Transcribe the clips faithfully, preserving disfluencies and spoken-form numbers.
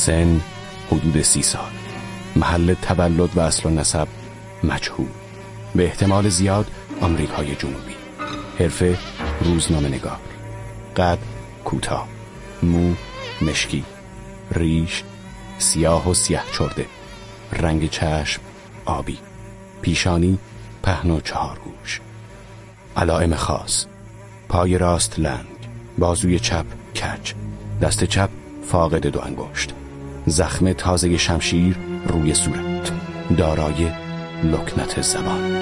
سن حدود سی سال. محل تولد و اصل و نسب مجهول. به احتمال زیاد آمریکای جنوبی. حرفه روزنامه نگار. قد کوتاه. مو مشکی. ریش سیاه و سیاه چرده. رنگ چشم آبی. پیشانی پهن و چهارگوش. علائم خاص: پای راست لنگ، بازوی چپ کج، دست چپ فاقد دو انگشت، زخم تازه شمشیر روی صورت، دارای لکنت زبان.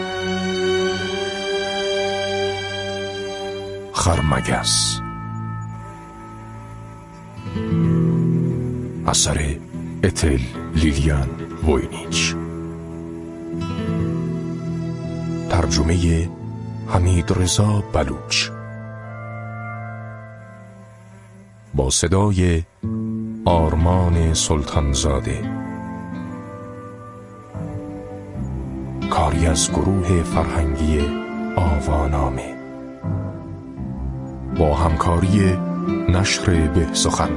خرمگس. اثر اتل لیلیان ووینیچ. ترجمه حمید رضا بلوچ. با صدای آرمان سلطانزاده. کاری از گروه فرهنگی آوانامه با همکاری نشر به سخن.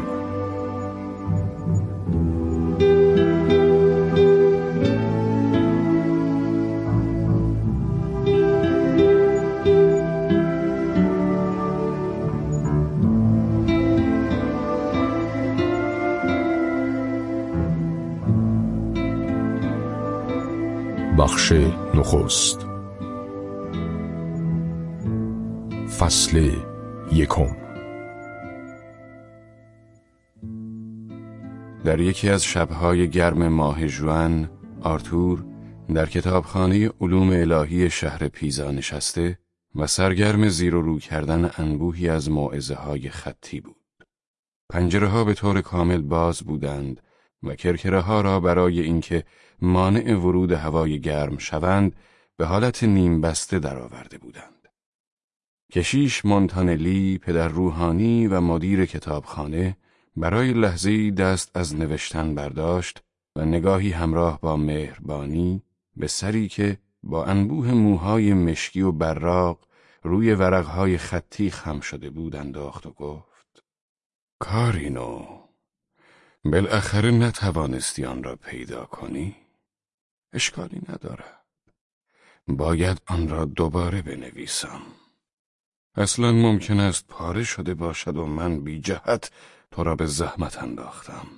بخش نخست. فصل یکم. در یکی از شب‌های گرم ماه ژوئن، آرتور در کتابخانه علوم الهی شهر پیزا نشسته و سرگرم زیر و رو کردن انبوهی از موعظه‌های خطی بود. پنجره‌ها به طور کامل باز بودند و کرکره‌ها را برای اینکه مانع ورود هوای گرم شوند به حالت نیم بسته درآورده بودند. کشیش مونتانلی، پدر روحانی و مدیر کتابخانه، برای لحظه‌ای دست از نوشتن برداشت و نگاهی همراه با مهربانی به سری که با انبوه موهای مشکی و براق روی ورقهای خطی خم شده بود انداخت و گفت: کارینو، بالاخره نتوانستی آن را پیدا کنی؟ اشکالی ندارد. باید آن را دوباره بنویسم. اصلا ممکن است پاره شده باشد و من بی جهت تو را به زحمت انداختم.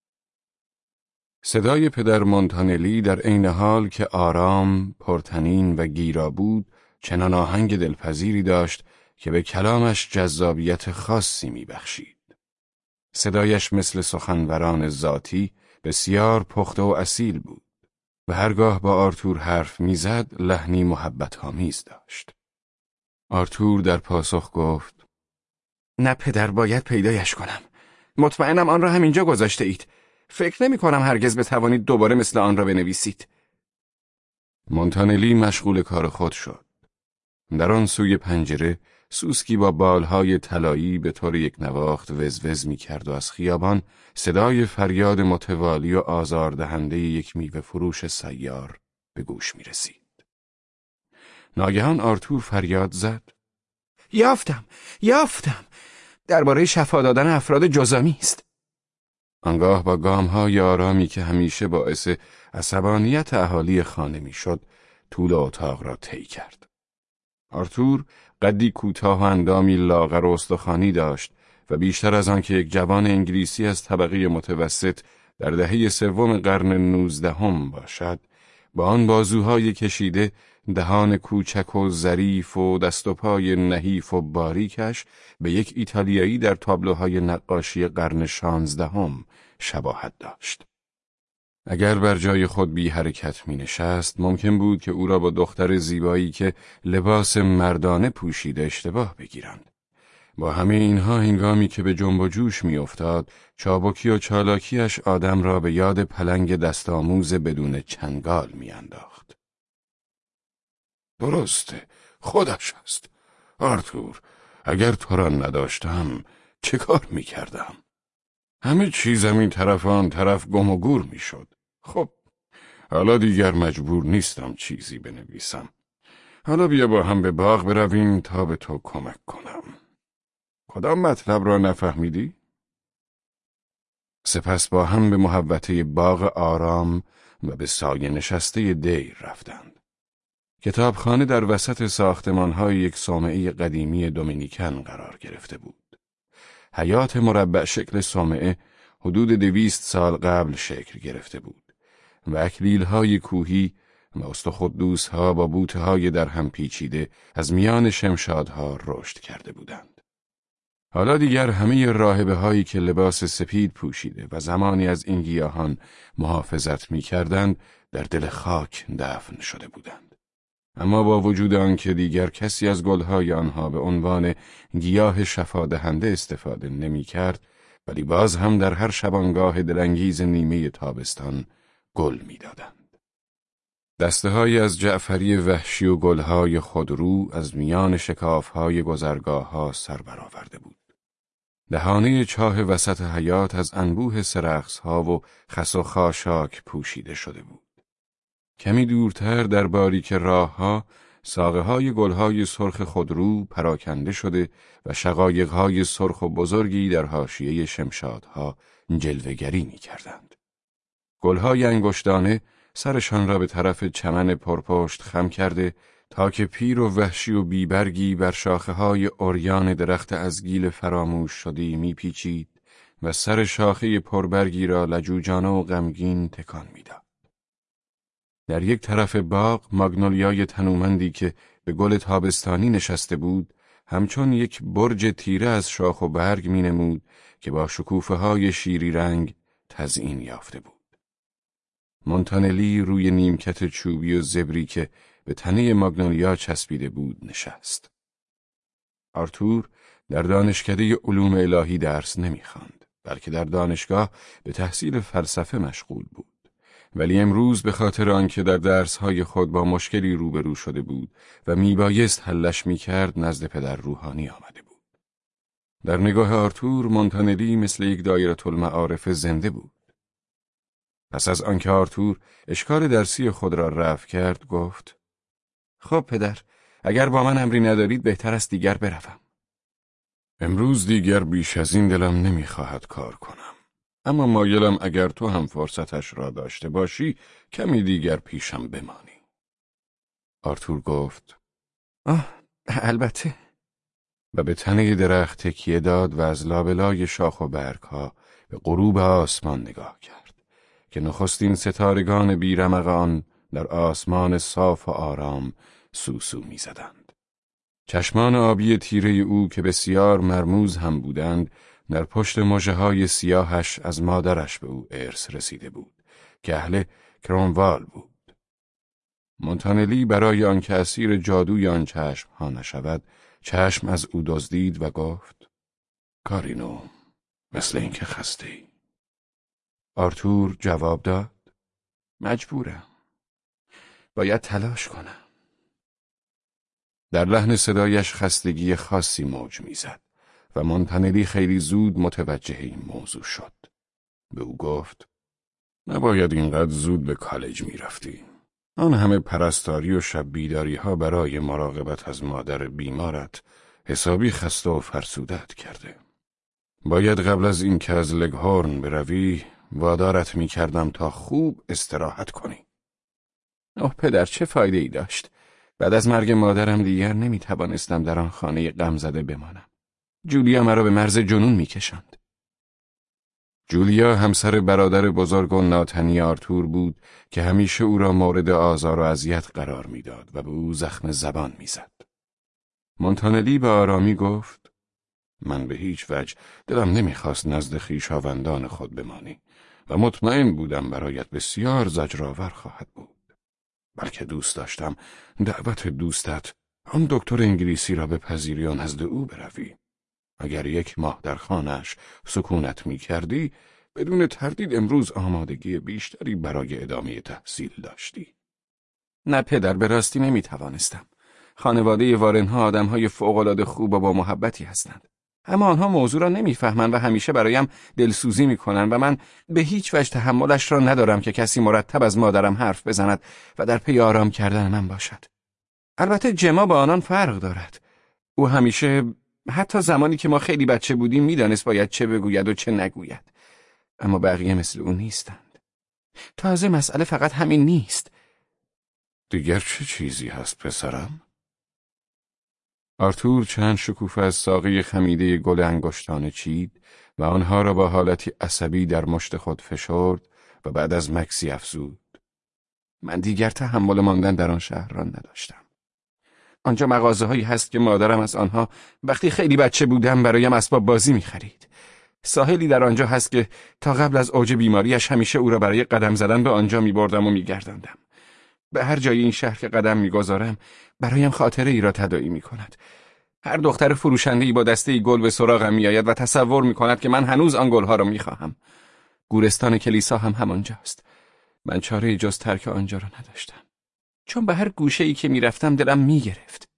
صدای پدر مونتانلی در عین حال که آرام، پرطنین و گیرا بود، چنان آهنگ دلپذیری داشت که به کلامش جذابیت خاصی می‌بخشید. صدایش مثل سخنوران ذاتی بسیار پخته و اصیل بود و هرگاه با آرتور حرف میزد لحنی محبت آمیز داشت. آرتور در پاسخ گفت: نه پدر، باید پیدایش کنم. مطمئنم آن را همینجا گذاشته اید. فکر نمی کنم هرگز بتوانید دوباره مثل آن را بنویسید. مونتانلی مشغول کار خود شد. در آن سوی پنجره سوسکی با بالهای طلایی به طور یک نواخت وزوز می کرد و از خیابان صدای فریاد متوالی و آزاردهنده یک میوه فروش سیار به گوش می رسید. ناگهان آرتور فریاد زد: یافتم! یافتم! درباره شفا دادن افراد جزامی است. آنگاه با گام‌های آرامی که همیشه باعث عصبانیت اهالی خانه میشد، طول اتاق را طی کرد. آرتور قدی کوتاه و اندامی لاغر و استخوانی داشت و بیشتر از آن که یک جوان انگلیسی از طبقه متوسط در دهه سوم قرن نوزدهم باشد، با آن بازوهای کشیده، دهان کوچک و ظریف و دست و پای نحیف و باریکش به یک ایتالیایی در تابلوهای نقاشی قرن شانزدهم شباهت داشت. اگر بر جای خود بی حرکت می نشست، ممکن بود که او را با دختر زیبایی که لباس مردانه پوشیده اشتباه بگیرند. با همه اینها هنگامی که به جنب و جوش می افتاد، چابکی و چالاکیش آدم را به یاد پلنگ دستآموز بدون چنگال می انداخت. درسته، خودش است. آرتور، اگر تو را نداشتم چه کار می کردم؟ همه چیزم این طرف آن طرف گم و گور می شد. خب، حالا دیگر مجبور نیستم چیزی بنویسم. حالا بیا با هم به باغ برویم تا به تو کمک کنم. کدام مطلب را نفهمیدی؟ سپس با هم به محوطه باغ آرام و به سایه نشسته دیر رفتند. کتابخانه در وسط ساختمان‌های یک صومعه قدیمی دومینیکن قرار گرفته بود. حیاط مربع شکل صومعه حدود دویست سال قبل شکل گرفته بود و اکلیل‌های کوهی و استخوان‌دوس‌ها با بوته‌های در هم پیچیده از میان شمشادها رشد کرده بودند. حالا دیگر همه راهبه‌هایی که لباس سپید پوشیده و زمانی از این گیاهان محافظت می‌کردند در دل خاک دفن شده بودند. اما با وجود آنکه دیگر کسی از گلهای آنها به عنوان گیاه شفادهنده استفاده نمی‌کرد، ولی باز هم در هر شبانگاه دلانگیز نیمه تابستان گل می‌دادند. دسته‌هایی از جعفری وحشی و گلهای خودرو از میان شکاف‌های گذرگاه‌ها سر برآورده بود. دهانه چاه وسط حیاط از انبوه سرخس‌ها و خس و خاشاک پوشیده شده بود. کمی دورتر در باریک راه‌ها ساقه‌های گلهای سرخ خودرو پراکنده شده و شقایق‌های سرخ و بزرگی در حاشیه شمشادها جلوه‌گری می‌کردند. گلهای انگشتانه سرشان را به طرف چمن پرپشت خم کرده تا که پیر و وحشی و بیبرگی بر شاخه‌های عریان درخت از گیل فراموش شده‌ای می‌پیچید و سر شاخه پربرگی را لجوجانه و غمگین تکان می‌داد. در یک طرف باغ ماگنولیای تنومندی که به گل تابستانی نشسته بود، همچون یک برج تیره از شاخ و برگ می‌نمود که با شکوفه‌های شیری رنگ تزیین یافته بود. مونتانلی روی نیمکت چوبی و زبری که به تنه ماگنولیا چسبیده بود نشست. آرتور در دانشکده علوم الهی درس نمی‌خواند، بلکه در دانشگاه به تحصیل فلسفه مشغول بود. ولی امروز به خاطر آنکه در درس‌های خود با مشکلی روبرو شده بود و میبایست حلش می‌کرد، نزد پدر روحانی آمده بود. در نگاه آرتور مونتانلی مثل یک دایره المعارف زنده بود. پس از آنکه آرتور اشکال درسی خود را رفع کرد، گفت: خب پدر، اگر با من امری ندارید بهتر است دیگر بروم. امروز دیگر بیش از این دلم نمیخواهد کار کنم. اما مایلم اگر تو هم فرصتش را داشته باشی کمی دیگر پیشم بمانی. آرتور گفت: آه، البته. و به تنه درخت تکیه داد و از لابلای شاخ و برگها به غروب آسمان نگاه کرد که نخستین ستارگان بیرمق آن در آسمان صاف و آرام سوسو می‌زدند. چشمان آبی تیره او که بسیار مرموز هم بودند، در پشت مژه‌های سیاهش از مادرش به او ارث رسیده بود که اهل کرونوال بود. مونتانلی برای آنکه اسیر جادوی آن چشم ها نشود، چشم از او دزدید و گفت: کارینو، مثل اینکه خسته‌ای. آرتور جواب داد: مجبورم. باید تلاش کنم. در لحن صدایش خستگی خاصی موج میزد و مونتانلی خیلی زود متوجه این موضوع شد. به او گفت: نباید اینقدر زود به کالج میرفتی. آن همه پرستاری و شب بیداری ها برای مراقبت از مادر بیمارت حسابی خسته و فرسودت کرده. باید قبل از این که از لگهورن بروی وادارت می کردم تا خوب استراحت کنی. اوه پدر، چه فایده ای داشت؟ بعد از مرگ مادرم دیگر نمی توانستم در آن خانه غمزده بمانم. جولیا مرا به مرز جنون می کشند. جولیا همسر برادر بزرگ و ناتنی آرتور بود که همیشه او را مورد آزار و اذیت قرار میداد و به او زخم زبان میزد. مونتانلی به آرامی گفت: من به هیچ وجه دلم نمیخواست نزد خویشاوندان خود بمانی و مطمئن بودم برایت بسیار زجرآور خواهد بود. بلکه دوست داشتم دعوت دوستت، آن دکتر انگلیسی را بپذیری و نزد او بروی. اگر یک ماه در خانه‌اش سکونت می کردی، بدون تردید امروز آمادگی بیشتری برای ادامه تحصیل داشتی. نه پدر، به راستی نمی توانستم. خانواده وارنها آدمهای فوق‌العاده خوب و با محبتی هستند. اما آنها موضوع را نمیفهمند و همیشه برایم دلسوزی میکنند و من به هیچ وجه تحملش را ندارم که کسی مرتب از مادرم حرف بزند و در پی آرام کردن من باشد. البته جما با آنان فرق دارد. او همیشه، حتی زمانی که ما خیلی بچه بودیم، میدانست باید چه بگوید و چه نگوید. اما بقیه مثل او نیستند. تازه مسئله فقط همین نیست. دیگر چه چیزی هست پسرم؟ آرتور چند شکوفه از ساقه خمیده گل انگشتانه چید و آنها را با حالتی عصبی در مشت خود فشرد و بعد از مکسی افزود. من دیگر تحمل ماندن در آن شهر را نداشتم. آنجا مغازه هایی هست که مادرم از آنها وقتی خیلی بچه بودم برایم اسباب بازی می خرید. ساحلی در آنجا هست که تا قبل از اوج بیماریش همیشه او را برای قدم زدن به آنجا می بردم و می گردندم. به هر جای این شهر که قدم می گذارم برایم خاطره ای را تداعی می کند. هر دختر فروشنده‌ای با دسته گل به سراغم می آید و تصور می کند که من هنوز آن گلها را می خواهم. گورستان کلیسا هم همانجاست. من چاره جز ترک آنجا را نداشتم، چون به هر گوشه‌ای که می رفتم دلم می گرفت.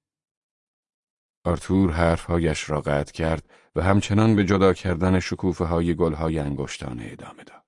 آرتور حرفهایش را قطع کرد و همچنان به جدا کردن شکوفه های گل های انگشتانه ادامه داد.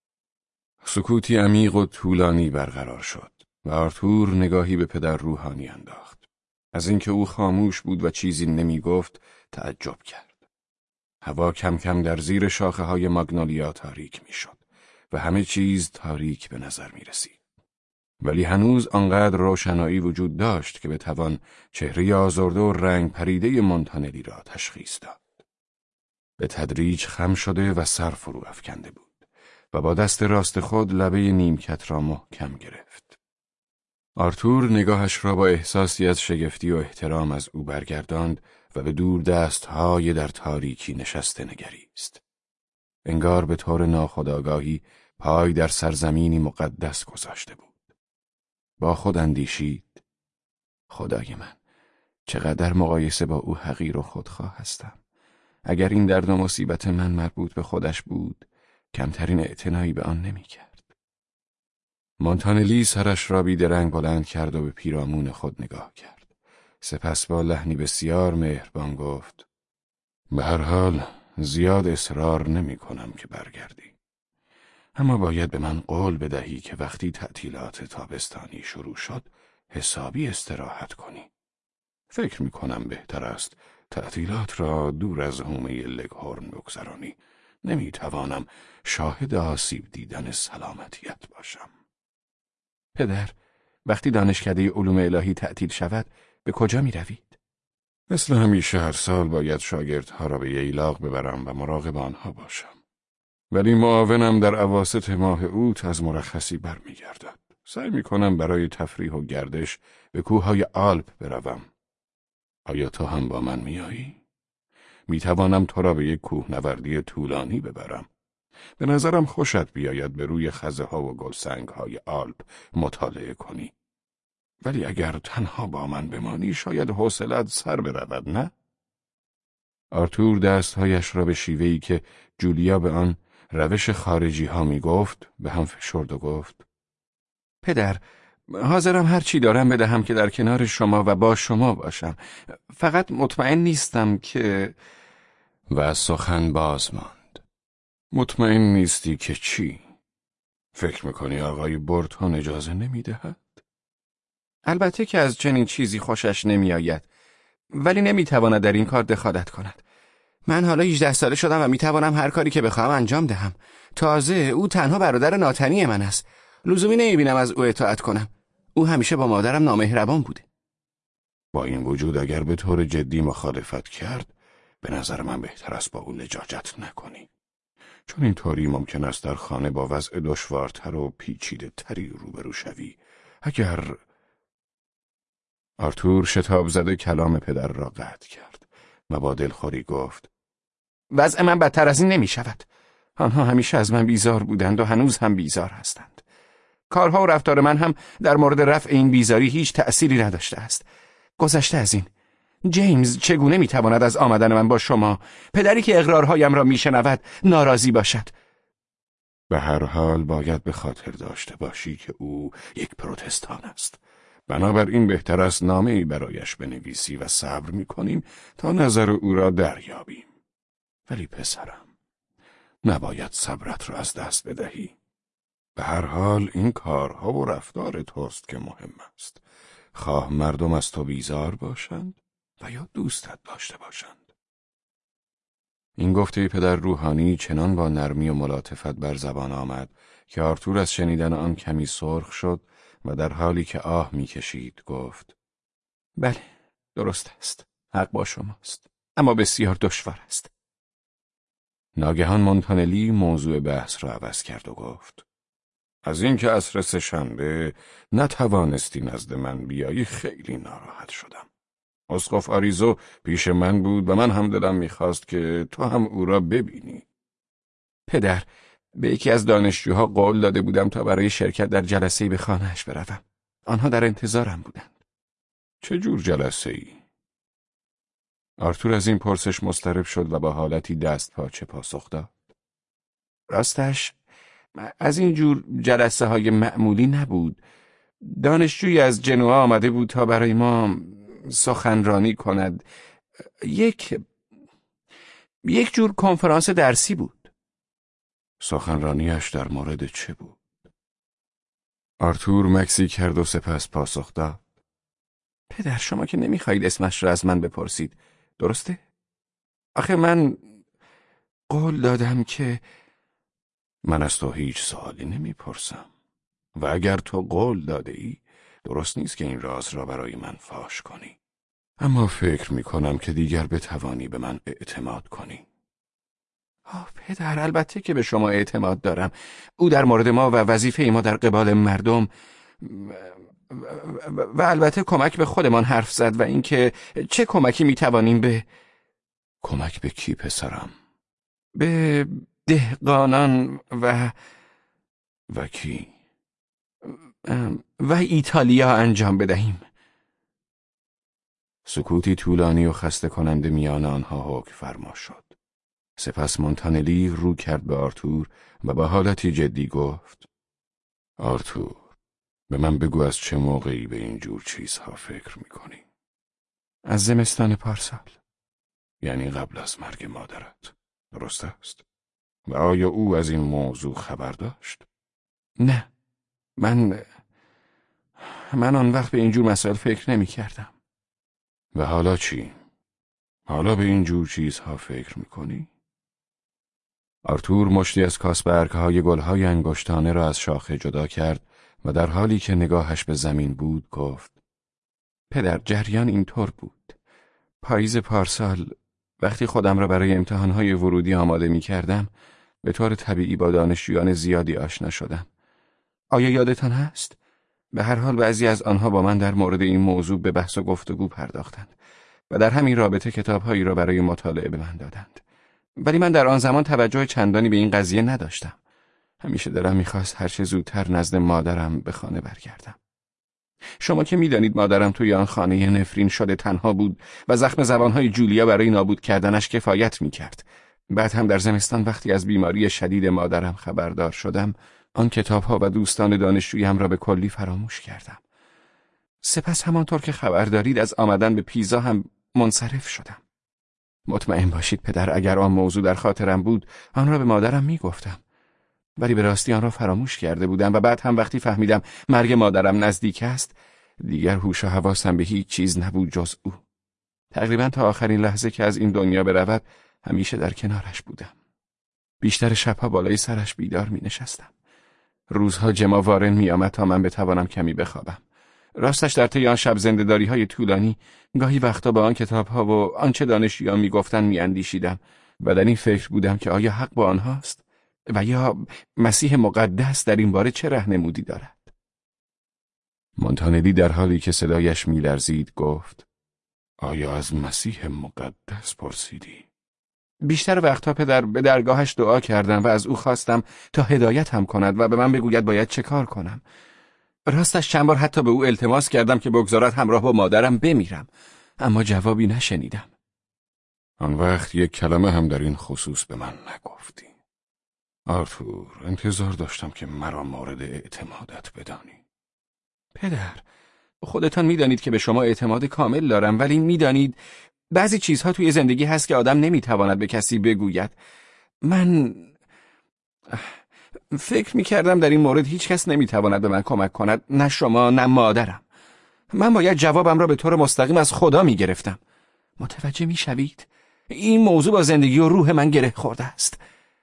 سکوتی عمیق و طولانی برقرار شد و آرتور نگاهی به پدر روحانی انداخت. از اینکه او خاموش بود و چیزی نمی گفت تعجب کرد. هوا کم کم در زیر شاخه های ماگنولیا تاریک می شد و همه چیز تاریک به نظر می رسید. ولی هنوز آنقدر روشنایی وجود داشت که بتوان چهره آزرده و رنگ پریده مونتانلی را تشخیص داد. به تدریج خم شده و سر فرو افکنده بود و با دست راست خود لبه نیمکت را محکم گرفت. آرتور نگاهش را با احساسی از شگفتی و احترام از او برگرداند و به دور دستهای در تاریکی نشسته نگریست. انگار به طور ناخودآگاهی پای در سرزمینی مقدس گذاشته بود. با خود اندیشید: خدای من، چقدر مقایسه با او حقیر و خودخواه هستم. اگر این درد و مصیبت من مربوط به خودش بود، کمترین اعتنایی به آن نمی کرد. مونتانلی سرش را بیدرنگ بلند کرد و به پیرامون خود نگاه کرد. سپس با لحنی بسیار مهربان گفت: به هر حال زیاد اصرار نمی کنم که برگردی. اما باید به من قول بدهی که وقتی تعطیلات تابستانی شروع شد حسابی استراحت کنی. فکر می کنم بهتر است تعطیلات را دور از حومه لگهورن بگذرانی. نمی توانم شاهد آسیب دیدن سلامتیت باشم. پدر، وقتی دانشکده علوم الهی تعطیل شود به کجا می روید؟ مثل همیشه هر سال باید شاگردها را به ییلاق ببرم و مراقب آنها باشم. ولی معاونم در اواسط ماه اوت از مرخصی برمیگردد. سعی می کنم برای تفریح و گردش به کوههای آلپ بروم. آیا تو هم با من میایی؟ می توانم تو را به یک کوهنوردی طولانی ببرم. به نظرم خوشت بیاید به روی خزه ها و گلسنگ های آلپ مطالعه کنی. ولی اگر تنها با من بمانی شاید حوصله‌ات سر برود، نه؟ آرتور دستهایش را به شیوهی که جولیا به آن روش خارجی ها می گفت به هم فشرد و گفت: پدر، حاضرم هر چی دارم بدهم که در کنار شما و با شما باشم. فقط مطمئن نیستم که... و سخن باز ماند. مطمئن نیستی که چی؟ فکر میکنی آقای بورتون اجازه نمیدهد؟ البته که از چنین چیزی خوشش نمیآید، ولی نمیتواند در این کار دخالت کند. من حالا هجده ساله شدم و میتوانم هر کاری که بخواهم انجام دهم. تازه او تنها برادر ناتنی من است. لزومی نمیبینم از او اطاعت کنم. او همیشه با مادرم نامهربان بوده. با این وجود اگر به طور جدی مخالفت کرد، به نظر من بهتر است با او لجاجت نکنی. چون اینطوری ممکن است در خانه با وضع دشوارتر و پیچیده تری روبرو شوی. اگر... آرتور شتاب زده کلام پدر را قطع کرد و با دلخوری گفت: وضع من بدتر از این نمی شود. آنها همیشه از من بیزار بودند و هنوز هم بیزار هستند. کارها و رفتار من هم در مورد رفع این بیزاری هیچ تأثیری نداشته است. گذشته از این، جیمز چگونه میتواند از آمدن من با شما، پدری که اقرارهایم را میشنود، ناراضی باشد؟ به هر حال باید به خاطر داشته باشی که او یک پروتستان است. بنابراین بهتر است نامه‌ای برایش بنویسی و صبر میکنیم تا نظر او را دریابیم. ولی پسرم، نباید صبرت را از دست بدهی. به هر حال این کارها و رفتار توست که مهم است. خواه مردم از تو بیزار باشند و یا دوستت داشته باشند. این گفته پدر روحانی چنان با نرمی و ملاطفت بر زبان آمد که آرتور از شنیدن آن کمی سرخ شد و در حالی که آه می‌کشید گفت: بله، درست است. حق با شماست. اما بسیار دشوار است. ناگهان مونتانلی موضوع بحث را عوض کرد و گفت: از این که عصر سه‌شنبه نتوانستی نزد من بیایی خیلی ناراحت شدم. اسقف آریزو پیش من بود و من هم دلم میخواست که تو هم او را ببینی. پدر، به یکی از دانشجوها قول داده بودم تا برای شرکت در جلسه‌ای به خانه‌اش بروم. آنها در انتظارم بودند. چه جور جلسه‌ای؟ آرتور از این پرسش مضطرب شد و با حالتی دست پاچه پاسخ داد: راستش از این جور جلسه های معمولی نبود. دانشجویی از جنوا آمده بود تا برای ما سخنرانی کند. یک یک جور کنفرانس درسی بود. سخنرانیش در مورد چه بود؟ آرتور مکسی کرد و سپس پاسخ داد: پدر، شما که نمیخواهید اسمش را از من بپرسید، درسته؟ آخه من قول دادم که... من از تو هیچ سوالی نمیپرسم و اگر تو قول داده ای درست نیست که این راز را برای من فاش کنی. اما فکر میکنم که دیگر بتوانی به من اعتماد کنی. آه پدر، البته که به شما اعتماد دارم. او در مورد ما و وظیفه ما در قبال مردم و البته کمک به خودمان حرف زد و اینکه چه کمکی میتوانیم به... کمک به کی پسرم؟ به دهقانان و... و کی؟ و ایتالیا انجام بدهیم. سکوتی طولانی و خسته کننده میان آنها حکم فرما شد. سپس مونتانلی رو کرد به آرتور و با حالتی جدی گفت: آرتور، به من بگو از چه موقعی به این جور چیزها فکر میکنی؟ از زمستان پارسال. یعنی قبل از مرگ مادرت، درست است؟ و آیا او از این موضوع خبر داشت؟ نه، من من آن وقت به این جور مسائل فکر نمی کردم. و حالا چی؟ حالا به این جور چیزها فکر میکنی؟ آرتور مشتی از کاسبرگ‌های گل‌های انگشتانه را از شاخه جدا کرد و در حالی که نگاهش به زمین بود گفت: پدر، جریان اینطور بود. پاییز پارسال وقتی خودم را برای امتحانهای ورودی آماده می کردم، به طور طبیعی با دانشجویان زیادی آشنا شدم. آیا یادتان هست؟ به هر حال بعضی از آنها با من در مورد این موضوع به بحث و گفتگو پرداختند و در همین رابطه کتابهایی را برای مطالعه به من دادند. ولی من در آن زمان توجه چندانی به این قضیه نداشتم. همیشه دلم میخواست هر چه زودتر نزد مادرم به خانه برگردم. شما که میدانید مادرم توی آن خانه نفرین شده تنها بود و زخم زبانهای جولیا برای نابود کردنش کفایت میکرد. بعد هم در زمستان وقتی از بیماری شدید مادرم خبردار شدم، آن کتابها و دوستان دانشجویم را به کلی فراموش کردم. سپس همانطور که خبر دارید از آمدن به پیزا هم منصرف شدم. مطمئن باشید پدر، اگر آن موضوع در خاطرم بود آن را به مادرم میگفتم. ولی به راستی آن را فراموش کرده بودم و بعد هم وقتی فهمیدم مرگ مادرم نزدیک است، دیگر هوش و حواسم به هیچ چیز نبود جز او. تقریبا تا آخرین لحظه که از این دنیا برود همیشه در کنارش بودم. بیشتر شبها بالای سرش بیدار می نشستم. روزها جما وارن می آمد تا من بتوانم کمی بخوابم. راستش در طی آن شب زنده‌داری های طولانی گاهی وقتا با آن کتاب ها و آنچه دانشجویان می گفتن می اندیشیدم و در این فکر بودم که آیا حق با آنهاست و یا مسیح مقدس در این باره چه راهنمودی دارد. مونتانلی در حالی که صدایش می لرزید گفت: آیا از مسیح مقدس پرسیدی؟ بیشتر وقتها پدر به درگاهش دعا کردم و از او خواستم تا هدایت هم کند و به من بگوید باید چه کار کنم. راستش چند بار حتی به او التماس کردم که بگذارد همراه با مادرم بمیرم، اما جوابی نشنیدم. آن وقت یک کلمه هم در این خصوص به من نگفتی. آرتور، انتظار داشتم که مرا مورد اعتمادت بدانی. پدر، خودتان میدانید که به شما اعتماد کامل دارم، ولی میدانید بعضی چیزها توی زندگی هست که آدم نمیتواند به کسی بگوید. من فکر میکردم در این مورد هیچ کس نمیتواند به من کمک کند، نه شما نه مادرم. من باید جوابم را به طور مستقیم از خدا میگرفتم. متوجه میشوید؟ این موضوع با زندگی و روح من گره خورده است.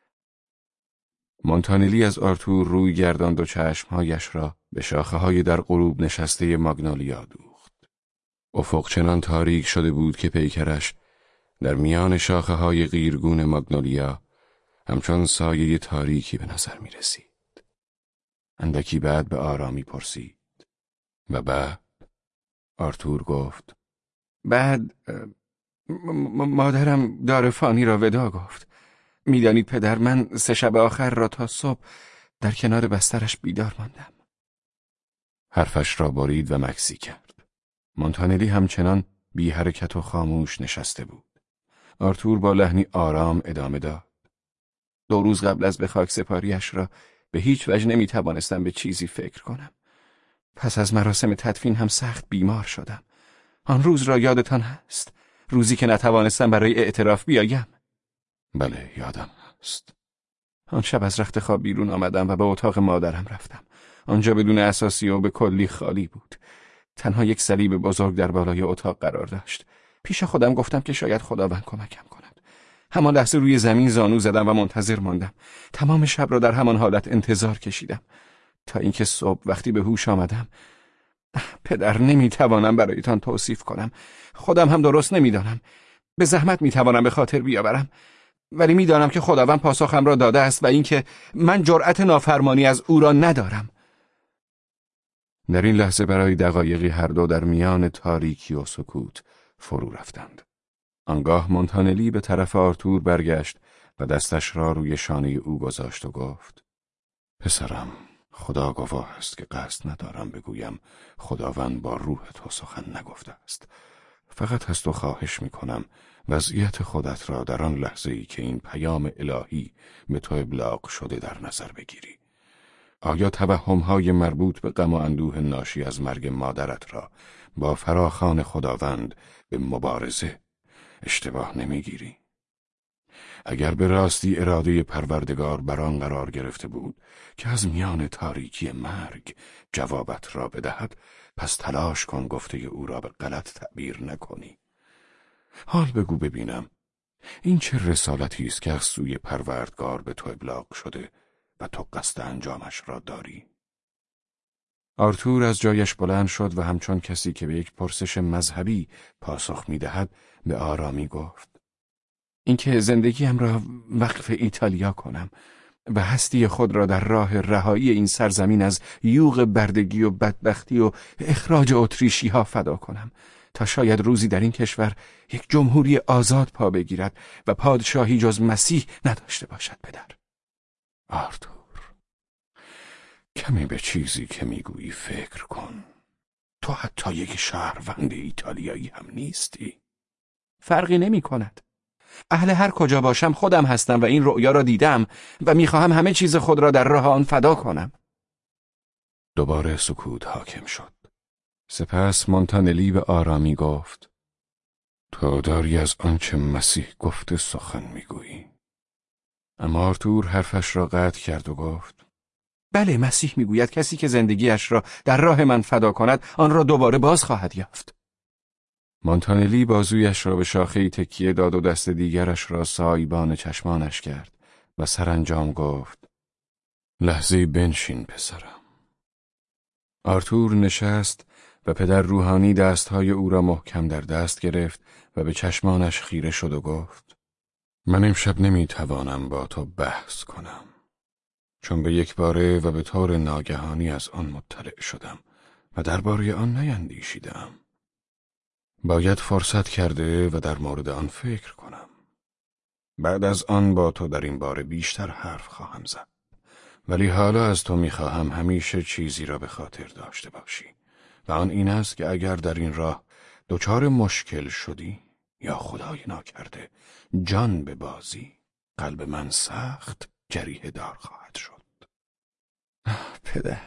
مونتانلی از آرتور روی گرداند و چشمهایش را به شاخه‌های در غروب نشسته ماگنولیا دوخت. افق چنان تاریک شده بود که پیکرش در میان شاخه‌های قیرگون ماگنولیا همچون سایه تاریکی به نظر می رسید. اندکی بعد به آرامی پرسید. و بعد؟ آرتور گفت. بعد مادرم دار فانی را ودا گفت. میدانید پدر، من سه شب آخر را تا صبح در کنار بسترش بیدار ماندم. حرفش را برید و مکسی کرد. مونتانلی همچنان بی حرکت و خاموش نشسته بود. آرتور با لحنی آرام ادامه داد. دو روز قبل از به خاک سپاریش را به هیچ وجه نمی توانستم به چیزی فکر کنم. پس از مراسم تدفین هم سخت بیمار شدم. آن روز را یادتان هست؟ روزی که نتوانستم برای اعتراف بیایم. بله، یادم هست. آن شب از رخت خواب بیرون آمدم و به اتاق مادرم رفتم. آنجا بدون اساسی و به کلی خالی بود. تنها یک صلیب بزرگ در بالای اتاق قرار داشت. پیش خودم گفتم که شاید خداوند کمکم کند. همان لحظه روی زمین زانو زدم و منتظر ماندم. تمام شب را در همان حالت انتظار کشیدم تا اینکه صبح وقتی به هوش آمدم. پدر، نمیتوانم برایتان توصیف کنم. خودم هم درست نمیدانم. به زحمت میتوانم به خاطر بیاورم، ولی میدانم که خداوند پاسخم را داده است و اینکه من جرأت نافرمانی از او را ندارم. در این لحظه برای دقایقی هر دو در میان تاریکی و سکوت فرو رفتند. آنگاه مونتانلی به طرف آرتور برگشت و دستش را روی شانه او گذاشت و گفت: پسرم، خدا گواه است که قصد ندارم بگویم خداوند با روح تو سخن نگفته است. فقط از تو خواهش میکنم وضعیت خودت را در آن لحظه ای که این پیام الهی به تو ابلاغ شده در نظر بگیری. آیا توهم‌های مربوط به غم و اندوه ناشی از مرگ مادرت را با فراخوان خداوند به مبارزه اشتباه نمیگیری؟ اگر به راستی اراده پروردگار بر آن قرار گرفته بود که از میان تاریکی مرگ جوابت را بدهد، پس تلاش کن گفته او را به غلط تعبیر نکنی. حال بگو ببینم، این چه رسالتی است که از سوی پروردگار به تو ابلاغ شده و تو قصد انجامش را داری؟ آرتور از جایش بلند شد و همچون کسی که به یک پرسش مذهبی پاسخ می‌دهد به آرامی گفت: اینکه زندگیم را وقف ایتالیا کنم و هستی خود را در راه رهایی این سرزمین از یوغ بردگی و بدبختی و اخراج اتریشی ها فدا کنم تا شاید روزی در این کشور یک جمهوری آزاد پا بگیرد و پادشاهی جز مسیح نداشته باشد. پدر. آرتور، کمی به چیزی که میگویی فکر کن. تو حتی یک شهروند ایتالیایی هم نیستی. فرقی نمی کند. اهل هر کجا باشم خودم هستم و این رؤیا را دیدم و میخواهم همه چیز خود را در راه آن فدا کنم. دوباره سکوت حاکم شد. سپس مونتانلی به آرامی گفت: تو داری از آنچه مسیح گفته سخن میگویی. اما آرتور حرفش را قطع کرد و گفت: بله، مسیح میگوید کسی که زندگیش را در راه من فدا کند آن را دوباره باز خواهد یافت. مونتانلی بازویش را به شاخه‌ای تکیه داد و دست دیگرش را سایبان چشمانش کرد و سرانجام گفت: لحظه بنشین پسرم. آرتور نشست و پدر روحانی دستهای او را محکم در دست گرفت و به چشمانش خیره شد و گفت: من امشب نمیتوانم با تو بحث کنم، چون به یک باره و به طور ناگهانی از آن مطلع شدم و درباره آن نیندیشیدم. باید فرصت کرده و در مورد آن فکر کنم. بعد از آن با تو در این باره بیشتر حرف خواهم زد، ولی حالا از تو میخواهم همیشه چیزی را به خاطر داشته باشی و آن این است که اگر در این راه دچار مشکل شدی یا خدای ناکرده جان به بازی، قلب من سخت جریحه دار خواهد شد. پدر،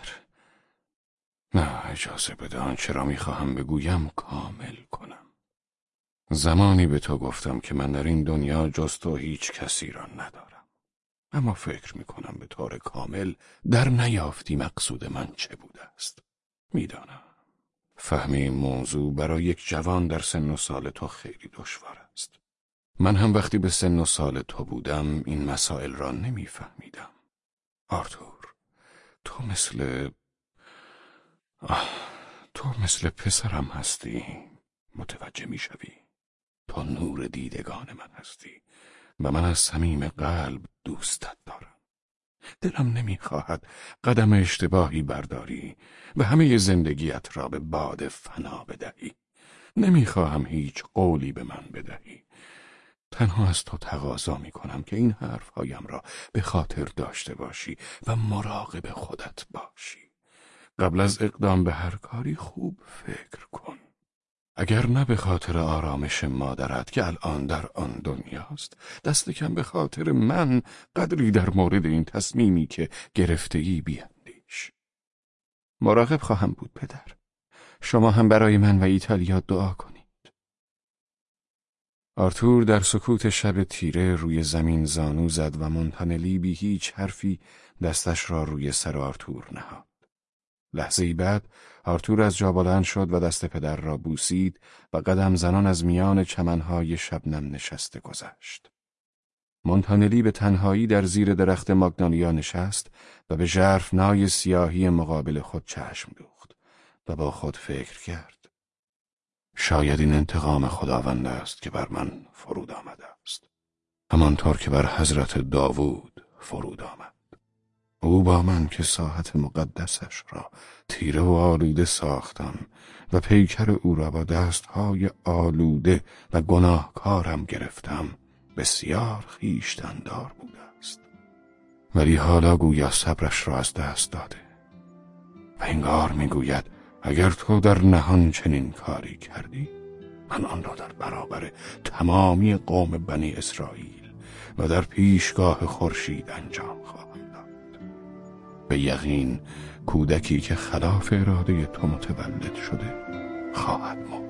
نه، اجازه بده آنچه را میخواهم بگویم کامل کنم. زمانی به تو گفتم که من در این دنیا جز تو هیچ کسی را ندارم، اما فکر میکنم به طور کامل در نیافتی مقصود من چه بوده است. میدانم فهم این موضوع برای یک جوان در سن و سال تو خیلی دشوار است. من هم وقتی به سن و سال تو بودم این مسائل را نمیفهمیدم. آرتور، تو مثل آه، تو مثل پسرم هستی. متوجه میشوی؟ تو نور دیدگان من هستی و من از صمیم قلب دوستت دارم. دلم نمیخواهد قدم اشتباهی برداری و همه زندگیت را به باد فنا بدهی. نمیخواهم هیچ قولی به من بدهی. تنها از تو تقاضا میکنم که این حرفهایم را به خاطر داشته باشی و مراقب خودت باشی. قبل از اقدام به هر کاری خوب فکر کن. اگر نه به خاطر آرامش مادرت که الان در آن دنیاست، دست کم به خاطر من قدری در مورد این تصمیمی که گرفته‌ای بیندیش. مراقب خواهم بود پدر. شما هم برای من و ایتالیا دعا کنید. آرتور در سکوت شب تیره روی زمین زانو زد و مونتانلی بی هیچ حرفی دستش را روی سر آرتور نهاد. لحظه‌ای بعد آرتور از جا بلند شد و دست پدر را بوسید و قدم زنان از میان چمنهای شبنم نشسته گذشت. مونتانلی به تنهایی در زیر درخت ماگنولیا نشست و به ژرفنای سیاهی مقابل خود چشم دوخت و با خود فکر کرد. شاید این انتقام خداوند است که بر من فرود آمده است، همانطور که بر حضرت داوود فرود آمد. او با من که ساحت مقدسش را تیره و آلوده ساختم و پیکر او را با دستهای آلوده و گناهکارم گرفتم، بسیار خویشتن‌دار بوده است، ولی حالا گویا صبرش را از دست داده و انگار میگوید اگر تو در نهان چنین کاری کردی، من آن را در برابر تمامی قوم بنی اسرائیل و در پیشگاه خورشید انجام خواهم داد. به یقین کودکی که خلاف اراده تو متولد شده خواهد مرد.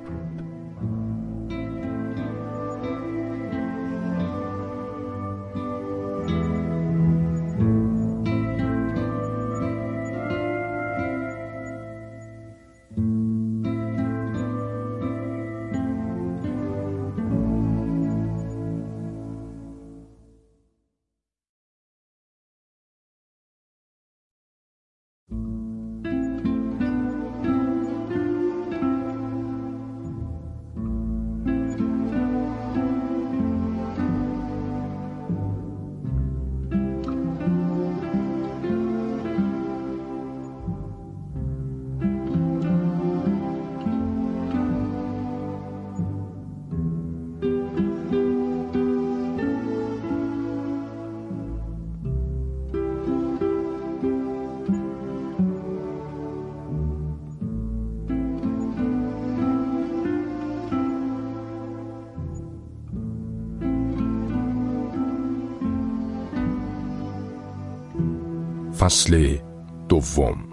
فصل دوم.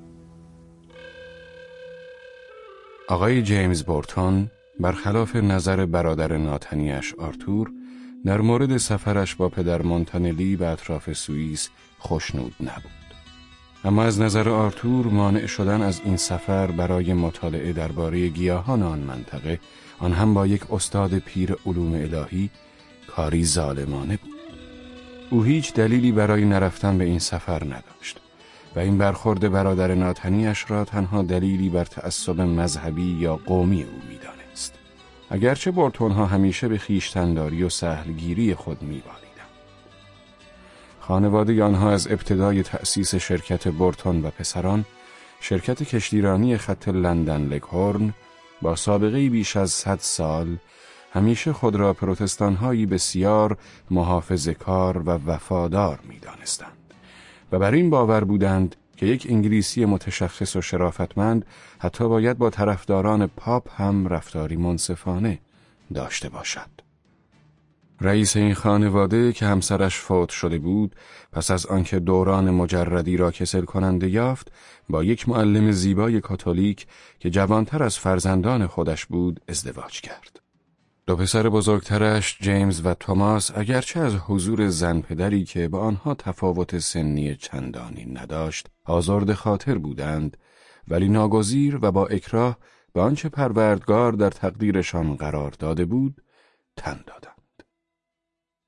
آقای جیمز بورتون برخلاف نظر برادر ناتنیش آرتور در مورد سفرش با پدر مونتانلی به اطراف سوئیس خوشنود نبود. اما از نظر آرتور مانع شدن از این سفر برای مطالعه درباره گیاهان آن منطقه، آن هم با یک استاد پیر علوم الهی، کاری ظالمانه بود. او هیچ دلیلی برای نرفتن به این سفر نداشت و این برخورد برادر ناتنیش را تنها دلیلی بر تعصب مذهبی یا قومی او می‌دانست. اگرچه بورتون‌ها همیشه به خویشتن‌داری و سهلگیری خود می‌بالیدند. خانواده آنها از ابتدای تأسیس شرکت بورتون و پسران، شرکت کشتیرانی خط لندن لکهورن، با سابقه بیش از صد سال همیشه خود را پروتستان‌هایی بسیار محافظه‌کار و وفادار می‌دانستند و بر این باور بودند که یک انگلیسی متشخص و شرافتمند حتی باید با طرفداران پاپ هم رفتاری منصفانه داشته باشد. رئیس این خانواده که همسرش فوت شده بود، پس از آنکه دوران مجردی را کسل کننده یافت، با یک معلم زیبای کاتولیک که جوانتر از فرزندان خودش بود ازدواج کرد. دو پسر بزرگترش جیمز و توماس اگرچه از حضور زن پدری که با آنها تفاوت سنی چندانی نداشت آزرده خاطر بودند، ولی ناگزیر و با اکراه به آنچه پروردگار در تقدیرشان قرار داده بود تن دادند.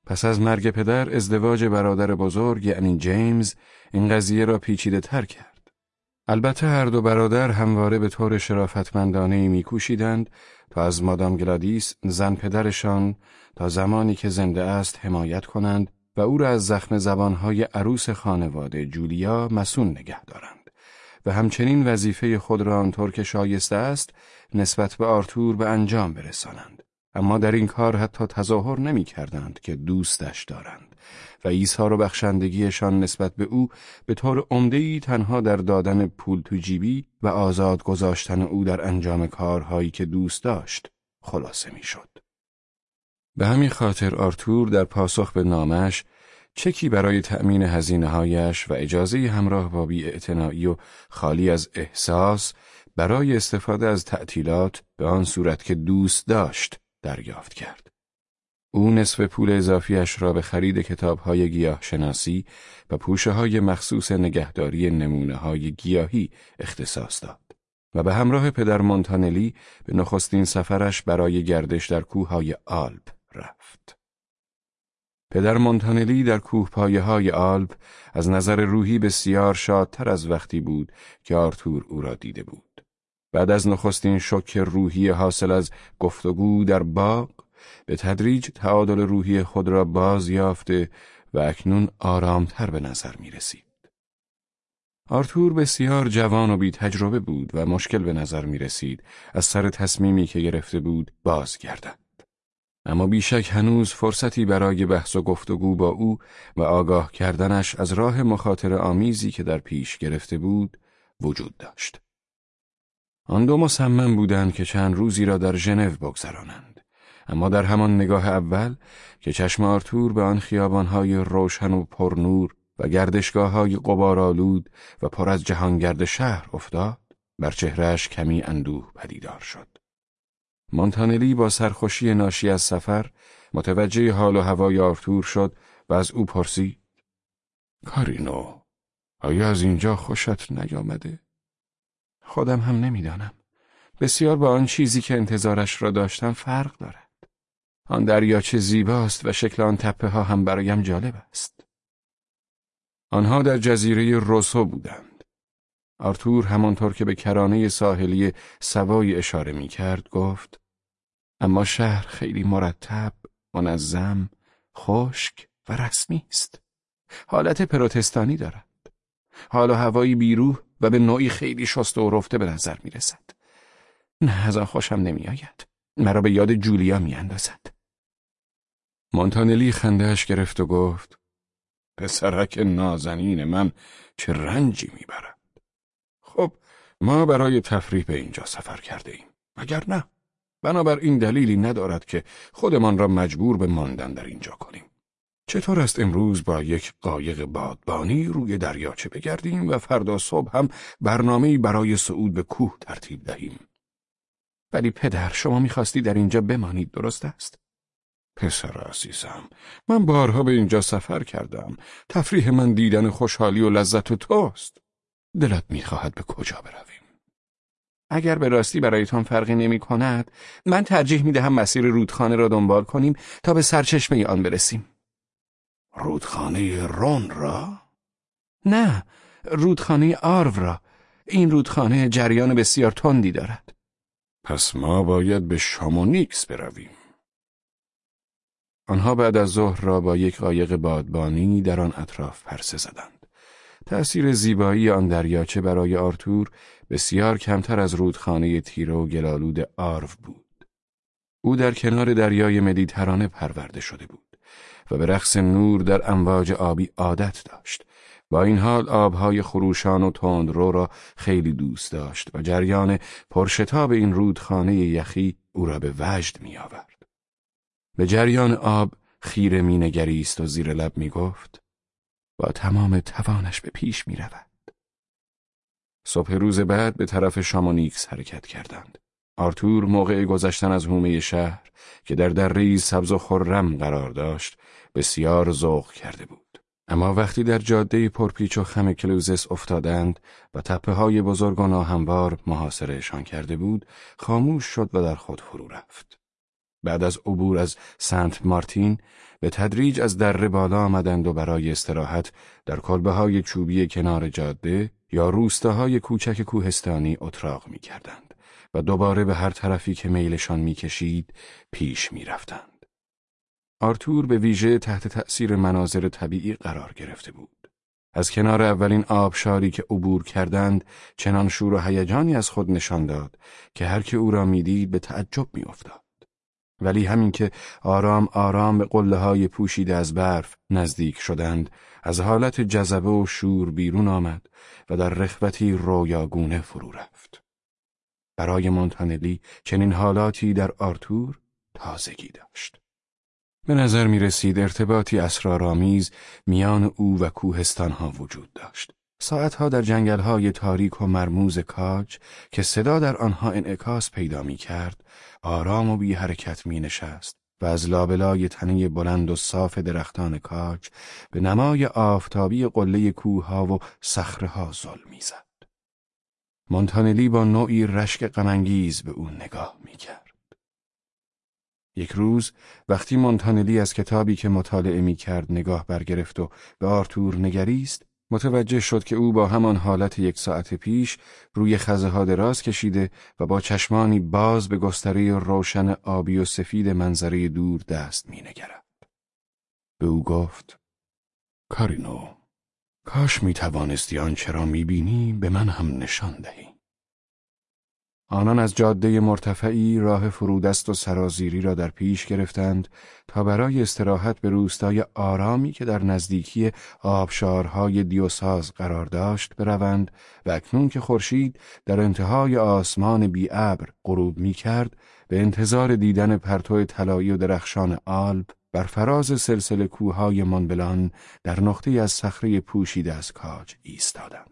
پس از مرگ پدر ازدواج برادر بزرگ یعنی جیمز این قضیه را پیچیده تر کرد. البته هر دو برادر همواره به طور شرافتمندانه‌ای می‌کوشیدند تا از مادام گلادیس زن پدرشان تا زمانی که زنده است حمایت کنند و او را از زخم زبانهای عروس خانواده جولیا مصون نگه دارند و همچنین وظیفه خود را آنطور که شایسته است نسبت به آرتور به انجام برسانند. اما در این کار حتی تظاهر نمی کردند که دوستش دارند و ایثار و بخشندگیشان نسبت به او به طور عمده‌ای تنها در دادن پول تو جیبی و آزاد گذاشتن او در انجام کارهایی که دوست داشت خلاصه می شد. به همین خاطر آرتور در پاسخ به نامش چکی برای تأمین هزینه‌هایش و اجازه همراه با بی‌اعتنایی و خالی از احساس برای استفاده از تعطیلات به آن صورت که دوست داشت دریافت کرد. او نصف پول اضافیش را به خرید کتاب‌های گیاهشناسی و پوشه‌های مخصوص نگهداری نمونه‌های گیاهی اختصاص داد و به همراه پدر مونتانلی به نخستین سفرش برای گردش در کوههای آلپ رفت. پدر مونتانلی در کوهپایه‌های آلپ از نظر روحی بسیار شادتر از وقتی بود که آرتور او را دیده بود. بعد از نخستین شوک روحی حاصل از گفتگو در باغ، به تدریج تعادل روحی خود را باز یافته و اکنون آرامتر به نظر می رسید. آرتور بسیار جوان و بی تجربه بود و مشکل به نظر می رسید از سر تصمیمی که گرفته بود بازگردد. اما بیشک هنوز فرصتی برای بحث و گفتگو با او و آگاه کردنش از راه مخاطره آمیزی که در پیش گرفته بود وجود داشت. آن دو مصمم بودند که چند روزی را در ژنو بگذرانند، اما در همان نگاه اول که چشم آرتور به آن خیابان‌های روشن و پرنور و گردشگاه‌های غبارآلود و پر از جهانگرد شهر افتاد، بر چهرهش کمی اندوه پدیدار شد. مونتانلی با سرخوشی ناشی از سفر متوجه حال و هوای آرتور شد و از او پرسید: کارینو، آیا از اینجا خوشت نیامده؟ خودم هم نمیدانم. بسیار با آن چیزی که انتظارش را داشتم فرق دارد. آن دریاچه زیباست و شکل آن تپه ها هم برایم جالب است. آنها در جزیره روسو بودند. آرتور همانطور که به کرانه ساحلی سوای اشاره می کرد گفت: اما شهر خیلی مرتب، منظم، خشک و رسمی است. حالت پروتستانی دارد. حال و هوایی بیروح و به نوعی خیلی شسته و رفته به نظر می رسد. نه، از آن خوشم نمی آید. مرا به یاد جولیا می اندازد. مونتانلی خنده‌اش گرفت و گفت: پسرک نازنین من چه رنجی می برد. خب، ما برای تفریح به اینجا سفر کرده ایم. مگر نه؟ بنابراین دلیلی ندارد که خودمان را مجبور به ماندن در اینجا کنیم. چطور است امروز با یک قایق بادبانی روی دریاچه بگردیم و فردا صبح هم برنامه‌ای برای صعود به کوه ترتیب دهیم؟ ولی پدر، شما می‌خواستی در اینجا بمانید، درست است؟ پسر عزیزم، من بارها به اینجا سفر کردم. تفریح من دیدن خوشحالی و لذت توست. دلت می‌خواهد به کجا برویم؟ اگر به راستی برایتان فرقی نمی کند، من ترجیح می دهم مسیر رودخانه را دنبال کنیم تا به سرچشمه آن برسیم. رودخانه رون را؟ نه، رودخانه آرو را. این رودخانه جریان بسیار تندی دارد. پس ما باید به شامونیکس برویم. آنها بعد از ظهر را با یک قایق بادبانی در آن اطراف پرسه زدند. تأثیر زیبایی آن دریاچه برای آرتور بسیار کمتر از رودخانه تیره و گلالود آرو بود. او در کنار دریای مدیترانه پرورده شده بود و به رقص نور در امواج آبی عادت داشت. با این حال آبهای خروشان و تندرو را خیلی دوست داشت و جریان پرشتاب این رودخانه یخی او را به وجد می آورد. به جریان آب خیره می نگریست و زیر لب می گفت: با تمام توانش به پیش می رود. صبح روز بعد به طرف شامونیکس حرکت کردند. آرتور موقع گذشتن از حومه شهر که در دره‌ای سبز و خرم قرار داشت بسیار ذوق کرده بود. اما وقتی در جاده پرپیچ و خم کلوزس افتادند و تپه‌های بزرگ و ناهموار محاصرهشان کرده بود، خاموش شد و در خود فرو رفت. بعد از عبور از سنت مارتین به تدریج از دره بالا آمدند و برای استراحت در کلبه‌های چوبی کنار جاده یا روستاهای کوچک کوهستانی اتراق می‌کردند و دوباره به هر طرفی که میلشان می‌کشید پیش می‌رفتند. آرتور به ویژه تحت تأثیر مناظر طبیعی قرار گرفته بود. از کنار اولین آبشاری که عبور کردند چنان شور و هیجانی از خود نشان داد که هر که او را می‌دید به تعجب می‌افتاد. ولی همین که آرام آرام به قله‌های پوشیده از برف نزدیک شدند، از حالت جذبه و شور بیرون آمد و در رغبتی رویاگونه فرو رفت. برای مونتانلی چنین حالاتی در آرتور تازگی داشت. به نظر می رسید ارتباطی اسرارآمیز میان او و کوهستانها وجود داشت. ساعتها در جنگل‌های تاریک و مرموز کاج که صدا در آنها انعکاس پیدا می کرد، آرام و بی حرکت می نشست و از لابلای تنه بلند و صاف درختان کاج به نمای آفتابی قله کوه‌ها و صخره‌ها ظل می زد. مونتانلی با نوعی رشک غم‌انگیز به او نگاه می کرد. یک روز وقتی مونتانلی از کتابی که مطالعه می کرد نگاه برگرفت و به آرتور نگریست، متوجه شد که او با همان حالت یک ساعت پیش روی خزه ها دراز کشیده و با چشمانی باز به گستره روشن آبی و سفید منظره دور دست می نگرد. به او گفت: کارینو، کاش می توانستی آنچه را می بینی به من هم نشان دهی. آنان از جاده مرتفعی راه فرودست و سرازیری را در پیش گرفتند تا برای استراحت به روستای آرامی که در نزدیکی آبشارهای دیوساز قرار داشت بروند و اکنون که خورشید در انتهای آسمان بی ابر غروب می کرد، به انتظار دیدن پرتو طلایی و درخشان آلپ بر فراز سلسله کوههای مونبلان در نقطه از صخره پوشیده از کاج ایستادند.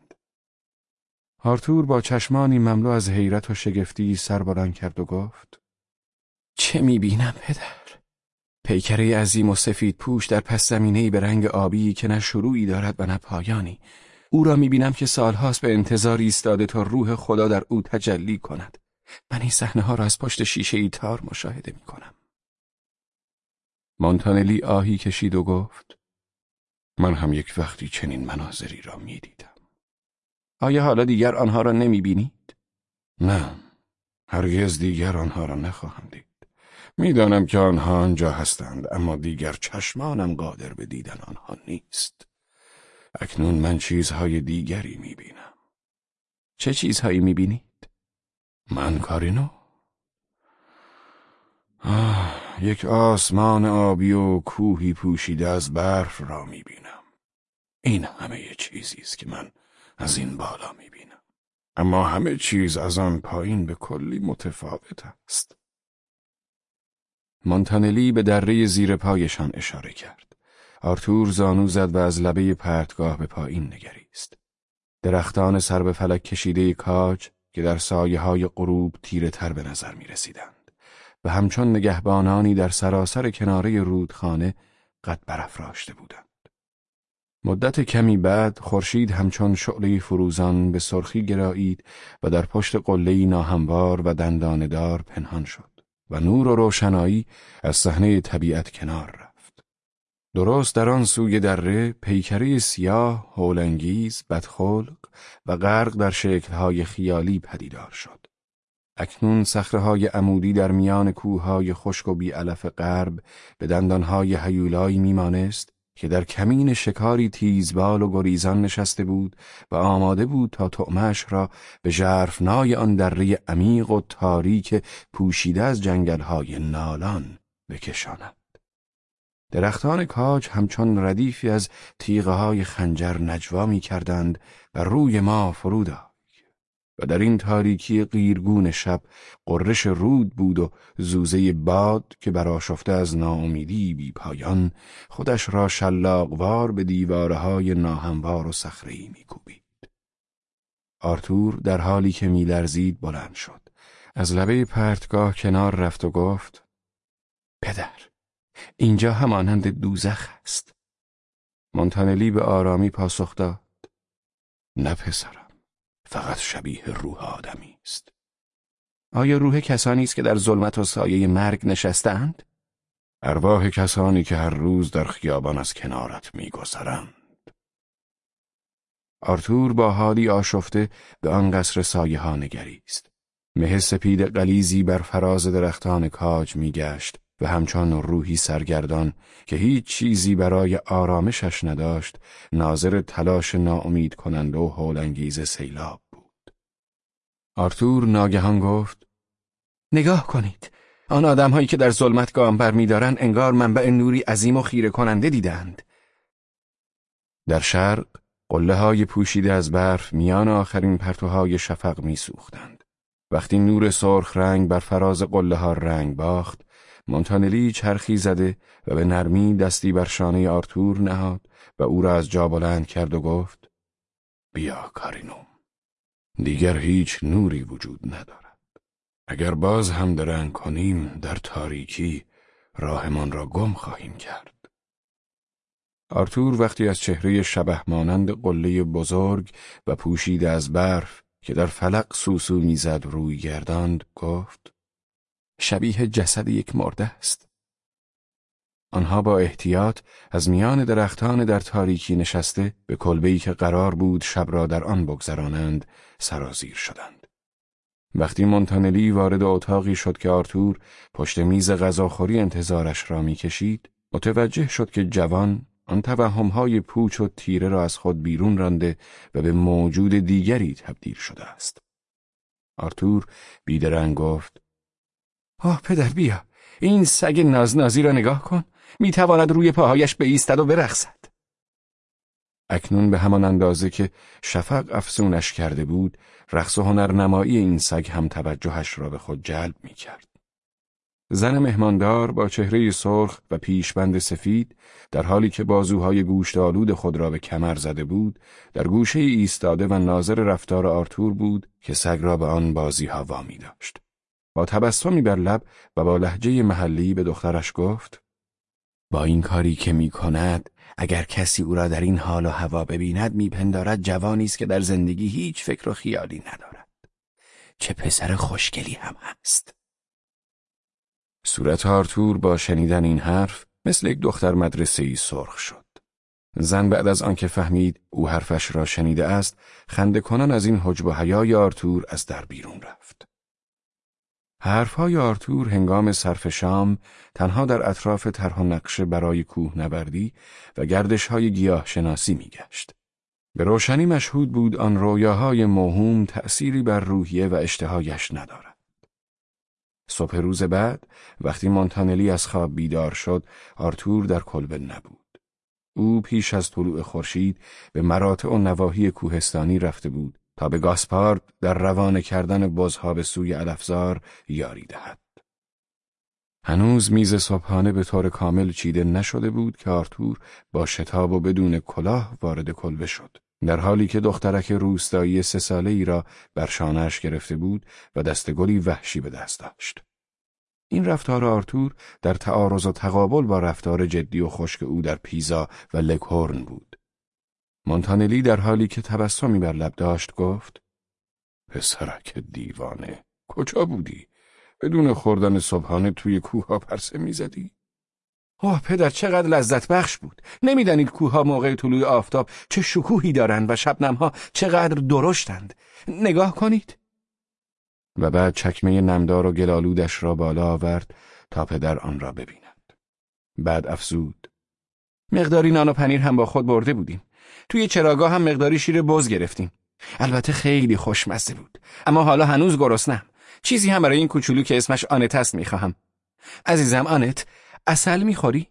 آرتور با چشمانی مملو از حیرت و شگفتی سر بلند کرد و گفت: چه می‌بینم پدر؟ پیکره عظیم و سفید پوش در پس زمینه‌ای به رنگ آبی که نه شروعی دارد و نه پایانی. او را می‌بینم که سالهاست به انتظار ایستاده تا روح خدا در او تجلی کند. من این صحنه‌ها را از پشت شیشه‌ای تار مشاهده می‌کنم. مونتانلی آهی کشید و گفت: من هم یک وقتی چنین مناظری را می‌دیدم. آیا حالا دیگر آنها را نمی بینید؟ نه، هرگز دیگر آنها را نخواهم دید. میدانم که آنها آنجا هستند، اما دیگر چشمانم قادر به دیدن آنها نیست. اکنون من چیزهای دیگری می بینم. چه چیزهایی می بینید؟ من کارینو؟ آه، یک آسمان آبی و کوهی پوشیده از برف را می بینم. این همه چیزی است که من از این بالا می بینم. اما همه چیز از آن پایین به کلی متفاوت است. مونتانلی به دره زیر پایشان اشاره کرد. آرتور زانو زد و از لبه پرتگاه به پایین نگریست. درختان سر به فلک کشیده کاج که در سایه های غروب تیره تر به نظر می رسیدند و همچون نگهبانانی در سراسر کناره رودخانه قد برافراشته بودند. مدت کمی بعد خورشید همچون شعله فروزان به سرخی گرایید و در پشت قله‌ای ناهموار و دندانه‌دار پنهان شد و نور و روشنایی از صحنه طبیعت کنار رفت. درست در آن سوی دره پیکره سیاه، هولانگیز، بدخلق و غرق در شکل‌های خیالی پدیدار شد. اکنون صخره‌های عمودی در میان کوه‌های خشک و بی‌علف غرب به دندان‌های هیولایی میمانست که در کمین شکاری تیزبال و گریزان نشسته بود و آماده بود تا طعمه‌اش را به ژرفنای آن دره عمیق و تاریک پوشیده از جنگل‌های نالان بکشاند. درختان کاج همچون ردیفی از تیغه‌های خنجر نجوا می‌کردند و روی ما فرود آی و در این تاریکی قیرگون شب قررش رود بود و زوزه باد که برآشفته از ناامیدی بی پایان خودش را شلاقوار به دیوارهای ناهموار و صخره‌ای می‌کوبید. آرتور در حالی که می‌لرزید بلند شد. از لبه پرتگاه کنار رفت و گفت: پدر، اینجا همانند دوزخ است. مونتانلی به آرامی پاسخ داد: نه پسرم، فقط شبیه روح آدمی است. آیا روح کسانی است که در ظلمت و سایه مرگ نشستند؟ ارواح کسانی که هر روز در خیابان از کنارت می‌گذرند. آرتور با حالی آشفته به آن قصر سایه ها نگریست. مه سپید غلیظی بر فراز درختان کاج میگشت و همچون روحی سرگردان که هیچ چیزی برای آرامشش نداشت، ناظر تلاش ناامید کننده و هولانگیز سیلاب بود. آرتور ناگهان گفت: نگاه کنید، آن آدم‌هایی که در ظلمت گام برمی‌دارند انگار منبع نوری عظیم و خیره کننده دیدند. در شرق قله‌های پوشیده از برف میان آخرین پرتوهای شفق می‌سوختند. وقتی نور سرخ رنگ بر فراز قله‌ها رنگ باخت، مونتانلی چرخی زده و به نرمی دستی بر شانه آرتور نهاد و او را از جا بلند کرد و گفت: بیا کارینوم، دیگر هیچ نوری وجود ندارد. اگر باز هم درنگ کنیم در تاریکی راهمان را گم خواهیم کرد. آرتور وقتی از چهره شبح مانند قله بزرگ و پوشیده از برف که در فلک سوسو میزد روی گرداند گفت: شبیه جسد یک مرده است. آنها با احتیاط از میان درختان در تاریکی نشسته به کلبه‌ای که قرار بود شب را در آن بگذرانند سرازیر شدند. وقتی مونتانلی وارد اتاقی شد که آرتور پشت میز غذاخوری انتظارش را میکشید، متوجه شد که جوان آن توهم‌های پوچ و تیره را از خود بیرون رانده و به موجود دیگری تبدیل شده است. آرتور بیدرنگ گفت: آه پدر، بیا، این سگ نازنازی را نگاه کن، میتواند روی پاهایش بایستد و برقصد. اکنون به همان اندازه که شفق افسونش کرده بود، رقص و هنرنمایی این سگ هم توجهش را به خود جلب میکرد. زن مهماندار با چهره سرخ و پیشبند سفید، در حالی که بازوهای گوشت‌آلود خود را به کمر زده بود، در گوشه ایستاده و ناظر رفتار آرتور بود که سگ را به آن بازی‌ها وامی داشت. با تبسمی بر لب و با لهجه محلی به دخترش گفت: با این کاری که می کند، اگر کسی او را در این حال و هوا ببیند میپندارد جوانی است که در زندگی هیچ فکر و خیالی ندارد. چه پسر خوشگلی هم هست. صورت آرتور با شنیدن این حرف مثل یک دختر مدرسه‌ای سرخ شد. زن بعد از آنکه فهمید او حرفش را شنیده است، خنده کنان از این حجب و حیای آرتور از در بیرون رفت. حرفهای آرتور هنگام صرف شام تنها در اطراف طرح و نقشه برای کوهنوردی و گردش‌های گیاه شناسی می‌گشت. به روشنی مشهود بود آن رویاهای موهوم تأثیری بر روحیه و اشتهایش ندارد. صبح روز بعد وقتی مونتانلی از خواب بیدار شد، آرتور در کلبه نبود. او پیش از طلوع خورشید به مراتع و نواحی کوهستانی رفته بود تا به گاسپارد در روانه کردن بزها به سوی علفزار یاری دهد. هنوز میز صبحانه به طور کامل چیده نشده بود که آرتور با شتاب و بدون کلاه وارد کلبه شد، در حالی که دخترک روستایی سه ساله ای را بر شانه‌اش گرفته بود و دستگلی وحشی به دست داشت. این رفتار آرتور در تعارض و تقابل با رفتار جدی و خشک او در پیزا و لگهورن بود. مونتانلی در حالی که تبسمی بر لب داشت گفت: پسرک دیوانه، کجا بودی؟ بدون خوردن صبحانه توی کوه پرسه میزدی؟ اوه پدر، چقدر لذت بخش بود. نمیدانید کوه‌ها موقع طلوع آفتاب چه شکوهی دارند و شبنم‌ها چقدر درشتند. نگاه کنید. و بعد چکمه نمدار و گلالودش را بالا آورد تا پدر آن را ببیند. بعد افزود: مقداری نان و پنیر هم با خود برده بودیم. توی چراگاه هم مقداری شیر بز گرفتیم. البته خیلی خوشمزه بود. اما حالا هنوز گرسنه‌ام. چیزی هم برای این کوچولو که اسمش آنت است میخواهم. عزیزم آنت، عسل میخوری؟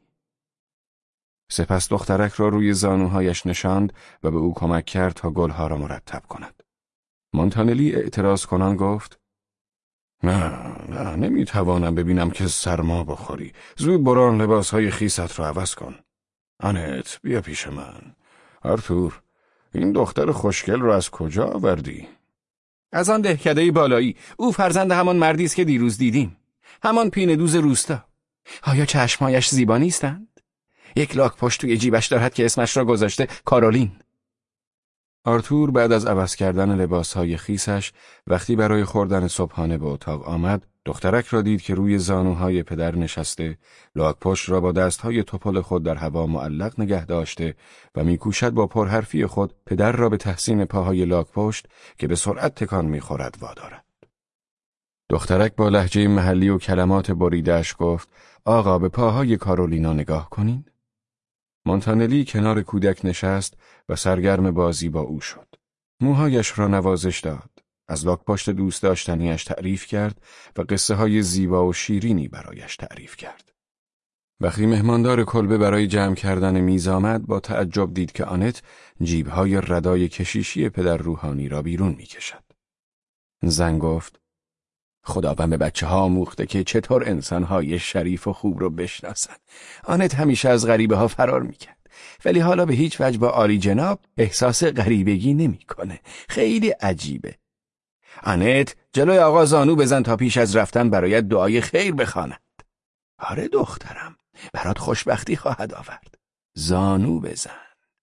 سپس دخترک را روی زانوهایش نشاند و به او کمک کرد تا گلها را مرتب کند. مونتانلی اعتراض کنان گفت: نه نه نمیتوانم ببینم که سرما بخوری. زود برو آن لباسهای خیست را عوض کن. آنت، بیا پیش من. آرتور، این دختر خوشگل را از کجا آوردی؟ از آن دهکده بالایی. او فرزند همان مردی است که دیروز دیدیم. همان پینه دوز روستا. آیا چشمهایش زیبا نیستند؟ یک لاک پشت توی جیبش دارد که اسمش را گذاشته کارولین. آرتور بعد از عوض کردن لباسهای خیسش وقتی برای خوردن صبحانه به اتاق آمد، دخترک را دید که روی زانوهای پدر نشسته، لاک‌پشت را با دستهای توپل خود در هوا معلق نگه داشته و میکوشد با پرحرفی خود پدر را به تحسین پاهای لاک‌پشت که به سرعت تکان میخورد وادارد. دخترک با لهجه محلی و کلمات بریده‌اش گفت: آقا به پاهای کارولینا نگاه کنین. مونتانلی کنار کودک نشست و سرگرم بازی با او شد. موهایش را نوازش داد. از لاک‌پشت دوست داشتنیش تعریف کرد و قصه های زیبا و شیرینی برایش تعریف کرد. وقتی مهماندار کلبه برای جمع کردن میز آمد، با تعجب دید که آنت جیب‌های ردای کشیشی پدر روحانی را بیرون می‌کشد. زن گفت: خداوند به بچه ها آموخته که چطور انسان‌های شریف و خوب رو بشناسن. آنت همیشه از غریبه ها فرار میکرد، ولی حالا به هیچ وجه با عالی جناب احساس غریبگی نمیکنه. خیلی عجیبه. آنت، جلوی آقا زانو بزن تا پیش از رفتن برایت دعای خیر بخواند. آره دخترم، برات خوشبختی خواهد آورد. زانو بزن.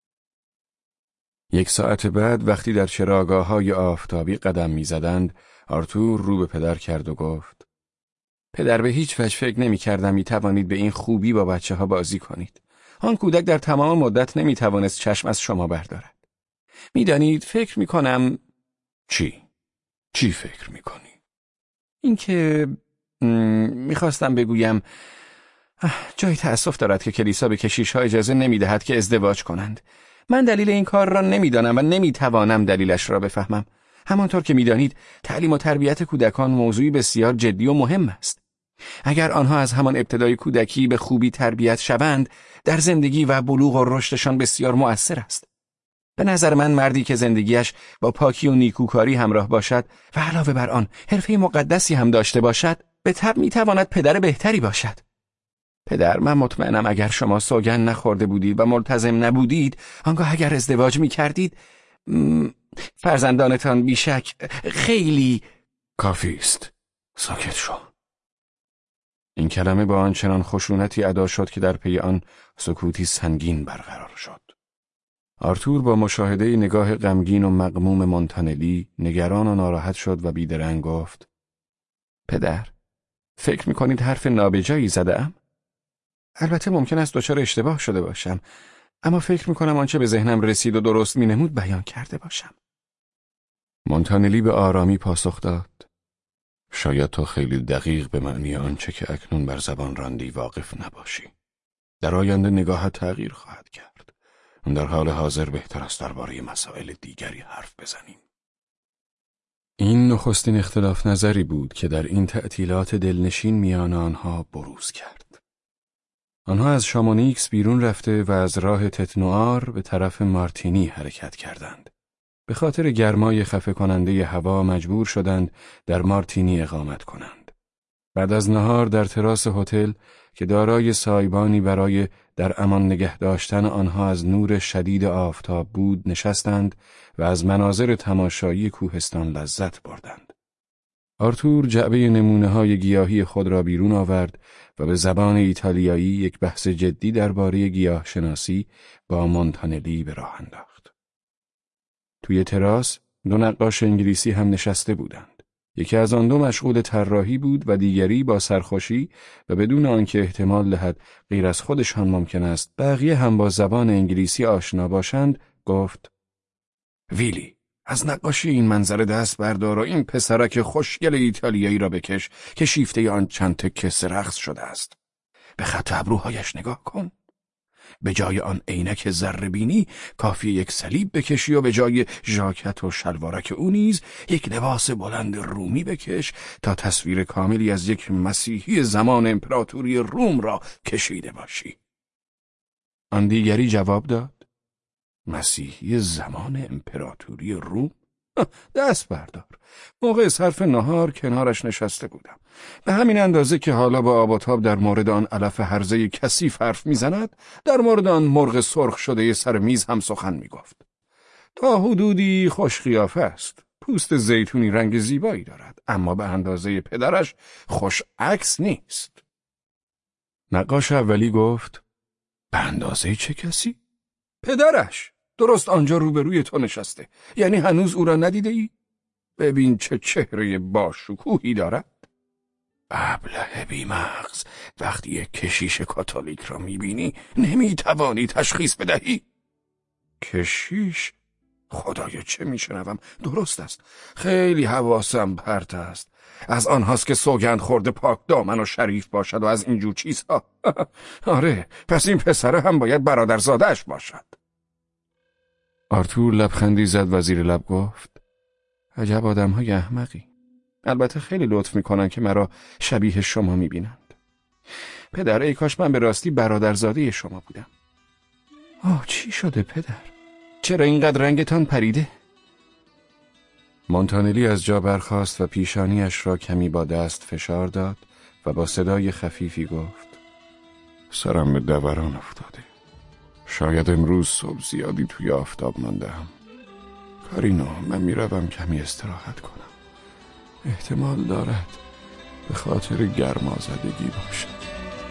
یک ساعت بعد وقتی در چراگاه‌های آفتابی قدم می‌زدند، آرتور رو به پدر کرد و گفت: پدر، به هیچ وجه فکر نمی کردم می توانید به این خوبی با بچه ها بازی کنید. آن کودک در تمام مدت نمی توانست چشم از شما بردارد. می دانید فکر می کنم... چی؟ چی فکر می کنی؟ این که می خواستم بگویم جای تأسف دارد که کلیسا به کشیش ها اجازه نمی دهد که ازدواج کنند. من دلیل این کار را نمی دانم و نمی توانم دلیلش را بفهمم. همانطور که می‌دانید تعلیم و تربیت کودکان موضوعی بسیار جدی و مهم است. اگر آنها از همان ابتدای کودکی به خوبی تربیت شوند، در زندگی و بلوغ و رشدشان بسیار مؤثر است. به نظر من مردی که زندگیش با پاکی و نیکوکاری همراه باشد و علاوه بر آن حرفه مقدسی هم داشته باشد، به طبع می‌تواند پدر بهتری باشد. پدر، من مطمئنم اگر شما سوگند نخورده بودید و ملتزم نبودید، آنگاه اگر ازدواج می‌کردید، م... فرزندانتان بیشک خیلی... کافی است. ساکت شو. این کلمه با آنچنان خشونتی ادا شد که در پی آن سکوتی سنگین برقرار شد. آرتور با مشاهده نگاه غمگین و مغموم مونتانلی نگران و ناراحت شد و بیدرنگ گفت: پدر، فکر می‌کنید حرف نابجایی زده‌ام؟ البته ممکن است دچار اشتباه شده باشم، اما فکر می‌کنم آنچه به ذهنم رسید و درست می‌نمود بیان کرده باشم. مونتانلی به آرامی پاسخ داد: شاید تو خیلی دقیق به معنی آنچه که اکنون بر زبان راندی واقف نباشی. در آینده نگاهت تغییر خواهد کرد. در حال حاضر بهتر است درباره مسائل دیگری حرف بزنیم. این نخستین اختلاف نظری بود که در این تعطیلات دلنشین میان آنها بروز کرد. آنها از شامونیکس بیرون رفته و از راه تتنوار به طرف مارتینی حرکت کردند. به خاطر گرمای خفه کننده هوا مجبور شدند در مارتینی اقامت کنند. بعد از نهار در تراس هتل که دارای سایبانی برای در امان نگه داشتن آنها از نور شدید آفتاب بود نشستند و از مناظر تماشایی کوهستان لذت بردند. آرتور جعبه نمونه‌های گیاهی خود را بیرون آورد و به زبان ایتالیایی یک بحث جدی درباره گیاهشناسی با مونتانلی به راه انداخت. توی تراس دو نقاش انگلیسی هم نشسته بودند. یکی از آن دو مشغول طراحی بود و دیگری با سرخوشی و بدون آنکه احتمال دهد غیر از خودشان ممکن است بقیه هم با زبان انگلیسی آشنا باشند گفت: ویلی، از نقاشی این منظره دست بردار و این پسرک خوشگل ایتالیایی را بکش که شیفته آن چند تکه سرخس شده است. به خط ابروهایش نگاه کن. به جای آن عینک ذره‌بینی کافی یک صلیب بکشی و به جای ژاکت و شلوارک او نیز یک لباس بلند رومی بکش تا تصویر کاملی از یک مسیحی زمان امپراتوری روم را کشیده باشی. آن دیگری جواب داد: مسیحی زمان امپراتوری روم؟ دست بردار. موقع صرف نهار کنارش نشسته بودم. به همین اندازه که حالا با آب و تاب در مورد آن علف هرزه کثیف حرف میزند، در مورد آن مرغ سرخ شده سر میز هم سخن میگفت. تا حدودی خوش قیافه است. پوست زیتونی رنگ زیبایی دارد، اما به اندازه پدرش خوش عکس نیست. نقاش اولی گفت: به اندازه چه کسی؟ پدرش. درست آنجا روبروی تو نشسته. یعنی هنوز او را ندیده ای؟ ببین چه چهره باشکوهی دارد. ابله بی مغز، وقتی یک کشیش کاتولیک را میبینی نمیتوانی تشخیص بدهی. کشیش؟ خدایا چه میشنوم؟ درست است، خیلی حواسم پرت است. از آنهاست که سوگند خورده پاک دامن و شریف باشد و از اینجور چیزها. آره، پس این پسره هم باید برادرزاده‌اش باشد. آرتور لبخندی زد و زیر لب گفت: عجب آدم‌های احمقی. البته خیلی لطف میکنن که مرا شبیه شما میبینند. پدر، ای کاش من به راستی برادرزاده شما بودم. آه، چی شده پدر؟ چرا اینقدر رنگتان پریده؟ مونتانلی از جا برخاست و پیشانیش را کمی با دست فشار داد و با صدای خفیفی گفت: سرم به دوران افتاده. شاید امروز صبح زیادی توی آفتاب ماندم. کارینو، من میروم کمی استراحت کنم. احتمال دارد به خاطر گرمازدگی باشد.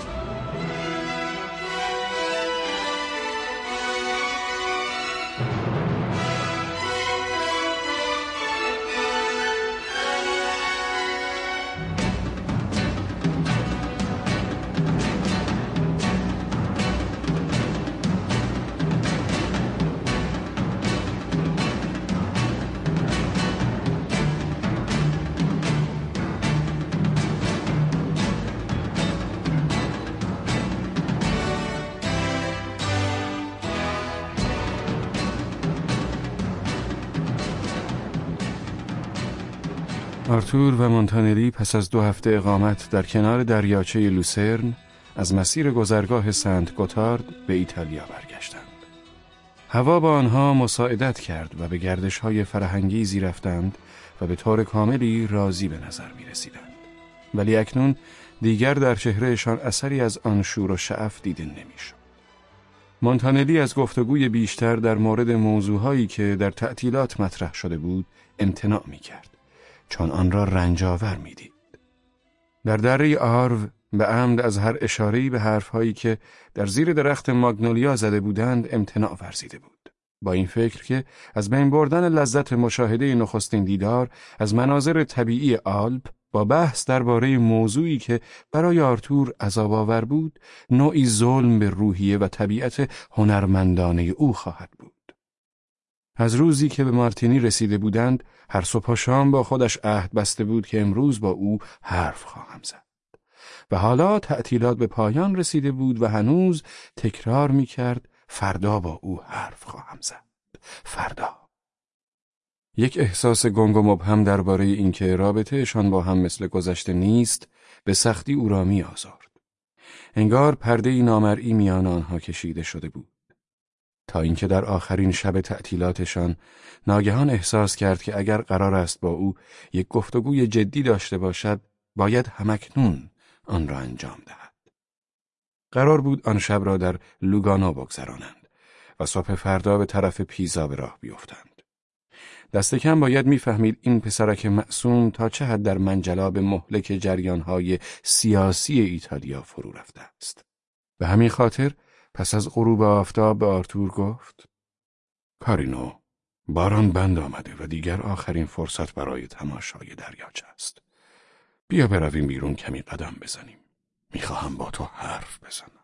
آرتور و مونتانلی پس از دو هفته اقامت در کنار دریاچه لوسرن از مسیر گذرگاه سنت گوتارد به ایتالیا برگشتند. هوا با آنها مساعدت کرد و به گردش‌های فرهنگیزی رفتند و به طور کاملی راضی به نظر می رسیدند. ولی اکنون دیگر در چهرهشان اثری از آن شور و شعف دیده نمی‌شد. مونتانلی از گفتگوی بیشتر در مورد موضوعهایی که در تعطیلات مطرح شده بود امتناع می‌کرد، چون آن را رنجاور می‌دید. در دره آرو به عمد از هر اشاره‌ای به حرف‌هایی که در زیر درخت ماگنولیا زده بودند امتناع ورزیده بود، با این فکر که از بین بردن لذت مشاهده نخستین دیدار از مناظر طبیعی آلپ با بحث درباره موضوعی که برای آرتور عذاب‌آور بود، نوعی ظلم به روحیه و طبیعت هنرمندانه او خواهد بود. از روزی که به مارتینی رسیده بودند، هر صبح و شام با خودش عهد بسته بود که امروز با او حرف خواهم زد. و حالا تعطیلات به پایان رسیده بود و هنوز تکرار می کرد فردا با او حرف خواهم زد. فردا. یک احساس گنگ و مبهم درباره اینکه رابطهشان با هم مثل گذشته نیست به سختی او را می آزارد. انگار پرده‌ای نامرئی میان آنها کشیده شده بود. تا اینکه در آخرین شب تعطیلاتشان ناگهان احساس کرد که اگر قرار است با او یک گفتگوی جدی داشته باشد، باید همکنون آن را انجام دهد. قرار بود آن شب را در لوگانو بگذرانند و صبح فردا به طرف پیزا به راه بیفتند. دست کم باید میفهمید این پسرک معصوم تا چه حد در منجلاب مهلک جریانهای سیاسی ایتالیا فرو رفته است. به همین خاطر پس از غروب آفتاب به آرتور گفت: کارینو، باران بند آمده و دیگر آخرین فرصت برای تماشای دریاچه است. بیا برویم بیرون کمی قدم بزنیم. میخواهم با تو حرف بزنم.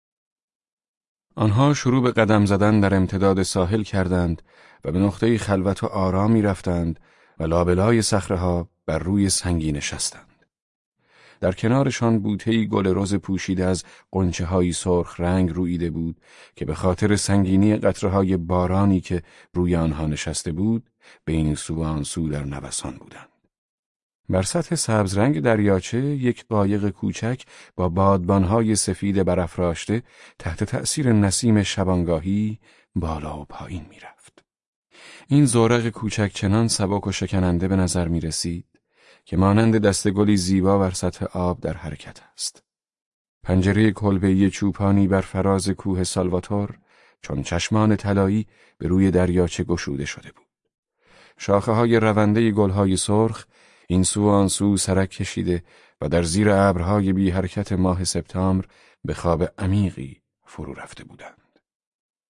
آنها شروع به قدم زدن در امتداد ساحل کردند و به نقطه خلوت و آرامی رفتند و لابلای صخره‌ها بر روی سنگی نشستند. در کنارشان بوته‌ای گل رز پوشیده از غنچه‌های سرخ رنگ رویده بود که به خاطر سنگینی قطره‌های بارانی که روی آنها نشسته بود، بین سو و آن سو در نوسان بودند. بر سطح سبز رنگ دریاچه یک قایق کوچک با بادبان‌های سفید برافراشته تحت تأثیر نسیم شبانگاهی بالا و پایین می‌رفت. این زورق کوچک چنان سبک و شکننده به نظر می‌رسید که مانند دستگلی زیبا بر سطح آب در حرکت است. پنجره کلبه‌ای چوپانی بر فراز کوه سالواتور چون چشمان طلایی به روی دریاچه گشوده شده بود. شاخه‌های رونده گل‌های سرخ این سو آن سو سرک کشیده و در زیر ابرهای بی حرکت ماه سپتامبر به خواب عمیقی فرو رفته بودند.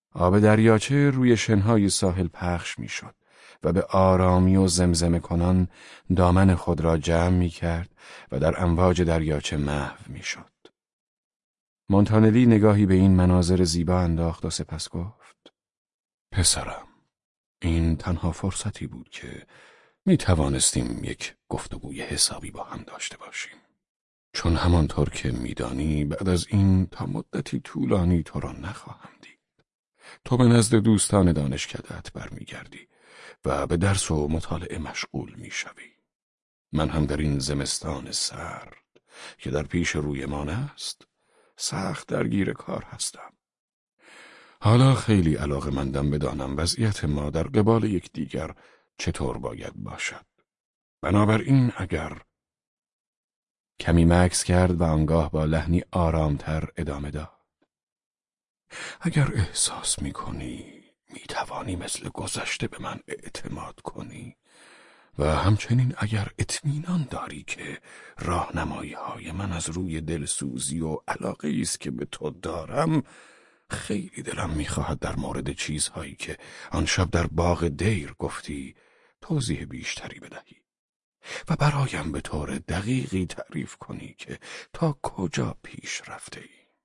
آب دریاچه روی شنهای ساحل پخش میشد و به آرامی و زمزمه کنان دامن خود را جمع می کرد و در امواج دریاچه محو می شد. مونتانلی نگاهی به این مناظر زیبا انداخت و سپس گفت: پسرم، این تنها فرصتی بود که می توانستیم یک گفتگوی حسابی با هم داشته باشیم. چون همانطور که می دانی بعد از این تا مدتی طولانی تو را نخواهم دید. تو به نزد دوستان دانشکده‌ات برمیگردی و به درس و مطالعه مشغول می شوی. من هم در این زمستان سرد که در پیش رویمان است سخت درگیر کار هستم. حالا خیلی علاقه‌مندم بدانم وضعیت ما در قبال یکدیگر چطور باید باشد. بنابراین اگر کمی مکث کرد و آنگاه با لحنی آرامتر ادامه داد: اگر احساس می کنی می توانی مثل گذشته به من اعتماد کنی و همچنین اگر اطمینان داری که راهنمایی های من از روی دلسوزی و علاقه است که به تو دارم، خیلی دلم میخواهد در مورد چیزهایی که آن شب در باغ دیر گفتی توضیح بیشتری بدهی و برایم به طور دقیقی تعریف کنی که تا کجا پیش رفته ای.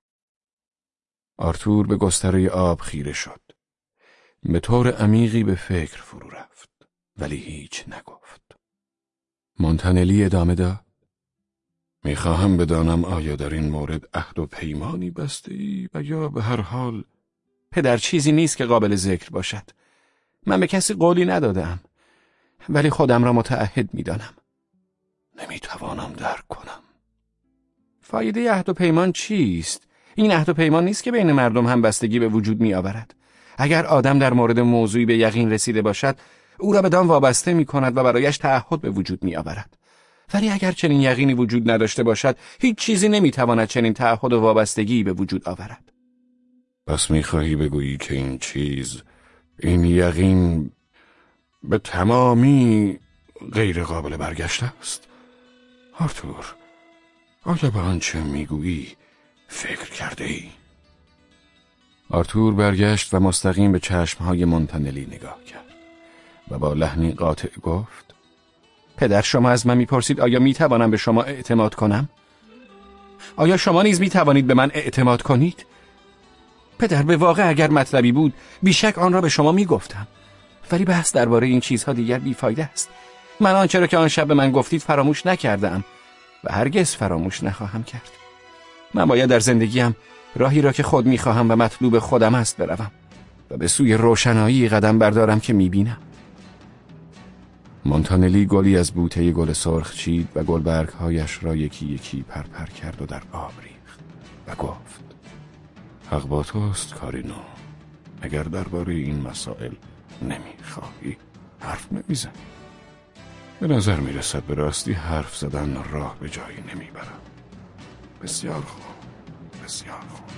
آرتور به گستره آب خیره شد. به طور عمیقی به فکر فرو رفت ولی هیچ نگفت. مونتانلی ادامه داد: میخواهم بدانم آیا در این مورد عهد و پیمانی بسته ای و یا به هر حال؟ پدر، چیزی نیست که قابل ذکر باشد. من به کسی قولی ندادم ولی خودم را متعهد میدانم. نمیتوانم درک کنم. فایده عهد و پیمان چیست؟ این عهد و پیمان نیست که بین مردم همبستگی به وجود می آورد. اگر آدم در مورد موضوعی به یقین رسیده باشد او را بدان وابسته می کند و برایش تعهد به وجود می آورد. ولی اگر چنین یقینی وجود نداشته باشد هیچ چیزی نمی تواند چنین تعهد و وابستگی به وجود آورد. پس می خواهی بگویی که این چیز، این یقین به تمامی غیر قابل برگشت است؟ آرتور، آیا به آنچه میگویی فکر کرده ای؟ آرتور برگشت و مستقیم به چشمهای مونتانلی نگاه کرد و با لحنی قاطع گفت: پدر، شما از من میپرسید آیا میتوانم به شما اعتماد کنم؟ آیا شما نیز میتوانید به من اعتماد کنید؟ پدر، به واقع اگر مطلبی بود بیشک آن را به شما میگفتم، ولی بحث درباره این چیزها دیگر بیفایده است. من آنچه را که آن شب به من گفتید فراموش نکردم و هرگز فراموش نخواهم کرد. من باید در زندگیم راهی را که خود میخواهم و مطلوب خودم است بروم و به سوی روشنایی قدم بردارم که میبینم. مونتانلی گلی از بوته گل سرخ چید و گلبرگهایش را یکی یکی پرپر کرد و در آب ریخت و گفت: حق با توست کارینو. اگر درباره این مسائل نمیخواهی حرف نمیزن. به نظر میرسد به راستی حرف زدن راه به جایی نمیبرم. بسیار خوب، بسیار خوب.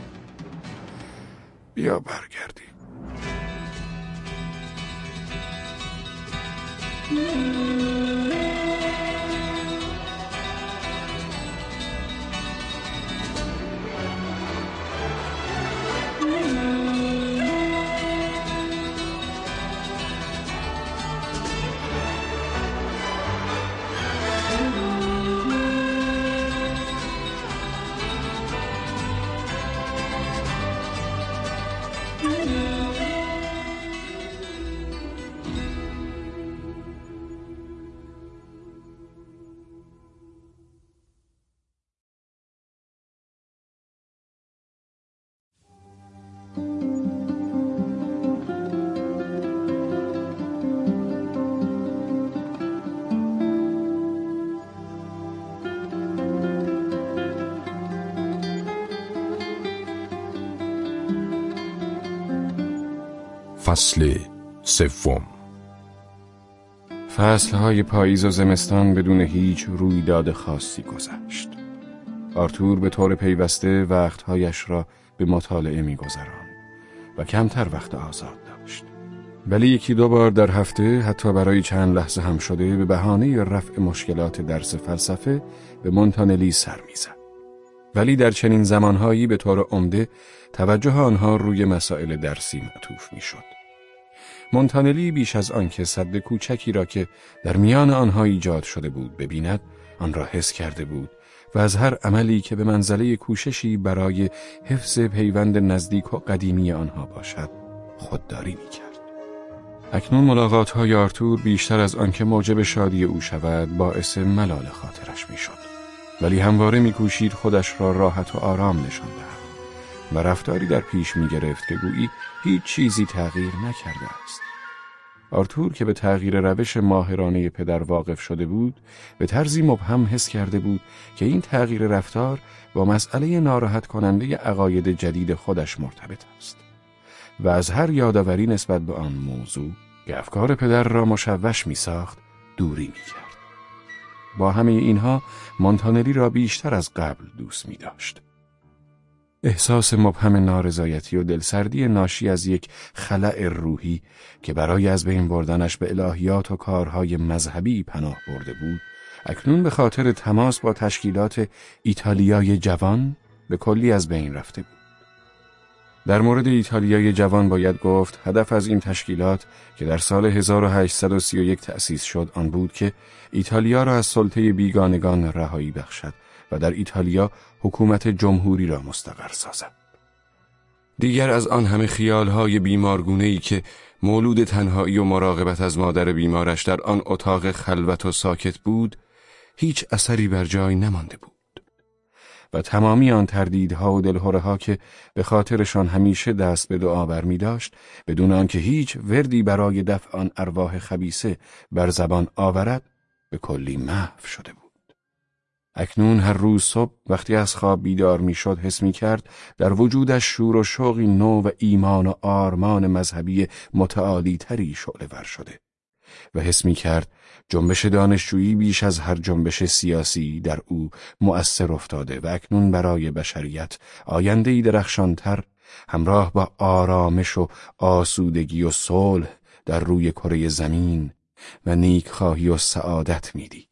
بیا برگردیم. فصل سوم. فصلهای پاییز و زمستان بدون هیچ رویداد خاصی گذشت. آرتور به طور پیوسته وقتهایش را به مطالعه می‌گذراند و کمتر وقت آزاد داشت. ولی یکی دو بار در هفته حتی برای چند لحظه هم شده به بهانه رفع مشکلات درس فلسفه به مونتانلی سر می‌زد. ولی در چنین زمانهایی به طور عمده توجه آنها روی مسائل درسی معطوف میشد. مونتانلی بیش از آن که سد کوچکی را که در میان آنها ایجاد شده بود ببیند، آن را حس کرده بود و از هر عملی که به منزله کوششی برای حفظ پیوند نزدیک و قدیمی آنها باشد خودداری میکرد. اکنون ملاقات‌های آرتور بیشتر از آن که موجب شادی او شود باعث ملال خاطرش میشد، ولی همواره میکوشید خودش را راحت و آرام نشان دهد و رفتاری در پیش میگرفت که گویی هیچ چیزی تغییر نکرده است. آرتور که به تغییر روش ماهرانه پدر واقف شده بود، به طرزی مبهم حس کرده بود که این تغییر رفتار با مسئله ناراحت کننده عقاید جدید خودش مرتبط است و از هر یادآوری نسبت به آن موضوع که افکار پدر را مشوش می ساخت دوری می کرد. با همه اینها مونتانلی را بیشتر از قبل دوست می داشت. احساس مبهم نارضایتی و دلسردی ناشی از یک خلأ روحی که برای از بین بردنش به الهیات و کارهای مذهبی پناه برده بود، اکنون به خاطر تماس با تشکیلات ایتالیای جوان به کلی از بین رفته بود. در مورد ایتالیای جوان باید گفت هدف از این تشکیلات که در سال هزار و هشتصد و سی و یک تأسیس شد آن بود که ایتالیا را از سلطه بیگانگان رهایی بخشد و در ایتالیا حکومت جمهوری را مستقر سازد. دیگر از آن همه خیالهای بیمارگونه‌ای که مولود تنهایی و مراقبت از مادر بیمارش در آن اتاق خلوت و ساکت بود، هیچ اثری بر جای نمانده بود. و تمامی آن تردیدها و دلهره‌ها که به خاطرشان همیشه دست به دعا برمی داشت، بدون آنکه هیچ وردی برای دفع آن ارواح خبیثه بر زبان آورد، به کلی محو شده بود. اکنون هر روز صبح وقتی از خواب بیدار می شد حس می کرد در وجودش شور و شوقی نو و ایمان و آرمان مذهبی متعالی تری شعله ور شده و حس می کرد جنبش دانشجویی بیش از هر جنبش سیاسی در او مؤثر افتاده و اکنون برای بشریت آینده‌ای درخشانتر همراه با آرامش و آسودگی و صلح در روی کره زمین و نیکخواهی و سعادت می‌دید.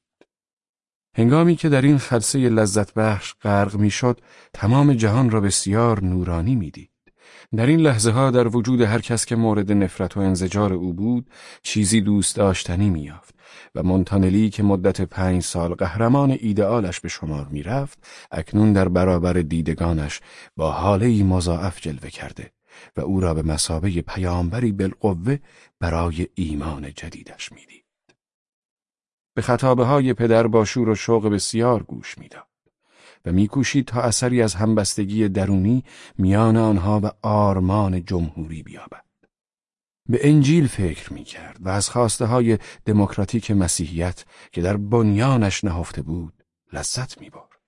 هنگامی که در این خلسه لذت بخش غرق می‌شد، تمام جهان را بسیار نورانی می‌دید. در این لحظه ها در وجود هر کس که مورد نفرت و انزجار او بود چیزی دوست داشتنی می‌یافت و مونتانلی که مدت پنج سال قهرمان ایدئالش به شمار می‌رفت، اکنون در برابر دیدگانش با حاله‌ای مضاعف جلوه کرده و او را به مثابه پیامبری بالقوه برای ایمان جدیدش می‌دید. به خطابه‌های پدر با شور و شوق بسیار گوش می‌داد و می‌کوشید تا اثری از همبستگی درونی میان آنها و آرمان جمهوری بیابد. به انجیل فکر می‌کرد و از خواسته‌های دموکراتیک مسیحیت که در بنیانش نهفته بود لذت می‌برد.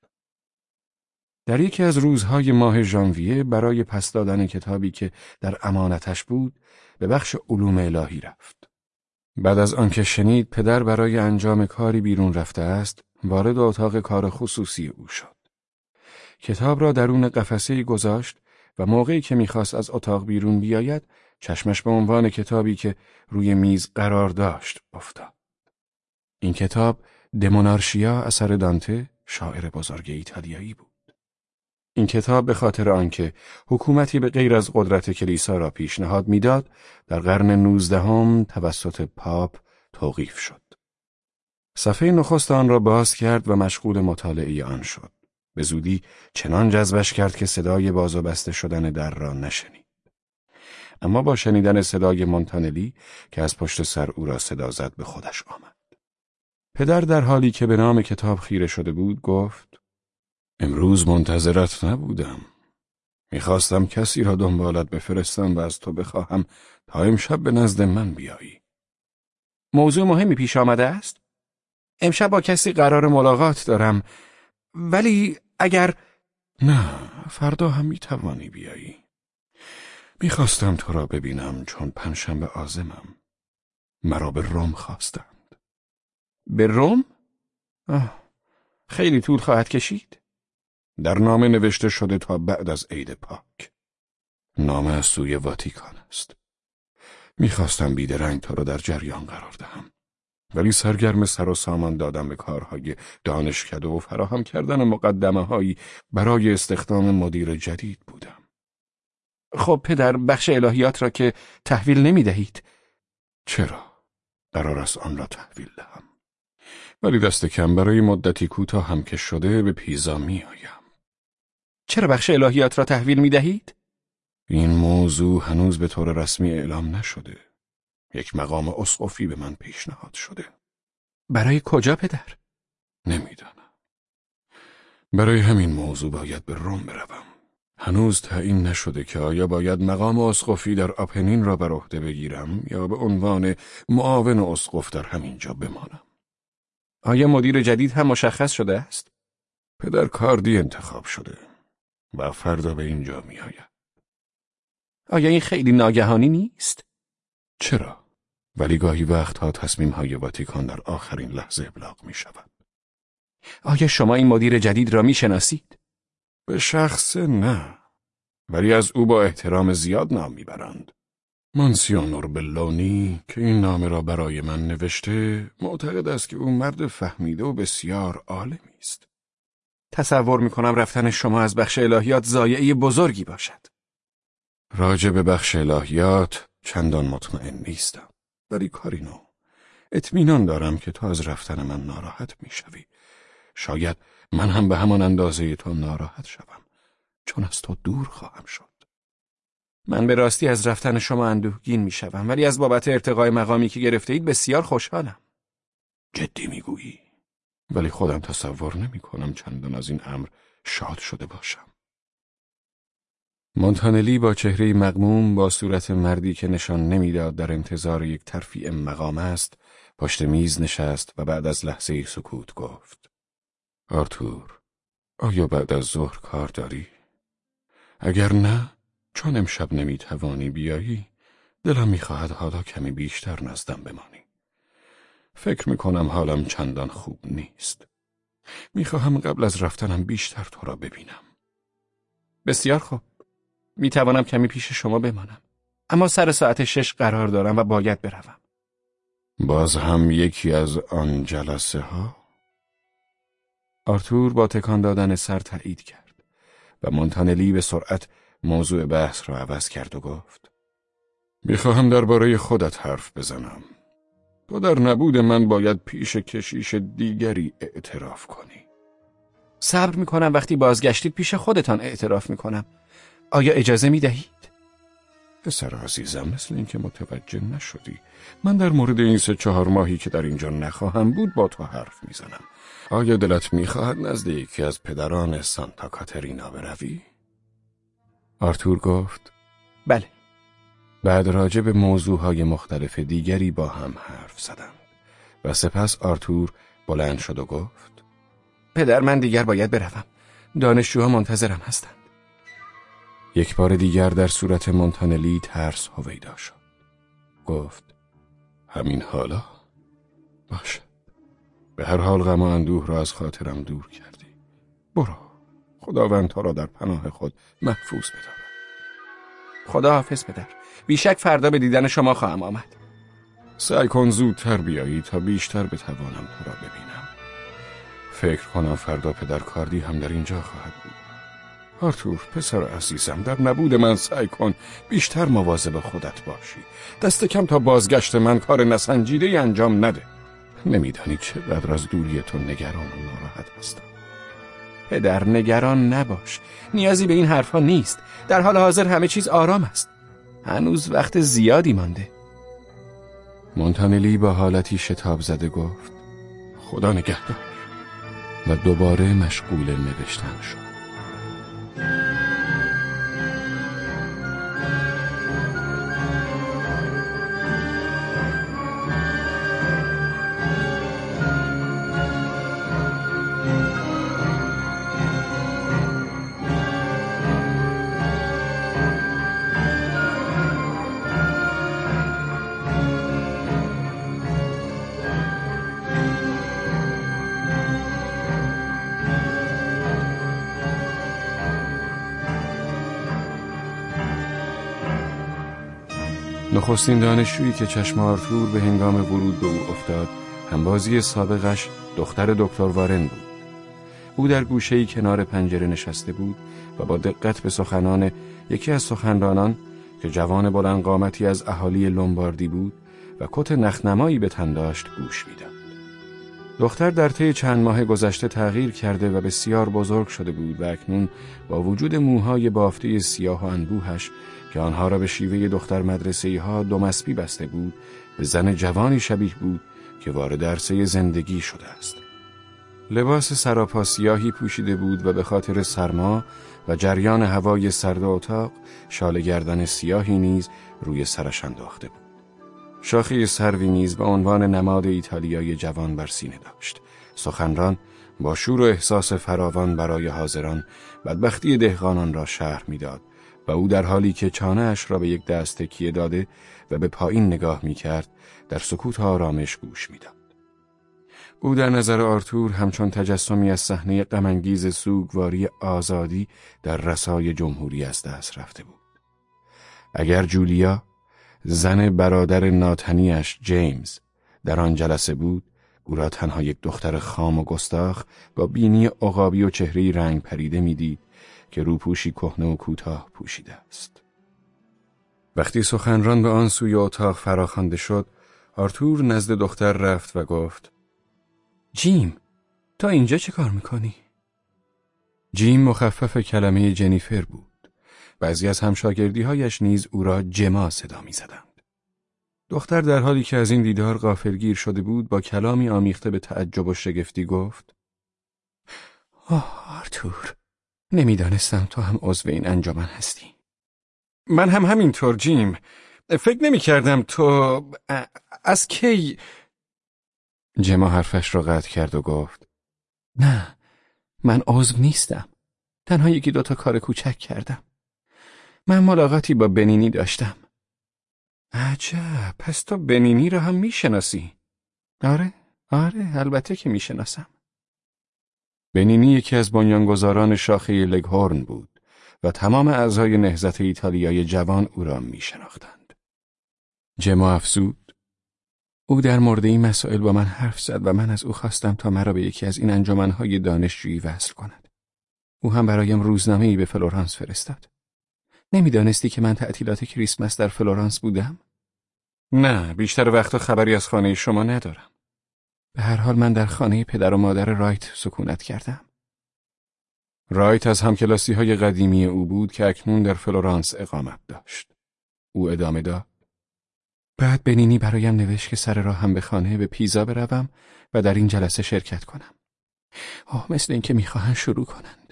در یکی از روزهای ماه ژانویه برای پس دادن کتابی که در امانتش بود به بخش علوم الهی رفت. بعد از آنکه شنید پدر برای انجام کاری بیرون رفته است، وارد اتاق کار خصوصی او شد. کتاب را درون قفسه‌ای گذاشت و موقعی که می‌خواست از اتاق بیرون بیاید، چشمش به عنوان کتابی که روی میز قرار داشت افتاد. این کتاب دمونارشیا اثر دانته، شاعر بزرگ ایتالیایی بود. این کتاب به خاطر آنکه حکومتی به غیر از قدرت کلیسا را پیشنهاد میداد، در قرن نوزدهم توسط پاپ توقیف شد. صفحه نخست آن را باز کرد و مشغول مطالعه آن شد. به زودی چنان جذبش کرد که صدای باز و بسته شدن در را نشنید. اما با شنیدن صدای مونتانلی که از پشت سر او را صدا زد به خودش آمد. پدر در حالی که به نام کتاب خیره شده بود گفت: امروز منتظرت نبودم. میخواستم کسی را دنبالت بفرستم و از تو بخواهم تا امشب به نزد من بیایی. موضوع مهمی پیش آمده است؟ امشب با کسی قرار ملاقات دارم، ولی اگر... نه، فردا هم میتوانی بیایی. میخواستم تو را ببینم چون پنجشنبه عازمم. مرا به روم خواستند. به روم؟ آه، خیلی طول خواهد کشید. در نامه نوشته شده تا بعد از عید پاک. نامه از سوی واتیکان است. میخواستم بیدرنگ تو را در جریان قرار دهم. ولی سرگرم سر و سامان دادن به کارهای دانشکده و فراهم کردن مقدمه هایی برای استخدام مدیر جدید بودم. خب پدر، بخش الهیات را که تحویل نمی دهید؟ چرا؟ قرار است آن را تحویل دهم. ولی دست کم برای مدتی کوتاه هم که شده به پیزا می آیم. چرا بخش الهیات را تحویل می دهید؟ این موضوع هنوز به طور رسمی اعلام نشده. یک مقام اسقفی به من پیشنهاد شده. برای کجا پدر؟ نمیدانم. برای همین موضوع باید به روم بروم. هنوز تعیین نشده که آیا باید مقام اسقفی در آپنین را بر عهده بگیرم یا به عنوان معاون اسقف در همینجا بمانم. آیا مدیر جدید هم مشخص شده است؟ پدر کاردی انتخاب شده و فردا به اینجا می آید. آیا این خیلی ناگهانی نیست؟ چرا؟ ولی گاهی وقتها تصمیم های واتیکان در آخرین لحظه ابلاغ می شود. آیا شما این مدیر جدید را می شناسید؟ به شخص نه، ولی از او با احترام زیاد نام می برند. مانسیونور بلونی که این نامه را برای من نوشته معتقد است که او مرد فهمیده و بسیار عالمی است. تصور می کنم رفتن شما از بخش الهیات ضایعه بزرگی باشد. راجع به بخش الهیات چندان مطمئن نیستم. ولی کارینو، اطمینان دارم که تو از رفتن من ناراحت می شوی. شاید من هم به همان اندازه تو ناراحت شوم، چون از تو دور خواهم شد. من به راستی از رفتن شما اندوهگین می شوم، ولی از بابت ارتقای مقامی که گرفته اید بسیار خوشحالم. جدی می گویی؟ ولی خودم تصور نمی کنم چندان از این امر شاد شده باشم. مونتانلی با چهره مغموم با صورت مردی که نشان نمیداد در انتظار یک ترفیع مقام است پشت میز نشست و بعد از لحظه سکوت گفت: آرتور، آیا بعد از ظهر کار داری؟ اگر نه، چون امشب نمیتوانی بیایی، دلم میخواهد حالا کمی بیشتر نزدم بمانی. فکر میکنم حالم چندان خوب نیست. میخواهم قبل از رفتنم بیشتر تو را ببینم. بسیار خوب. میتوانم کمی پیش شما بمانم. اما سر ساعت شش قرار دارم و باید بروم. باز هم یکی از آن جلسه ها؟ آرتور با تکان دادن سر تایید کرد و مونتانلی به سرعت موضوع بحث را عوض کرد و گفت: میخواهم درباره خودت حرف بزنم. تو در نبود من باید پیش کشیش دیگری اعتراف کنی. صبر میکنم وقتی بازگشتید پیش خودتان اعتراف میکنم. آیا اجازه میدهید؟ پسر عزیزم، مثل این که متوجه نشدی. من در مورد این سه چهار ماهی که در اینجا نخواهم بود با تو حرف میزنم. آیا دلت میخواهد نزد یکی از پدران سانتا کاترینا بروی؟ آرتور گفت: بله. بعد راجع به موضوعهای مختلف دیگری با هم حرف زدند و سپس آرتور بلند شد و گفت: پدر، من دیگر باید بروم. دانشجوها منتظرم هستند. یک بار دیگر در صورت مونتانلی ترس هویدا شد. گفت: همین حالا؟ باشه. به هر حال غم و اندوه را از خاطرم دور کردی. برو. خداوند تو را در پناه خود محفوظ بدارد. خدا حافظ پدر. بیشک فردا به دیدن شما خواهم آمد. سعی کن زودتر بیایی تا بیشتر بتوانم تو را ببینم. فکر کنم فردا پدر کاردی هم در اینجا خواهد بود. آرتور، پسر عزیزم، در نبود من سعی کن بیشتر مواظب خودت باشی. دست کم تا بازگشت من کار نسنجیده انجام نده. نمیدانی چقدر از دوری تو نگران و ناراحت هستم. پدر، نگران نباش. نیازی به این حرفا نیست. در حال حاضر همه چیز آرام است. هنوز وقت زیادی مانده. مونتانلی با حالتی شتاب زده گفت: خدا نگهدار. و دوباره مشغول نوشتن شد. نخستین دانشجویی که چشم آرتور به هنگام ورود به او افتاد همبازی سابقش دختر دکتر وارن بود. او در گوشه‌ای کنار پنجره نشسته بود و با دقت به سخنان یکی از سخنرانان که جوان بلند قامتی از اهالی لومباردی بود و کت نخنمایی به تن داشت گوش میداد. دختر در طی چند ماه گذشته تغییر کرده و بسیار بزرگ شده بود و اکنون با وجود موهای بافته سیاه و انبوهش که آنها را به شیوه دختر مدرسه‌ای ها دو مسبی بسته بود، به زن جوانی شبیه بود که وارد عرصه زندگی شده است. لباس سراپا سیاهی پوشیده بود و به خاطر سرما و جریان هوای سرد اتاق شال گردن سیاهی نیز روی سرش انداخته بود. شاخه سروی نیز به عنوان نماد ایتالیای جوان بر سینه داشت. سخنران با شور و احساس فراوان برای حاضران بدبختی دهقانان را شرح میداد و او در حالی که چانه‌اش را به یک دست تکیه داده و به پایین نگاه می‌کرد در سکوت آرامش گوش میداد. او در نظر آرتور همچون تجسمی از صحنه غم‌انگیز سوگواری آزادی در رسای جمهوری از دست رفته بود. اگر جولیا، زن برادر ناتنیش جیمز، در آن جلسه بود، او را تنها یک دختر خام و گستاخ با بینی عقابی و چهره‌ای رنگ پریده می‌دید که روپوشی کهنه و کوتاه پوشیده است. وقتی سخنران به آن سوی اتاق فراخوانده شد، آرتور نزد دختر رفت و گفت: جیم، تا اینجا چه کار میکنی؟ جیم مخفف کلمه جنیفر بود. بعضی از همشاگردی‌هایش نیز او را جما صدا می‌زدند. دختر در حالی که از این دیدار غافلگیر شده بود با کلامی آمیخته به تعجب و شگفتی گفت: آه آرتور، نمیدانستم تو هم عضو این انجمن هستی. من هم همینطور جیم. فکر نمی کردم تو از کی... جما حرفش را قطع کرد و گفت: نه، من عضو نیستم. تنها یکی دوتا کار کوچک کردم. من ملاقاتی با بنینی داشتم. عجب، پس تو بنینی را هم میشناسی؟ آره، آره، البته که میشناسم. بنینی یکی از بنیانگذاران شاخه لگهورن بود و تمام اعضای نهضت ایتالیای جوان او را میشناختند. جما افزود: او در مورد این مسائل با من حرف زد و من از او خواستم تا مرا به یکی از این انجمنهای دانشجویی وصل کند. او هم برایم روزنامه‌ای به فلورانس فرستاد. نمیدانستی که من تعطیلات کریسمس در فلورانس بودم؟ نه، بیشتر وقتا خبری از خانه شما ندارم. به هر حال من در خانه پدر و مادر رایت سکونت کردم. رایت از همکلاسی‌های قدیمی او بود که اکنون در فلورانس اقامت داشت. او ادامه داد: بعد بنینی برایم نوشت که سر راه هم به خانه به پیزا بروم و در این جلسه شرکت کنم. آه، مثل این که میخواهند شروع کنند.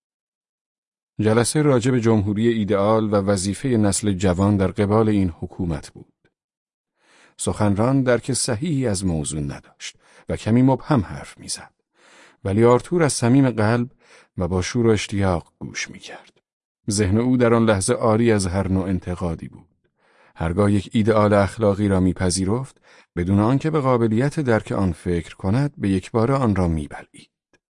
جلسه راجع به جمهوری ایدئال و وظیفه نسل جوان در قبال این حکومت بود. سخنران درک صحیحی از موضوع نداشت و کمی مبهم حرف میزد، ولی آرتور از صمیم قلب و با شور و اشتیاق گوش میکرد. ذهن او در آن لحظه عاری از هر نوع انتقادی بود. هرگاه یک ایدئال اخلاقی را میپذیرفت، بدون آنکه به قابلیت درک آن فکر کند، به یک بار آن را میبلعید.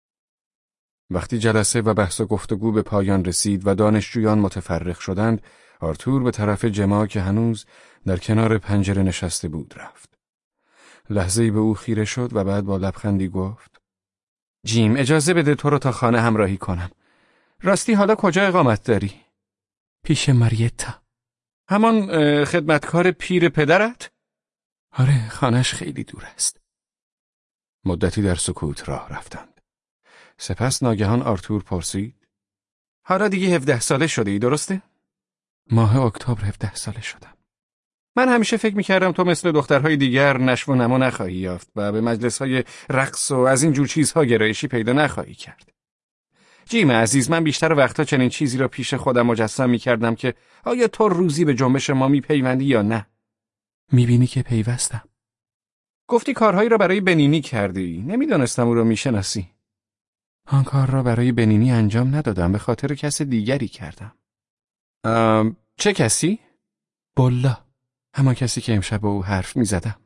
وقتی جلسه و بحث و گفتگو به پایان رسید و دانشجویان متفرق شدند، آرتور به طرف جما که هنوز در کنار پنجره نشسته بود رفت. لحظه‌ای به او خیره شد و بعد با لبخندی گفت: جیم، اجازه بده تو رو تا خانه همراهی کنم. راستی حالا کجا اقامت داری؟ پیش ماریتا. همان خدمتکار پیر پدرت؟ آره، خانهش خیلی دور است. مدتی در سکوت راه رفتند. سپس ناگهان آرتور پرسید: حالا دیگه هفده ساله شده ای، درسته؟ ماه اکتبر هفده ساله شدم. من همیشه فکر میکردم تو مثل دخترهای دیگر نشو و نما نخواهی یافت و به مجلسهای رقص و از این جور چیزها گرایشی پیدا نخواهی کرد. جیم عزیز، من بیشتر وقتا چنین چیزی را پیش خودم مجسم میکردم که آیا تو روزی به جنبش ما میپیوندی یا نه؟ میبینی که پیوستم. گفتی کارهایی را برای بنینی کردی. نمیدانستم او را میشناسی. آن کار را برای بنینی انجام ندادم، به خاطر کس دیگری کردم. ام، چه کسی؟ بولا، همان کسی که امشب با او حرف میزدم.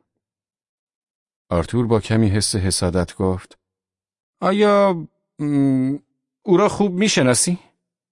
آرتور با کمی حس حسادت گفت: آیا م... او را خوب میشناسی؟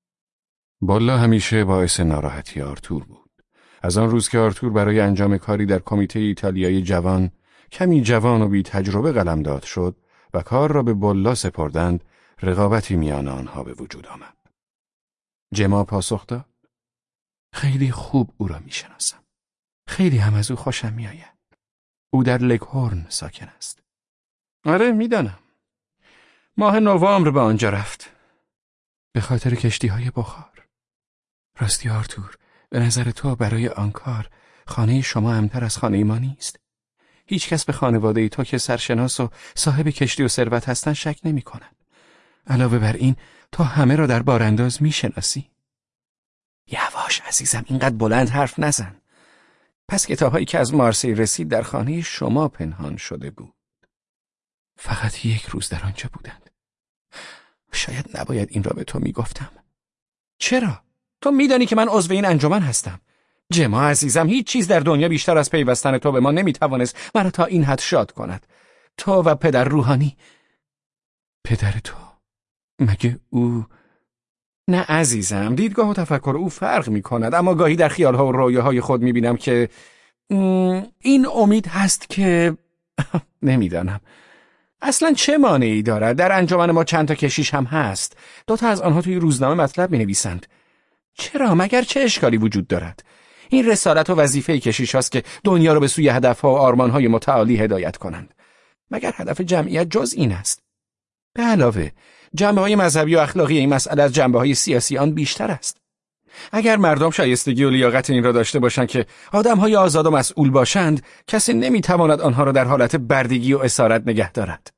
بولا همیشه باعث ناراحتی آرتور بود. از آن روز که آرتور برای انجام کاری در کمیته ایتالیای جوان کمی جوان و بی تجربه قلمداد شد و کار را به بلا سپردند، رقابتی میان آنها به وجود آمد. جما پاسخ داد: خیلی خوب او را میشناسم. خیلی هم از او خوشم میآید. او در لکهورن ساکن است. آره میدانم. ماه نوامبر به آنجا رفت. به خاطر کشتی های بخار. راستی آرتور، به نظر تو برای آن کار خانه شما امتر از خانه ما نیست؟ هیچ کس به خانواده تو که سرشناس و صاحب کشتی و ثروت هستن شک نمی کند. علاوه بر این تو همه را در بارانداز می شناسی. یواش عزیزم، اینقدر بلند حرف نزن. پس کتابهایی که از مارسی رسید در خانه شما پنهان شده بود. فقط یک روز در آنجا بودند. شاید نباید این را به تو می گفتم. چرا؟ تو میدانی که من عضو این انجمن هستم. جما عزیزم، هیچ چیز در دنیا بیشتر از پیوستن تو به ما نمیتوانست مرا تا این حد شاد کند. تو و پدر روحانی. پدر تو؟ مگه او؟ نه عزیزم، دیدگاه و تفکر او فرق می کند، اما گاهی در خیالها و رویاهای خود می بینم که این امید هست که نمیدانم. اصلا چه مانعی دارد؟ در انجمن ما چند تا کشیش هم هست. دو تا از آنها توی روزنامه مطلب می نویسند. چرا؟ مگر چه اشکالی وجود دارد؟ این رسالت و وظیفه کشیش هاست که دنیا رو به سوی هدفها و آرمانهای متعالی هدایت کنند. مگر هدف جمعیت جز این است؟ به علاوه جنبه‌های مذهبی و اخلاقی این مسئله از جنبه‌های سیاسی آن بیشتر است. اگر مردم شایستگی و لیاقت این را داشته باشند که آدم‌های آزاد و مسئول باشند، کسی نمی‌تواند آنها را در حالت بردگی و اسارت نگه دارد.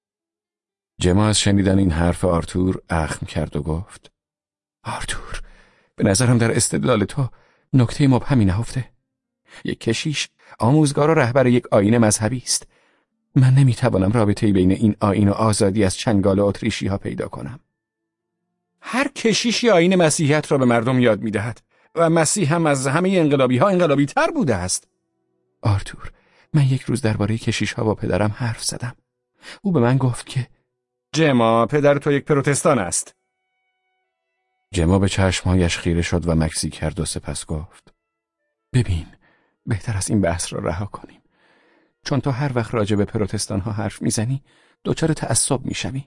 جما از شنیدن این حرف آرتور اخم کرد و گفت: آرتور، به نظرم در استدلال تو نکته مبهمی نهفته. یک کشیش آموزگار و رهبر یک آیین مذهبی است. من نمیتوانم رابطه‌ای بین این آیین و آزادی از چنگال اتریشی ها پیدا کنم. هر کشیشی آیین مسیحیت را به مردم یاد میدهد و مسیح هم از همه انقلابی ها انقلابی تر بوده است. آرتور، من یک روز درباره کشیش ها با پدرم حرف زدم. او به من گفت که جما، پدر تو یک پروتستان است. جما به چشمهایش خیره شد و مکسی کرد و سپس گفت: ببین، بهتر از این بحث را رها کنیم. چون تو هر وقت راجع به پروتستان ها حرف میزنی دچار تعصب میشوی.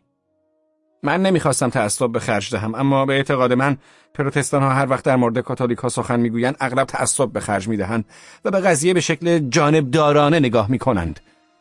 من نمیخواستم تعصب به خرج دهم، اما به اعتقاد من پروتستان ها هر وقت در مورد کاتولیک ها سخن میگویند اغلب تعصب به خرج میدهند و به قضیه به شکل جانبدارانه نگاه میکنند.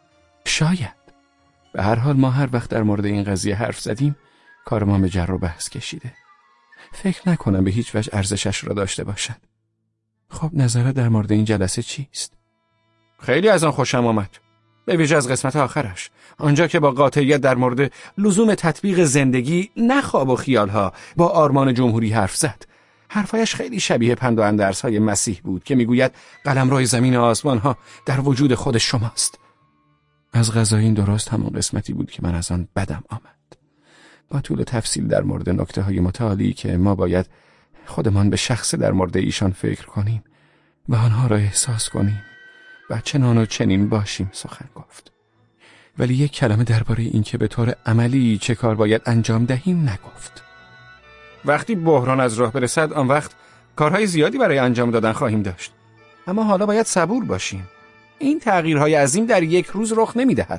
شاید. به هر حال ما هر وقت در مورد این قضیه حرف زدیم کار ما به جر و بحث کشیده. فکر نکنم به هیچ وجه ارزشش را داشته باشد. خب نظرت در مورد این جلسه چیست؟ خیلی از آن خوشم آمد. به ویژه از قسمت آخرش، آنجا که با قاطعیت در مورد لزوم تطبیق زندگی نه خواب و خیالها با آرمان جمهوری حرف زد. حرفایش خیلی شبیه پند و اندرس‌های مسیح بود که میگوید قلمرو زمین و آسمان ها در وجود خود شماست. از قضا این درست همون قسمتی بود که من از آن بدم آمد. با طول تفصیل در مورد نکته‌های متعالی که ما باید خودمان به شخص در مورد ایشان فکر کنیم و آنها را احساس کنیم و چنان و چنین باشیم سخن گفت. ولی یک کلمه درباره این که به طور عملی چه کار باید انجام دهیم نگفت. وقتی بحران از راه برسد آن وقت کارهای زیادی برای انجام دادن خواهیم داشت. اما حالا باید صبور باشیم. این تغییرهای عظیم در یک روز رخ نمی‌دهد.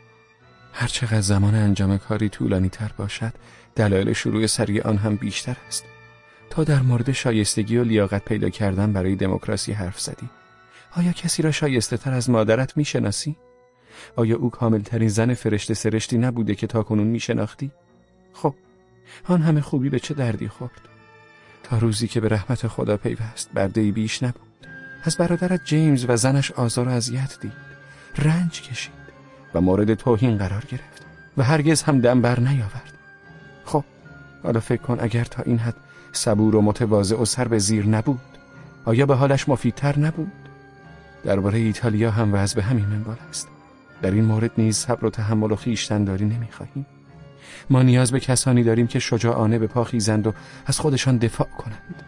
هر چقدر زمان انجام کاری طولانی تر باشد، دلایل شروع سریع آن هم بیشتر است. تا در مورد شایستگی و لیاقت پیدا کردن برای دموکراسی حرف زدی. آیا کسی را شایسته تر از مادرت می شناسی؟ آیا او کامل ترین زن فرشته سرشتی نبوده که تا کنون می شناختی؟ خب، آن همه خوبی به چه دردی خورد؟ تا روزی که به رحمت خدا پیوست برده‌ای بیش نبود. از برادرت جیمز و زنش آزار و اذیت دید، رنج کشید و مورد توهین قرار گرفت و هرگز هم دم بر نیاورد. خب، حالا فکر کن اگر تا این حد صبور و متواضع و سر به زیر نبود، آیا به حالش مفیدتر نبود؟ درباره ایتالیا هم وضع به همین منوال است. در این مورد نیز صبر و تحمل و خویشتن‌داری نمی‌خواهیم. ما نیاز به کسانی داریم که شجاعانه به پا خیزند و از خودشان دفاع کنند.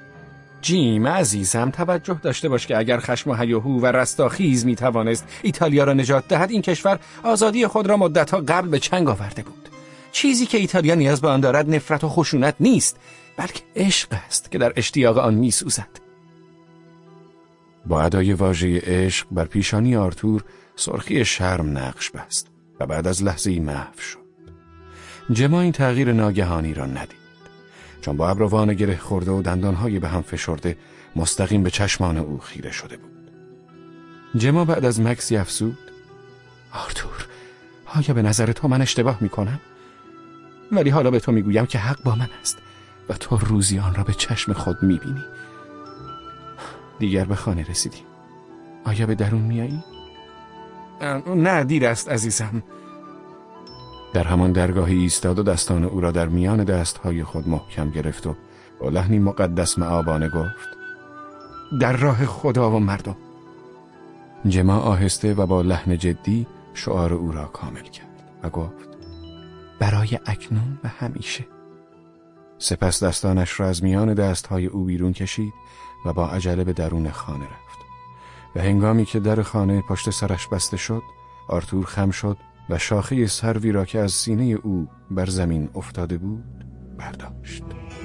جیم عزیزم، توجه داشته باش که اگر خشم و هیاهو و رستاخیز می‌توانست ایتالیا را نجات دهد، این کشور آزادی خود را مدت‌ها قبل به چنگ آورده بود. چیزی که ایتالیا نیاز به آن دارد نفرت و خشونت نیست، بلکه عشق است که در اشتیاق آن می‌سوزد. با ادای واژه عشق بر پیشانی آرتور سرخی شرم نقش بست و بعد از لحظه‌ای محو شد. جما این تغییر ناگهانی را ندید، چون با ابروان گره خورده و دندانهای به هم فشرده مستقیم به چشمان او خیره شده بود. جما بعد از مکسی افسود: آرتور، آیا به نظر تو من اشتباه میکنم؟ ولی حالا به تو میگویم که حق با من است و تو روزی آن را به چشم خود میبینی. دیگر به خانه رسیدیم. آیا به درون میایی؟ نه، دیر است عزیزم. در همان درگاهی ایستاد و دستان او را در میان دستهای خود محکم گرفت و با لحنی مقدس مآبانه گفت: در راه خدا و مردم. جما آهسته و با لحن جدی شعار او را کامل کرد و گفت: برای اکنون و همیشه. سپس دستانش را از میان دستهای او بیرون کشید و با عجله به درون خانه رفت. و هنگامی که در خانه پشت سرش بسته شد، آرتور خم شد و شاخه سروی را که از سینه او بر زمین افتاده بود برداشت.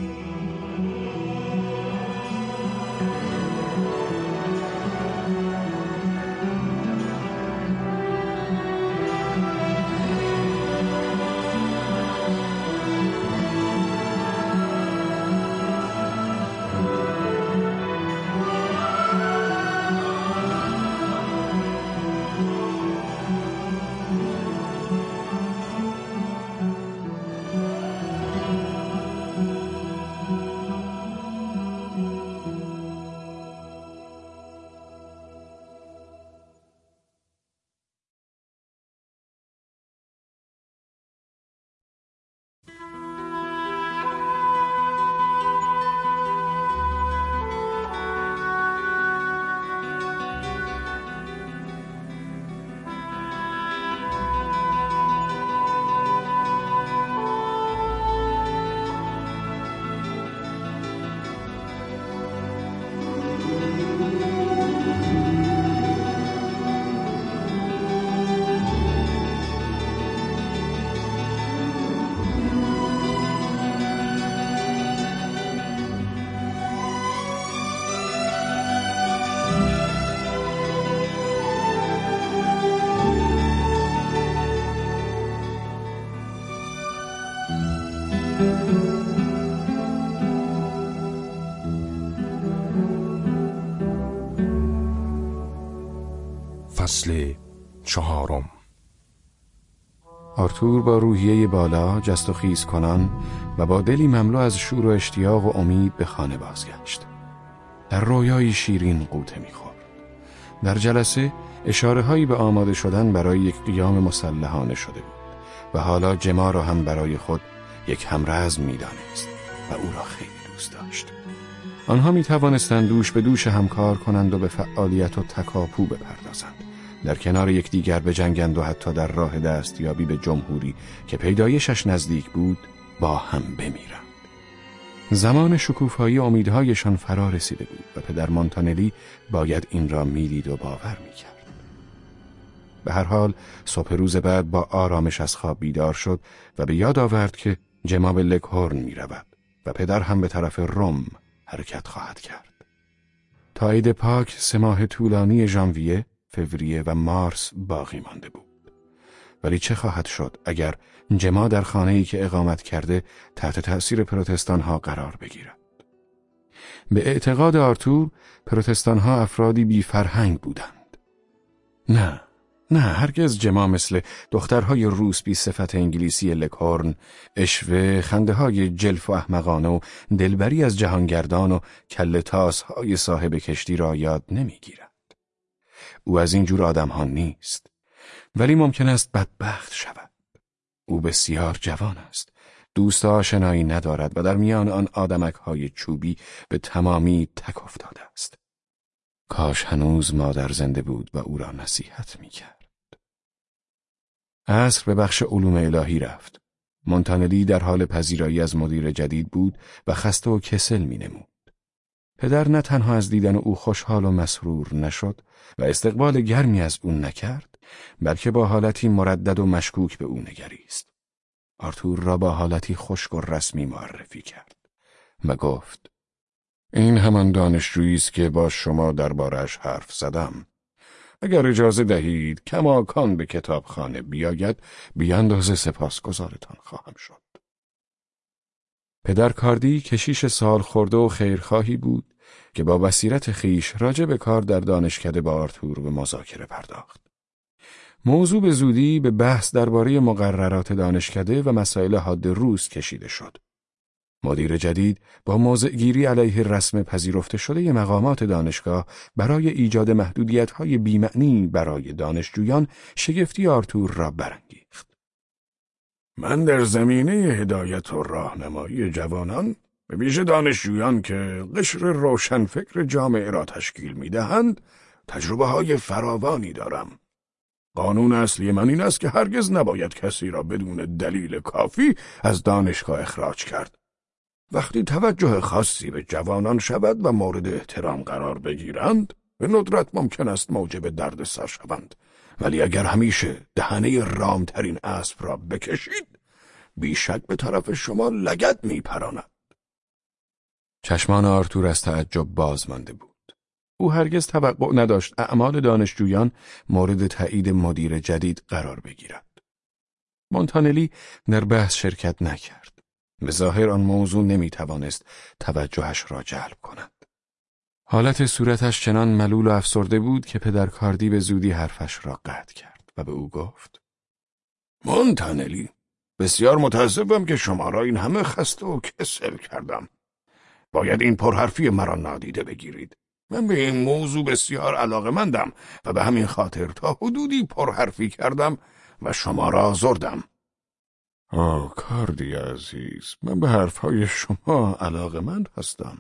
فصل چهارم. آرتور با روحیه بالا، جست و خیز کنان و با دلی مملو از شور و اشتیاق و امید به خانه بازگشت. در رویایی شیرین غوطه می‌خورد. در جلسه اشاره‌هایی به آماده شدن برای یک قیام مسلحانه شده بود و حالا جما را هم برای خود یک همرزم می‌دانست و او را خیلی دوست داشت. آنها می‌توانستند دوش به دوش همکار کنند و به فعالیت و تکاپو بپردازند، در کنار یکدیگر بجنگند و حتی در راه دستیابی به جمهوری که پیدایشش نزدیک بود با هم بمیرند. زمان شکوفایی امیدهایشان فرا رسیده بود و پدر مونتانلی باید این را میدید و باور میکرد. به هر حال صبح روز بعد با آرامش از خواب بیدار شد و به یاد آورد که جما به لکهورن میرود و پدر هم به طرف روم حرکت خواهد کرد. تا عید پاک سه ماه طولانی ژانویه، فوریه و مارس باقی مانده بود. ولی چه خواهد شد اگر جما در خانه‌ای که اقامت کرده تحت تأثیر پروتستان ها قرار بگیرد؟ به اعتقاد آرتور، پروتستان ها افرادی بی فرهنگ بودند. نه، نه، هرگز جما مثل دخترهای روس بی صفت انگلیسی لکهورن، اشوه، خنده های جلف و احمقانه و دلبری از جهانگردان و کله تاس های صاحب کشتی را یاد نمیگیرد. او از این جور آدم ها نیست، ولی ممکن است بدبخت شود. او بسیار جوان است، دوست آشنایی ندارد و در میان آن آدمک های چوبی به تمامی تک افتاده است. کاش هنوز مادر زنده بود و او را نصیحت می کرد. عصر به بخش علوم الهی رفت. مونتانلی در حال پذیرایی از مدیر جدید بود و خسته و کسل می نمود. پدر نه تنها از دیدن او خوشحال و مسرور نشد و استقبال گرمی از او نکرد، بلکه با حالتی مردد و مشکوک به او نگریست. آرتور را با حالتی خشک و رسمی معرفی کرد و گفت: این همان دانشجویی است که با شما دربارش حرف زدم. اگر اجازه دهید کماکان به کتابخانه بیاید، بیاندازه سپاسگزارتان خواهم شد. پدر کاردی کشیش سال خورده و خیرخواهی بود که با بصیرت خیش راجع به کار در دانشکده با آرتور به مذاکره پرداخت. موضوع به زودی به بحث درباره مقررات دانشکده و مسائل حاد روز کشیده شد. مدیر جدید با موضع‌گیری علیه رسم پذیرفته شده مقامات دانشگاه برای ایجاد محدودیت‌های بی‌معنی برای دانشجویان شگفتی آرتور را برانگیخت. من در زمینه هدایت و راهنمایی جوانان، به ویژه دانشجویان که قشر روشنفکر جامعه را تشکیل می‌دهند، تجربه‌های فراوانی دارم. قانون اصلی من این است که هرگز نباید کسی را بدون دلیل کافی از دانشگاه اخراج کرد. وقتی توجه خاصی به جوانان شود و مورد احترام قرار بگیرند، به ندرت ممکن است موجب دردسر شوند. ولی اگر همیشه دهنه رامترین اسب را بکشید، بیشک به طرف شما لگد میپراند. چشمان آرتور از تعجب باز مانده بود. او هرگز توقع نداشت اعمال دانشجویان مورد تایید مدیر جدید قرار بگیرد. مونتانلی در بحث شرکت نکرد. به ظاهر آن موضوع نمیتوانست توجهش را جلب کند. حالت صورتش چنان ملول و افسرده بود که پدر کاردی به زودی حرفش را قطع کرد و به او گفت: مونتانلی، بسیار متاسفم که شما را این همه خسته و کسل کردم. باید این پرحرفی مرا نادیده بگیرید. من به این موضوع بسیار علاقه‌مندم و به همین خاطر تا حدودی پرحرفی کردم و شما را آزردم. آه کاردی عزیز، من به حرفهای شما علاقه‌مند هستم.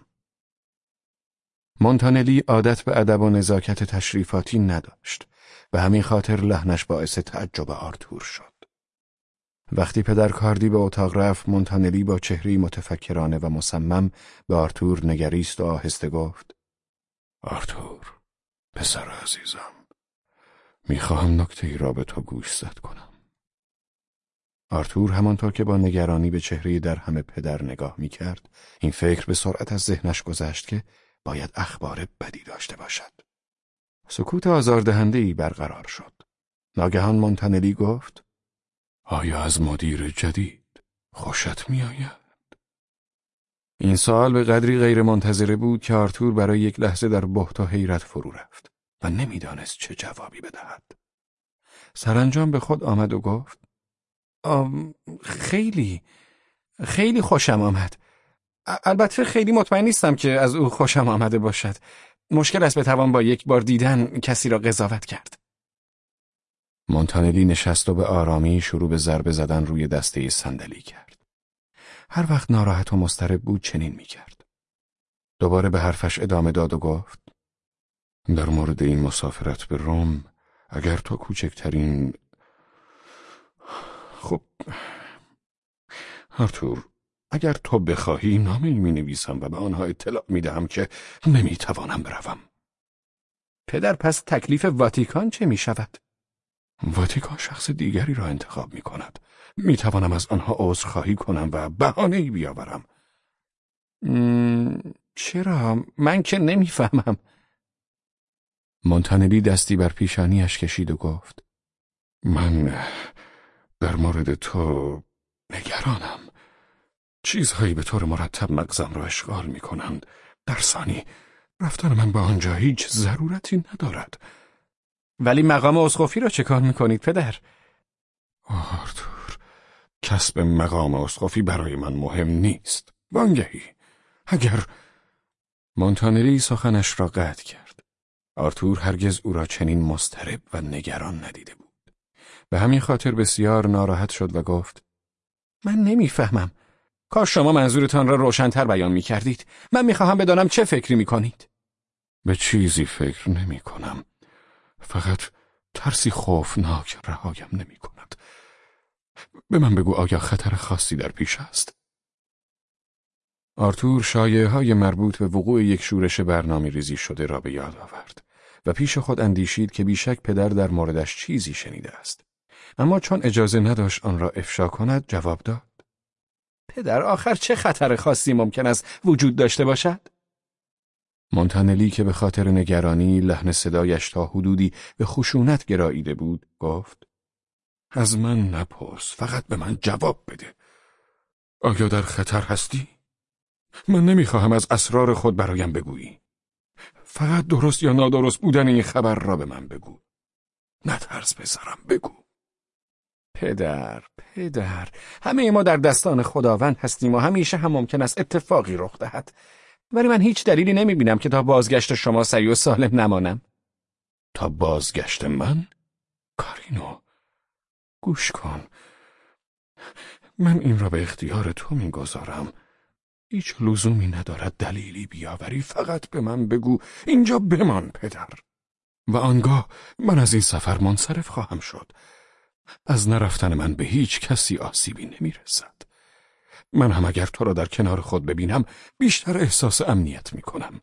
مونتانلی عادت به ادب و نزاکت تشریفاتی نداشت و همین خاطر لحنش باعث تعجب آرتور شد. وقتی پدر کاردی به اتاق رفت، مونتانلی با چهره‌ای متفکرانه و مصمم به آرتور نگریست و آهسته گفت: آرتور، پسر عزیزم، میخواهم نکته ای را به تو گوش زد کنم. آرتور همانطور که با نگرانی به چهره در همه پدر نگاه میکرد، این فکر به سرعت از ذهنش گذشت که باید اخبار بدی داشته باشد. سکوت آزاردهنده‌ای برقرار شد. ناگهان مونتانلی گفت: آیا از مدیر جدید خوشت میآید؟ این سوال به قدری غیر منتظره بود که آرتور برای یک لحظه در بهت و حیرت فرو رفت و نمیدانست چه جوابی بدهد. سرانجام به خود آمد و گفت: آم، خیلی خیلی خوشم آمد. البته خیلی مطمئن نیستم که از او خوشم آمده باشد. مشکل است بتوان با یک بار دیدن کسی را قضاوت کرد. مونتانلی نشست و به آرامی شروع به ضربه زدن روی دسته صندلی کرد. هر وقت ناراحت و مضطرب بود چنین می‌کرد. دوباره به حرفش ادامه داد و گفت: در مورد این مسافرت به روم، اگر تو کوچکترین... خب آرتور، اگر تو بخواهی نامه‌ای می‌نویسم و به آنها اطلاع می‌دهم که نمی‌توانم بروم. پدر، پس تکلیف واتیکان چه می‌شود؟ واتیکان شخص دیگری را انتخاب می‌کند. می‌توانم از آنها عذرخواهی کنم و بهانه‌ای بیاورم. م... چرا؟ من که نمی‌فهمم. مونتانلی دستی بر پیشانیش کشید و گفت: من در مورد تو نگرانم. چیزهایی به طور مرتب مغزم را اشغال می کنند. در ثانی، رفتن من به آنجا هیچ ضرورتی ندارد. ولی مقام اسقفی را چه کار می کنید پدر؟ آرتور، کسب مقام اسقفی برای من مهم نیست. وانگهی اگر... مونتانلی سخنش را قطع کرد. آرتور هرگز او را چنین مضطرب و نگران ندیده بود. به همین خاطر بسیار ناراحت شد و گفت: من نمیفهمم. کاش شما منظورتان را روشن‌تر بیان می‌کردید. من می‌خواهم بدانم چه فکری می‌کنید. به چیزی فکر نمی‌کنم. فقط ترسی خوفناک رهایم نمی‌کند. به من بگو آیا خطر خاصی در پیش است؟ آرتور شایعه‌های مربوط به وقوع یک شورش برنامه‌ریزی شده را به یاد آورد و پیش خود اندیشید که بیشک پدر در موردش چیزی شنیده است. اما چون اجازه نداشت آن را افشا کند، جواب داد: پدر، آخر چه خطر خاصی ممکن است وجود داشته باشد؟ مونتانلی که به خاطر نگرانی لحن صدایش تا حدودی به خشونت گراییده بود گفت: از من نپرس، فقط به من جواب بده. آیا در خطر هستی؟ من نمیخواهم از اسرار خود برایم بگویی. فقط درست یا نادرست بودن این خبر را به من بگو. نترس پسرم، بگو. پدر، پدر، همه ما در دستان خداوند هستیم و همیشه هم ممکن است اتفاقی رخ دهد. ولی من هیچ دلیلی نمی بینم که تا بازگشت شما سعی و سالم نمانم. تا بازگشت من؟ کارینو، گوش کن. من این را به اختیار تو میگذارم. هیچ لزومی ندارد دلیلی بیاوری، فقط به من بگو. اینجا بمان پدر. و آنگاه من از این سفر منصرف خواهم شد. از نرفتن من به هیچ کسی آسیبی نمیرسد. من هم اگر تو را در کنار خود ببینم بیشتر احساس امنیت میکنم.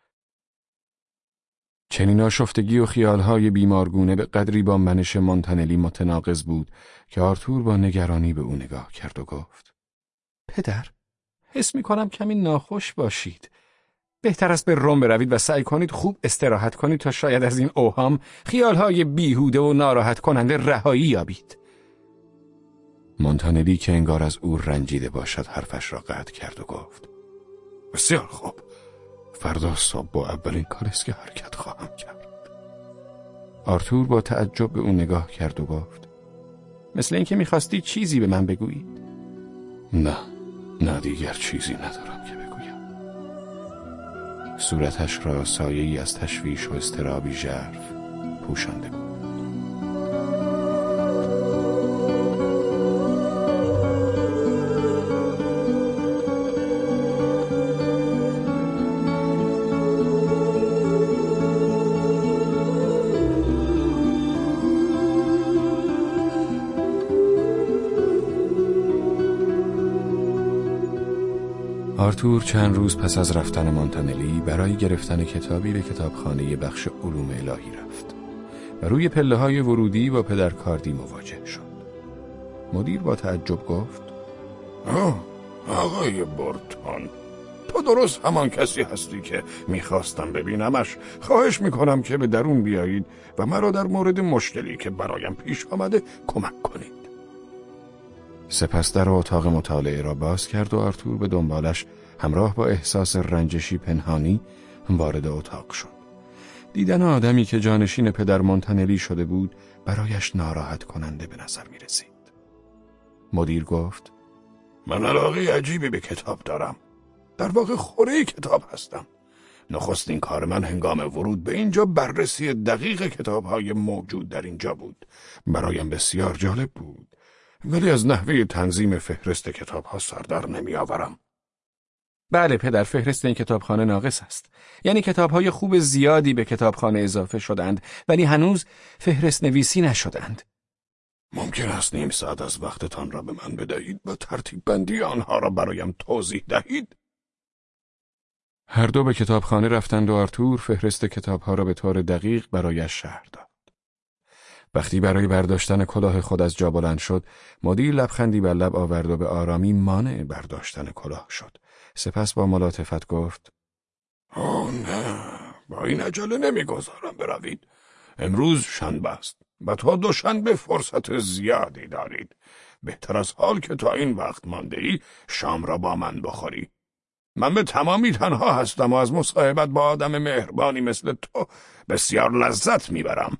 چنین آشفتگی و خیالهای بیمارگونه به قدری با منش مونتانلی متناقض بود که آرتور با نگرانی به او نگاه کرد و گفت: پدر، حس میکنم کمی ناخوش باشید. بهتر است به روم بروید و سعی کنید خوب استراحت کنید تا شاید از این اوهام، خیالهای بیهوده و ناراحت کننده رهایی یابید. مونتانلی که انگار از او رنجیده باشد حرفش را قطع کرد و گفت: بسیار خوب. فردا صبح با اولین کار است که حرکت خواهم کرد. آرتور با تعجب به او نگاه کرد و گفت: مثل اینکه می‌خواستی چیزی به من بگویید. نه، نه دیگر چیزی ندارم که بگویم. صورتش را سایه‌ای از تشویش و اضطرابی ژرف پوشانده بود. آرتور چند روز پس از رفتن مونتانلی برای گرفتن کتابی به کتابخانه بخش علوم الهی رفت و روی پله‌های ورودی با پدر کاردی مواجه شد. مدیر با تعجب گفت: آه، آقای بورتون، تو درست همان کسی هستی که میخواستم ببینمش. خواهش میکنم که به درون بیایید و مرا در مورد مشکلی که برایم پیش آمده کمک کنید. سپس در اتاق مطالعه را باز کرد و آرتور به دنبالش همراه با احساس رنجشی پنهانی وارد اتاق شد. دیدن آدمی که جانشین پدر مونتانلی شده بود برایش ناراحت کننده به نظر می رسید. مدیر گفت: من علاقه عجیبی به کتاب دارم. در واقع خوره کتاب هستم. نخستین کار من هنگام ورود به اینجا بررسی دقیق کتاب‌های موجود در اینجا بود. برایم بسیار جالب بود. ولی از نحوه تنظیم فهرست کتاب‌ها سر در نمی‌آورم. بله پدر، فهرست این کتابخانه ناقص است. یعنی کتاب‌های خوب زیادی به کتابخانه اضافه شدند ولی هنوز فهرست نویسی نشدند. ممکن است نیم ساعت از وقتتان را به من بدهید و ترتیب بندی آنها را برایم توضیح دهید؟ هر دو به کتابخانه رفتند و آرتور فهرست کتاب‌ها را به طور دقیق برایش شرح داد. وقتی برای برداشتن کلاه خود از جا بلند شد، مدیر لبخندی بر لب آورد و به آرامی مانع برداشتن کلاه شد. سپس با ملاطفت گفت: آه نه، با این عجله نمیگذارم بروید. امروز شنبه است و تا دوشنبه فرصت زیادی دارید. بهتر از حال که تا این وقت مانده‌ای شام را با من بخوری. من به تمامی تنها هستم و از مصاحبت با آدم مهربانی مثل تو بسیار لذت میبرم.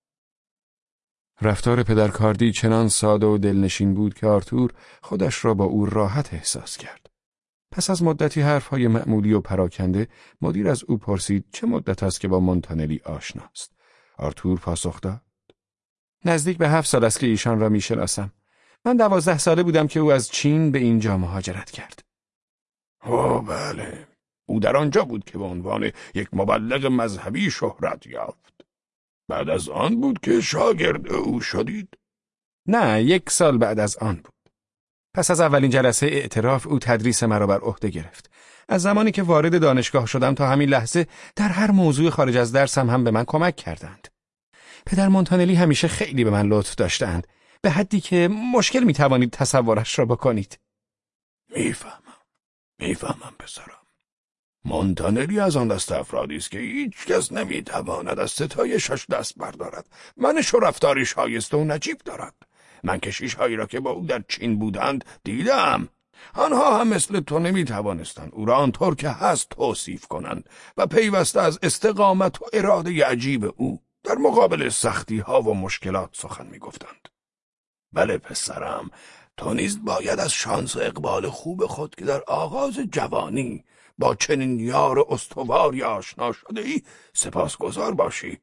رفتار پدر کاردی چنان ساده و دلنشین بود که آرتور خودش را با او راحت احساس کرد. پس از مدتی حرفهای معمولی و پراکنده، مدیر از او پرسید چه مدت است که با مونتانلی آشناست. آرتور پاسخ داد: نزدیک به هفت سال است که ایشان را میشناسم. من دوازده ساله بودم که او از چین به اینجا مهاجرت کرد. اوه بله، او در آنجا بود که به عنوان یک مبلغ مذهبی شهرت یافت. بعد از آن بود که شاگرد او شدید؟ نه، یک سال بعد از آن بود. پس از اولین جلسه اعتراف او تدریس مرا بر عهده گرفت. از زمانی که وارد دانشگاه شدم تا همین لحظه در هر موضوع خارج از درسم هم به من کمک کردند. پدر مونتانلی همیشه خیلی به من لطف داشتند، به حدی که مشکل میتوانید تصورش را بکنید. میفهمم، میفهمم پسرم. مونتانلی از آن دست افرادی است که هیچ کس نمیتواند از ستایشش دست بردارد. منش و رفتاری شایسته و نجیب دارد. من کشیش هایی را که با او در چین بودند دیدم. آنها هم مثل تو نمیتوانستند او را آنطور که هست توصیف کنند و پیوسته از استقامت و اراده عجیب او در مقابل سختی ها و مشکلات سخن میگفتند. بله پسرم، تو نیز باید از شانس و اقبال خوب خود که در آغاز جوانی با چنین یار استواری آشنا شده ای سپاسگزار باشی.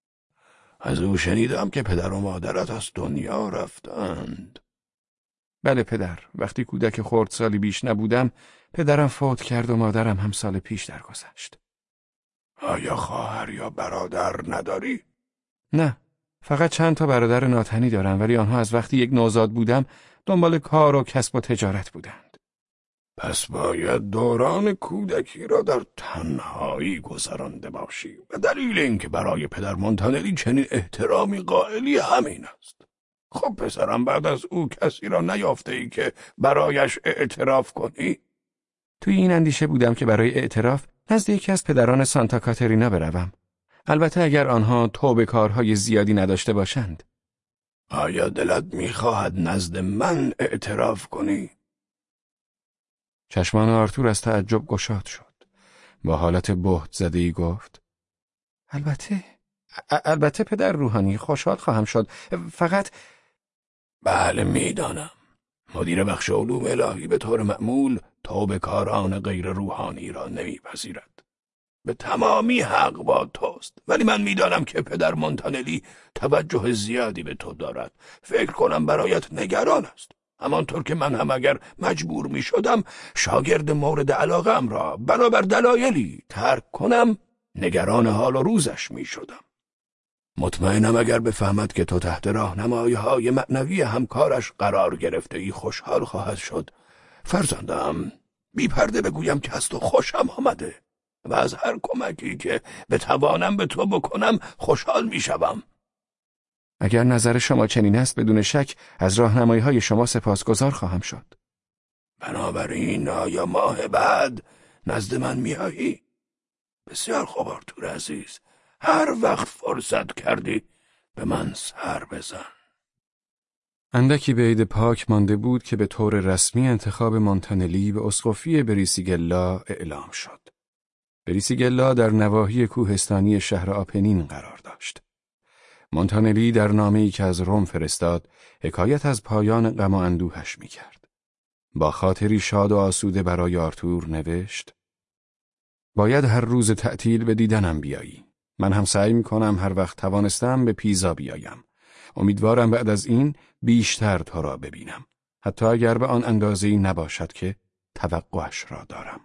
از او شنیدم که پدر و مادرت از دنیا رفتند. بله پدر، وقتی کودک خردسالی بیش نبودم پدرم فوت کرد و مادرم هم سال پیش درگذشت. آیا خواهر یا برادر نداری؟ نه، فقط چند تا برادر ناتنی دارم، ولی آنها از وقتی یک نوزاد بودم دنبال کار و کسب و تجارت بودند. پس باید دوران کودکی را در تنهایی گذرانده باشی و دلیل اینکه برای پدر مونتانلی چنین احترامی قائلی همین است. خب پسرم، بعد از او کسی را نیافته ای که برایش اعتراف کنی؟ توی این اندیشه بودم که برای اعتراف نزد یکی از پدران سانتا کاترینا بروم. البته اگر آنها توبه کارهای زیادی نداشته باشند. آیا دلت میخواهد نزد من اعتراف کنی؟ چشمان آرتور از تعجب گشاد شد. با حالت بهت زده‌ای گفت: البته البته پدر روحانی، خوشحال خواهم شد. فقط بله میدانم. مدیر بخش علوم الهی به طور معمول توبه کاران غیر روحانی را نمیپذیرد. به تمامی حق با توست، ولی من میدانم که پدر مونتانلی توجه زیادی به تو دارد. فکر کنم برایت نگران است. همانطور که من هم اگر مجبور می شدم شاگرد مورد علاقم را بنابر دلایلی ترک کنم، نگران حال و روزش می شدم. مطمئنم اگر بفهمد که تو تحت راهنمایی‌های معنوی همکارش قرار گرفته ای خوشحال خواهد شد. فرزندم، بی پرده بگویم که از تو خوشم آمده و از هر کمکی که بتوانم به تو بکنم خوشحال می شدم. اگر نظر شما چنین است بدون شک از راهنمایی‌های شما سپاسگزار خواهم شد. بنابراین آیا ماه بعد نزد من میایی؟ بسیار خوب آرتور عزیز، هر وقت فرصت کردی به من سر بزن. اندکی به عید پاک مانده بود که به طور رسمی انتخاب مونتانلی به اسقفی بریسیگلا اعلام شد. بریسیگلا در نواحی کوهستانی شهر آپنین قرار داشت. مونتانلی در نامه‌ای که از روم فرستاد حکایت از پایان غم و اندوهش می‌کرد. با خاطری شاد و آسوده برای آرتور نوشت: باید هر روز تعطیل به دیدنم بیایی. من هم سعی می‌کنم هر وقت توانستم به پیزا بیایم. امیدوارم بعد از این بیشتر تو را ببینم، حتی اگر به آن اندازه‌ای نباشد که توقعش را دارم.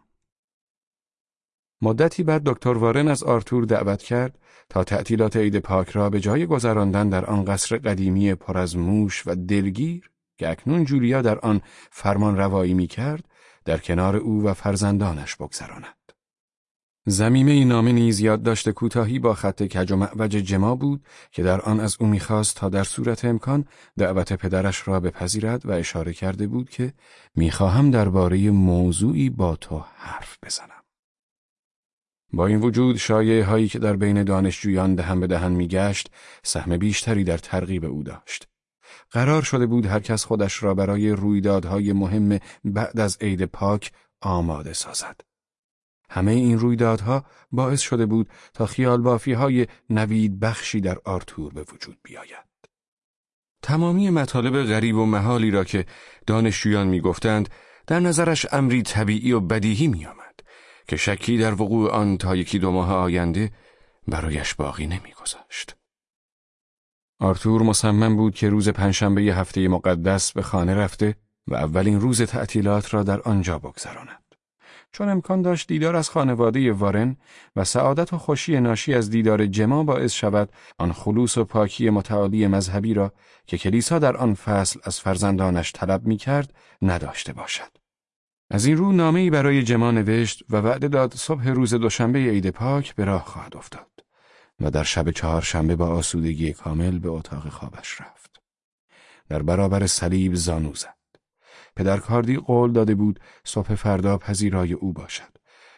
مدتی بعد دکتر وارن از آرتور دعوت کرد تا تعطیلات عید پاک را به جای گذراندن در آن قصر قدیمی پر از موش و دلگیر که اکنون جولیا در آن فرمان روایی می کرد، در کنار او و فرزندانش بگذراند. ضمیمه این نامه نیز یادداشت کوتاهی با خط کج و معوج جما بود که در آن از او می‌خواست تا در صورت امکان دعوت پدرش را بپذیرد و اشاره کرده بود که می‌خواهم درباره موضوعی با تو حرف بزنم. با این وجود شایعه هایی که در بین دانشجویان دهن به دهن می‌گشت سهم بیشتری در ترغیب او داشت. قرار شده بود هر کس خودش را برای رویدادهای مهم بعد از عید پاک آماده سازد. همه این رویدادها باعث شده بود تا خیال بافی های نوید بخشی در آرتور به وجود بیاید. تمامی مطالب غریب و محالی را که دانشجویان می گفتند در نظرش امری طبیعی و بدیهی می آمد که شکی در وقوع آن تا یکی دو ماه آینده برایش باقی نمی گذاشت. آرتور مصمم بود که روز پنجشنبه هفته مقدس به خانه رفته و اولین روز تعطیلات را در آنجا بگذراند. چون امکان داشت دیدار از خانواده وارن و سعادت و خوشی ناشی از دیدار جما باعث شود آن خلوص و پاکی متعالی مذهبی را که کلیسا در آن فصل از فرزندانش طلب می کرد نداشته باشد. از این رو نامه‌ای برای جما نوشت و وعده داد صبح روز دوشنبه عید پاک به راه خواهد افتاد و در شب چهارشنبه با آسودگی کامل به اتاق خوابش رفت. در برابر صلیب زانو زد. پدر کاردی قول داده بود صبح فردا پذیرای او باشد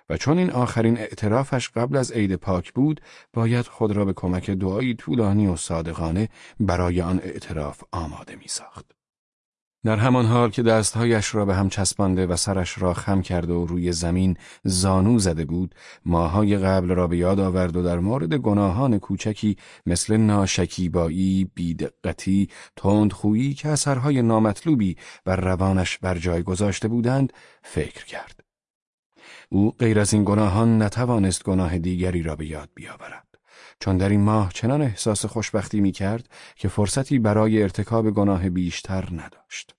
و چون این آخرین اعترافش قبل از عید پاک بود، باید خود را به کمک دعایی طولانی و صادقانه برای آن اعتراف آماده می ساخت. در همان حال که دستهایش را به هم چسبانده و سرش را خم کرده و روی زمین زانو زده بود، ماه‌های قبل را به یاد آورد و در مورد گناهان کوچکی مثل ناشکیبایی، بی‌دقتی، تندخویی که اثرهای نامطلوبی بر روانش بر جای گذاشته بودند، فکر کرد. او غیر از این گناهان نتوانست گناه دیگری را به یاد بیاورد، چون در این ماه چنان احساس خوشبختی می کرد که فرصتی برای ارتکاب گناه بیشتر نداشت.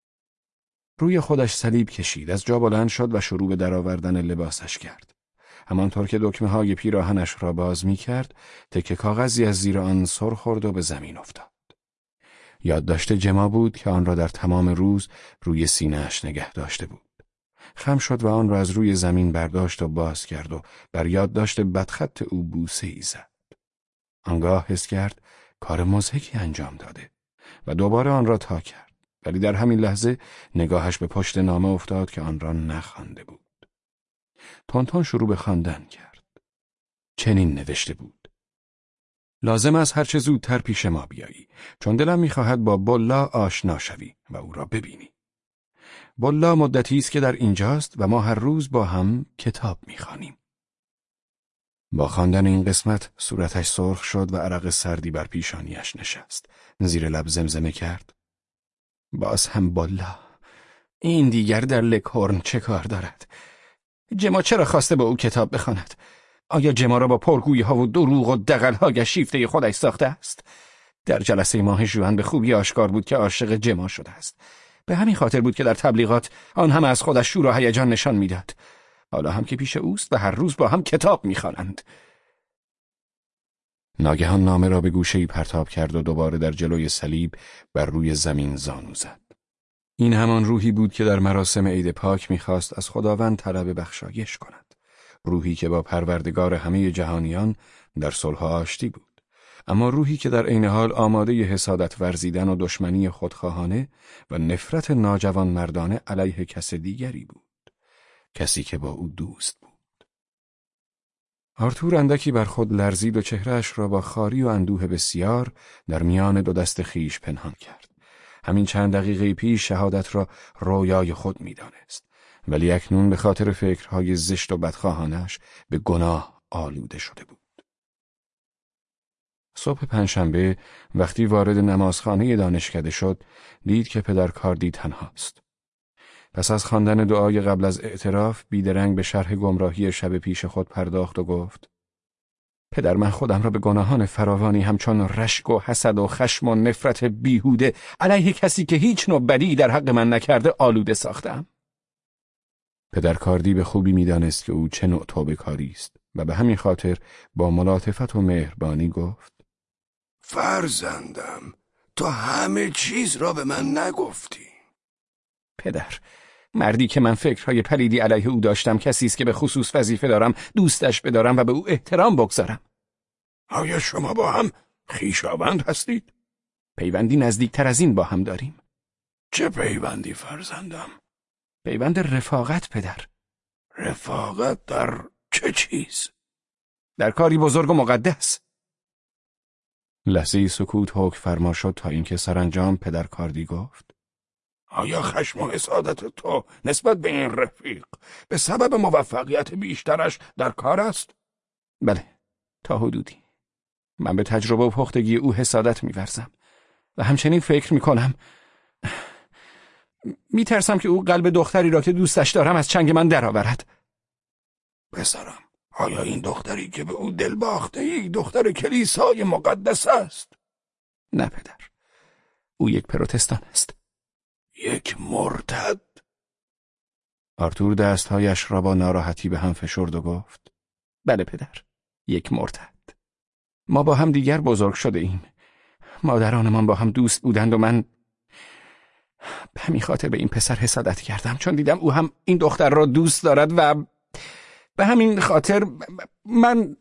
روی خودش صلیب کشید، از جا بلند شد و شروع به درآوردن لباسش کرد. همانطور که دکمه های پیراهنش را باز می کرد، تکه کاغذی از زیر آن سر خورد و به زمین افتاد. یادداشت جما بود که آن را در تمام روز روی سینه‌اش نگه داشته بود. خم شد و آن را از روی زمین برداشت و باز کرد و بر یادداشت بدخط او بوسه‌ای زد. آنگاه حس کرد کار مضحکی انجام داده و دوباره آن را تا کرد، ولی در همین لحظه نگاهش به پشت نامه افتاد که آن را نخوانده بود. تونتون شروع به خواندن کرد. چنین نوشته بود: لازم است هر چه زودتر پیش ما بیایی، چون دلم می‌خواهد با بلا آشنا شوی و او را ببینی. بلا مدتی است که در اینجاست و ما هر روز با هم کتاب می‌خوانیم. با خواندن این قسمت صورتش سرخ شد و عرق سردی بر پیشانیش نشست. زیر لب زمزمه کرد: باز هم بلا. این دیگر در لکهورن چه کار دارد؟ جما چرا خواسته با او کتاب بخواند؟ آیا جما را با پرگویی ها و دروغ و دغل ها شیفته خودش ساخته است؟ در جلسه ماه ژوئن به خوبی آشکار بود که عاشق جما شده است. به همین خاطر بود که در تبلیغات آن هم از خودش شور و هیجان نشان میداد. حالا هم که پیش اوست و هر روز با هم کتاب میخوانند. ناگهان نامه را به گوشه‌ای پرتاب کرد و دوباره در جلوی صلیب بر روی زمین زانو زد. این همان روحی بود که در مراسم عید پاک میخواست از خداوند طلب بخشایش کند. روحی که با پروردگار همه جهانیان در صلح آشتی بود، اما روحی که در عین حال آماده حسادت ورزیدن و دشمنی خودخواهانه و نفرت ناجوان مردانه علیه کس دیگری بود. کسی که با او دوست بود. آرتور اندکی بر خود لرزید و چهرهش را با خاری و اندوه بسیار در میان دو دست خیش پنهان کرد. همین چند دقیقه پیش شهادت را رویای خود می‌دانست، ولی اکنون به خاطر فکرهای زشت و بدخواهانش به گناه آلوده شده بود. صبح پنجشنبه وقتی وارد نمازخانه دانشکده شد، دید که پدر کاردی تنهاست. پس از خواندن دعای قبل از اعتراف، بیدرنگ به شرح گمراهی شب پیش خود پرداخت و گفت: پدر، من خودم را به گناهان فراوانی همچون رشک و حسد و خشم و نفرت بیهوده علیه کسی که هیچ نوع بدی در حق من نکرده آلوده ساختم. پدر کاردی به خوبی می‌دانست که او چه نوع توبه‌کاری است و به همین خاطر با ملاطفت و مهربانی گفت: فرزندم، تو همه چیز را به من نگفتی. پدر، مردی که من فکرهای پلیدی علیه او داشتم کسی است که به خصوص وظیفه دارم دوستش بدارم و به او احترام بگذارم. آیا شما با هم خویشاوند هستید؟ پیوندی نزدیکتر از این با هم داریم. چه پیوندی فرزندم؟ پیوند رفاقت پدر. رفاقت در چه چیز؟ در کاری بزرگ و مقدس. لحظه‌ای سکوت حکم فرما شد تا اینکه سرانجام پدر کاردی گفت: آیا خشم و حسادت تو نسبت به این رفیق به سبب موفقیت بیشترش در کار است؟ بله، تا حدودی. من به تجربه و پختگی او حسادت می‌ورزم و همچنین فکر می‌کنم می‌ترسم که او قلب دختری را که دوستش دارم از چنگ من درآورد. پسرم، آیا این دختری که به او دل باخته ای دختر کلیسای مقدس است؟ نه پدر، او یک پروتستان است. یک مرتد؟ آرتور دستهایش را با ناراحتی به هم فشرد و گفت: بله پدر، یک مرتد. ما با هم دیگر بزرگ شده ایم. مادرانمان با هم دوست بودند و من به همین خاطر به این پسر حسادت کردم، چون دیدم او هم این دختر را دوست دارد و به همین خاطر من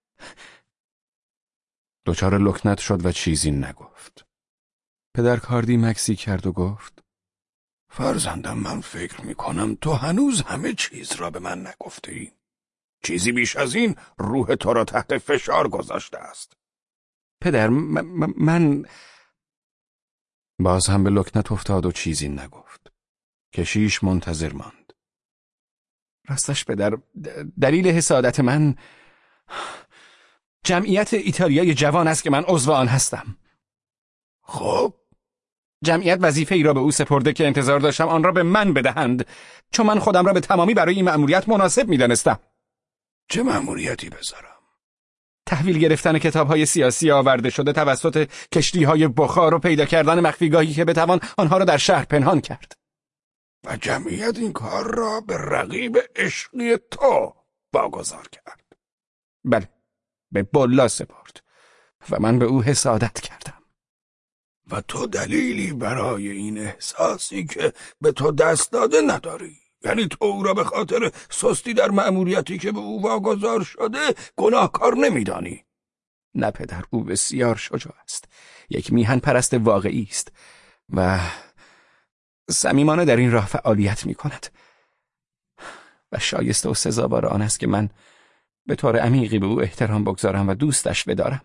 دچار لکنت شد و چیزی نگفت. پدر کاردی مکسی کرد و گفت: فرزندم، من فکر می کنم تو هنوز همه چیز را به من نگفته ای. چیزی بیش از این روح تو را تحت فشار گذاشته است. پدر من, من... باز هم به لکنت افتاد و چیزی نگفت. کشیش منتظر ماند. راستش پدر، دلیل حسادت من جمعیت ایتالیای جوان است که من عضو آن هستم. خب جمعیت وظیفه ای را به او سپرده که انتظار داشتم آن را به من بدهند، چون من خودم را به تمامی برای این مأموریت مناسب می‌دانستم. چه مأموریتی بذارم؟ تحویل گرفتن کتاب‌های سیاسی آورده شده توسط کشتی‌های بخار و پیدا کردن مخفیگاهی که بتوان آنها را در شهر پنهان کرد. و جمعیت این کار را به رقیب عشقی تو واگذار کرد. بله، به بلا سپرد و من به او حسادت کردم. و تو دلیلی برای این احساسی که به تو دست داده نداری. یعنی تو او را به خاطر سستی در مأموریتی که به او واگذار شده گناهکار نمیدانی. نه پدر، او بسیار شجاع است. یک میهن پرست واقعی است و صمیمانه در این راه فعالیت می کند و شایسته و سزاوار آن است که من به طور عمیقی به او احترام بگذارم و دوستش بدارم.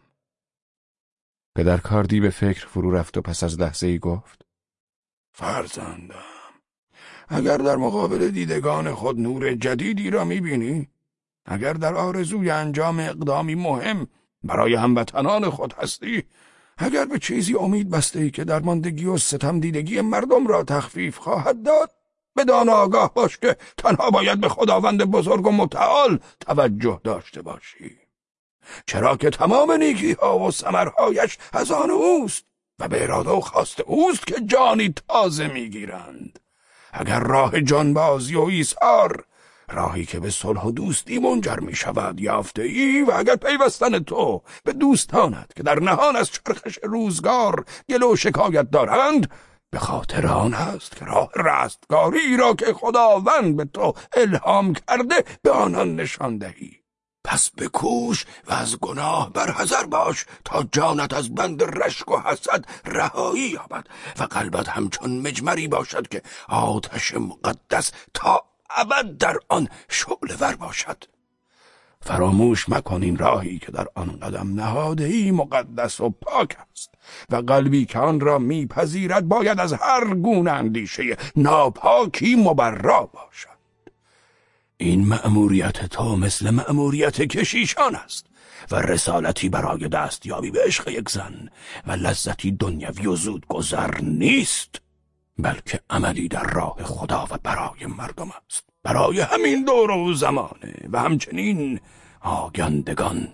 پدر کاردی به فکر فرو رفت و پس از لحظه‌ای گفت: فرزندم، اگر در مقابل دیدگان خود نور جدیدی را می‌بینی، اگر در آرزوی انجام اقدامی مهم برای هموطنان خود هستی، اگر به چیزی امید بسته‌ای که درماندگی و ستم دیدگی مردم را تخفیف خواهد داد، بدان آگاه باش که تنها باید به خداوند بزرگ و متعال توجه داشته باشی. چرا که تمام نیکی‌ها و ثمرهایش از آن اوست و به اراده و خواست اوست که جانی تازه میگیرند. اگر راه جانبازی و ایثار، راهی که به صلح و دوستی منجر می شود، یافته ای و اگر پیوستن تو به دوستانت که در نهان از چرخش روزگار گله و شکایت دارند، به خاطر آن هست که راه رستگاری را که خداوند به تو الهام کرده به آنان نشان دهی. پس بکوش و از گناه برحذر باش تا جانت از بند رشک و حسد رهایی یابد و قلبت همچون مجمری باشد که آتش مقدس تا ابد در آن شعله ور باشد. فراموش مکن این راهی که در آن قدم نهاده‌ای مقدس و پاک است و قلبی که آن را میپذیرد باید از هر گونه اندیشه ناپاکی مبرا باشد. این مأموریت تو مثل مأموریت کشیشان است و رسالتی برای دستیابی به عشق یک زن و لذتی دنیوی و زود گذر نیست، بلکه عملی در راه خدا و برای مردم است، برای همین دور و زمانه و همچنین آگندگان.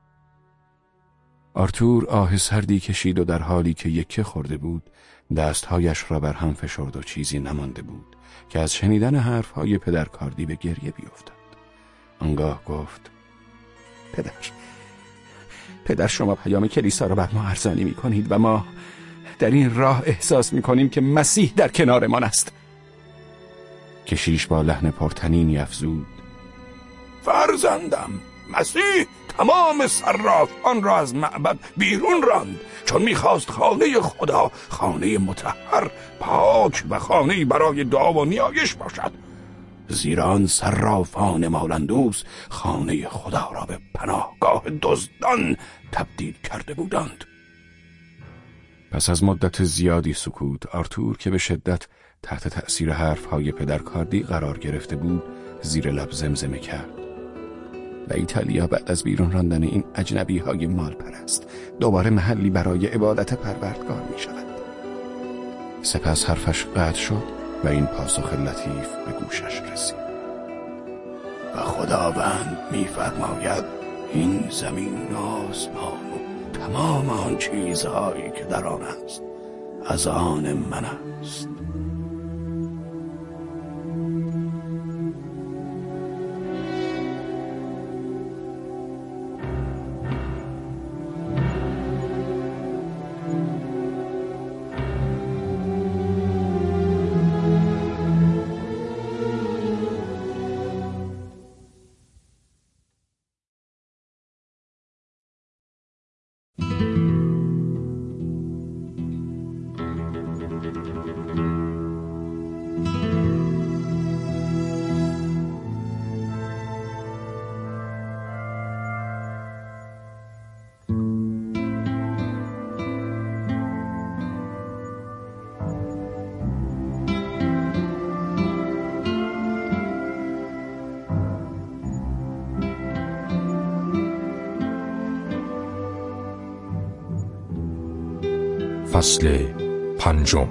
آرتور آه سردی کشید و در حالی که یکه خورده بود دستهایش را بر هم فشرد و چیزی نمانده بود که از شنیدن حرفهای پدر کاردی به گریه بیفتد. آنگاه گفت: پدر پدر شما پیام کلیسا را بر ما ارزانی می کنید و ما در این راه احساس می کنیم که مسیح در کنارمان است. کشیش با لحن پرطنینی افزود: فرزندم، مسیح تمام صرافان را از معبد بیرون راند، چون میخواست خانه خدا خانه مطهر، پاک و خانه برای دعا و نیایش باشد. زیرا آن صرافان مالندوز خانه خدا را به پناهگاه دزدان تبدیل کرده بودند. پس از مدت زیادی سکوت، آرتور که به شدت تحت تأثیر حرفهای پدر کاردی قرار گرفته بود زیر لب زمزمه کرد: و ایتالیا بعد از بیرون راندن این اجنبی های مال پرست دوباره محلی برای عبادت پروردگار می شود. سپس حرفش قطع شد و این پاسخ لطیف به گوشش رسید: و خداوند می فرماید این زمین و آسمان و تمام آن چیزهایی که در آن است از آن من است. فصل پنجم.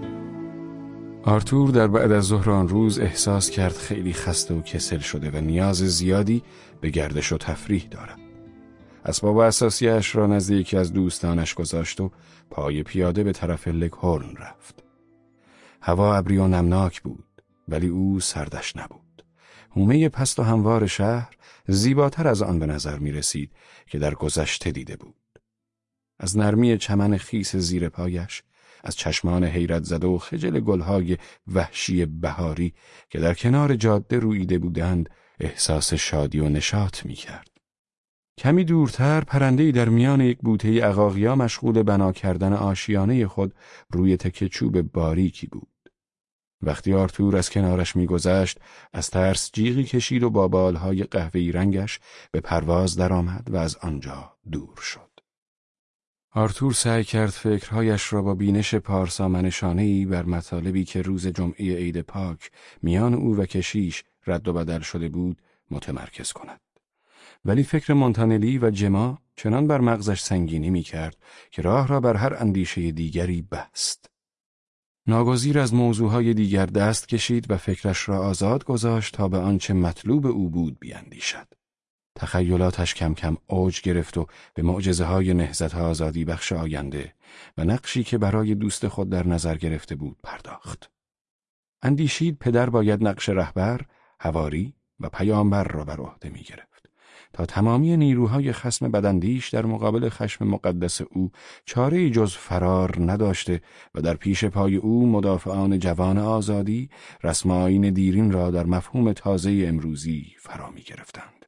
آرتور در بعد از ظهر آن روز احساس کرد خیلی خسته و کسل شده و نیاز زیادی به گردش و تفریح دارد. اسباب اساسیش را نزد یکی از دوستانش گذاشت و پای پیاده به طرف لکهورن رفت. هوا ابری و نمناک بود، ولی او سردش نبود. حومه پست و هموار شهر زیباتر از آن به نظر می رسید که در گذشته دیده بود. از نرمی چمن خیس زیر پایش، از چشمان حیرت زده و خجل گلهای وحشی بهاری که در کنار جاده رویده بودند، احساس شادی و نشاط می کرد. کمی دورتر پرنده‌ای در میان یک بوته عقاقیا مشغول بنا کردن آشیانه خود روی تکه چوب باریکی بود. وقتی آرتور از کنارش می‌گذشت، از ترس جیغی کشید و با بالهای قهوه‌ای رنگش به پرواز درآمد و از آنجا دور شد. آرتور سعی کرد فکرهایش را با بینش پارسامنشانه‌ای بر مطالبی که روز جمعه عید پاک میان او و کشیش رد و بدل شده بود متمرکز کند. ولی فکر مونتانلی و جما چنان بر مغزش سنگینی می‌کرد که راه را بر هر اندیشه دیگری بست. ناگزیر از موضوعهای دیگر دست کشید و فکرش را آزاد گذاشت تا به آنچه مطلوب او بود بیندیشد. تخیلاتش کم کم اوج گرفت و به معجزه‌های نهضت آزادی بخش آینده و نقشی که برای دوست خود در نظر گرفته بود پرداخت. اندیشید پدر باید نقش رهبر، حواری و پیامبر را بر عهده می‌گرفت تا تمامی نیروهای خصم بداندیش در مقابل خشم مقدس او چاره‌ای جز فرار نداشته و در پیش پای او مدافعان جوان آزادی رسم آیین دیرین را در مفهوم تازه امروزی فرا می گرفتند.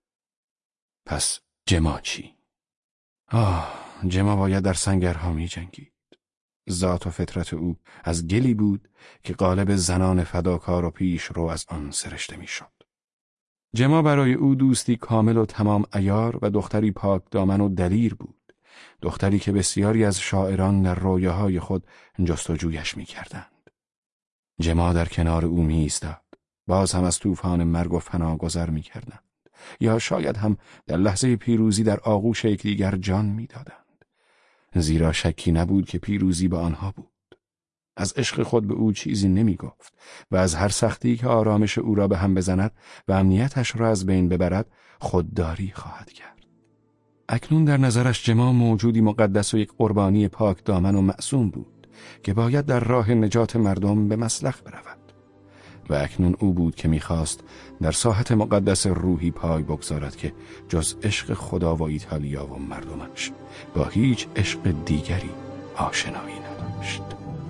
پس جما چی؟ آه، جما باید در سنگرها می جنگید. ذات و فطرت او از گلی بود که قالب زنان فداکار و پیش رو از آن سرشته می شد. جما برای او دوستی کامل و تمام عیار و دختری پاک دامن و دلیر بود. دختری که بسیاری از شاعران در رویاهای خود جستجویش می کردند. جما در کنار او می ایستاد. باز هم از طوفان مرگ و فنا گذر می کردند. یا شاید هم در لحظه پیروزی در آغوش یکدیگر جان می دادند. زیرا شکی نبود که پیروزی به آنها بود. از عشق خود به او چیزی نمی گفت و از هر سختی که آرامش او را به هم بزند و امنیتش را از بین ببرد خودداری خواهد کرد. اکنون در نظرش جما موجودی مقدس و یک قربانی پاک دامن و معصوم بود که باید در راه نجات مردم به مسلخ برود. و اکنون او بود که می‌خواست در ساحت مقدس روحی پای بگذارد که جز عشق خدا و ایتالیا و مردمش با هیچ عشق دیگری آشنایی نداشت.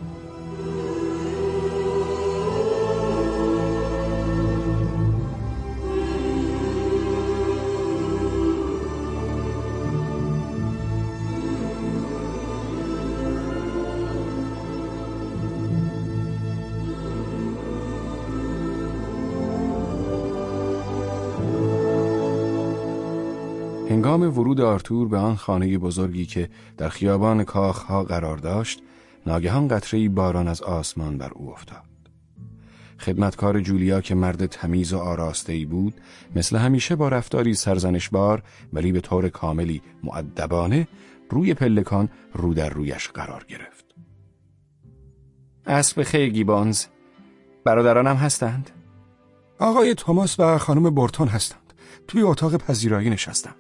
هنگام ورود آرتور به آن خانه بزرگی که در خیابان کاخها قرار داشت، ناگهان قطره‌ای باران از آسمان بر او افتاد. خدمتکار جولیا که مرد تمیز و آراسته‌ای بود، مثل همیشه با رفتاری سرزنشبار ولی به طور کاملی مؤدبانه روی پلکان رو در رویش قرار گرفت. اسب خیر گیبانز، برادرانم هستند؟ آقای توماس و خانم بورتون هستند. توی اتاق پذیرایی نشستند.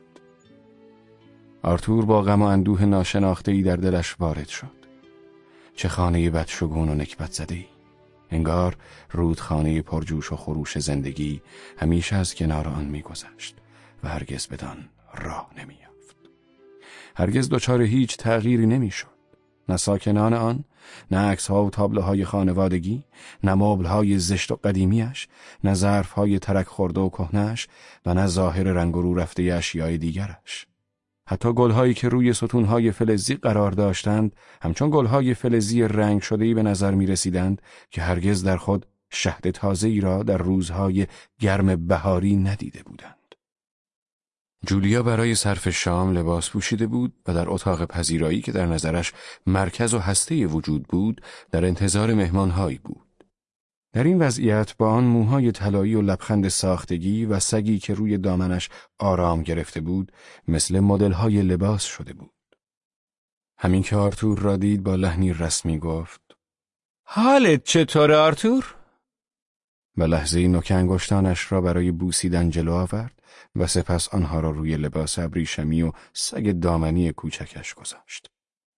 آرتور با غم و اندوه ناشناخته‌ای در دلش وارد شد. چه خانه بدشگون و نکبت زده‌ای. انگار رودخانه پرجوش و خروش زندگی همیشه از کنار آن می‌گذشت و هرگز بدان راه نمی‌یافت. هرگز دچار هیچ تغییری نمی‌شد. نه ساکنان آن، نه عکس‌ها و تابلوهای خانوادگی، نه مبل‌های زشت و قدیمیش، نه ظرف‌های ترک خورده و کهنه‌اش و نه ظاهر رنگ و رو رفته اشیای دیگرش. حتی گل‌هایی که روی ستون‌های فلزی قرار داشتند، همچون گل‌های فلزی رنگ شده‌ای به نظر می‌رسیدند که هرگز در خود شهد تازه‌ای را در روزهای گرم بهاری ندیده بودند. جولیا برای صرف شام لباس پوشیده بود و در اتاق پذیرایی که در نظرش مرکز و هسته وجود بود، در انتظار مهمان‌هایی بود. در این وضعیت با آن موهای طلایی و لبخند ساختگی و سگی که روی دامنش آرام گرفته بود، مثل مدل‌های لباس شده بود. همین که آرتور را دید با لحنی رسمی گفت: حالت چطوره آرتور؟ و لحظه‌ای نوک انگشتانش را برای بوسیدن جلو آورد و سپس آنها را روی لباس ابریشمی و سگ دامنی کوچکش گذاشت.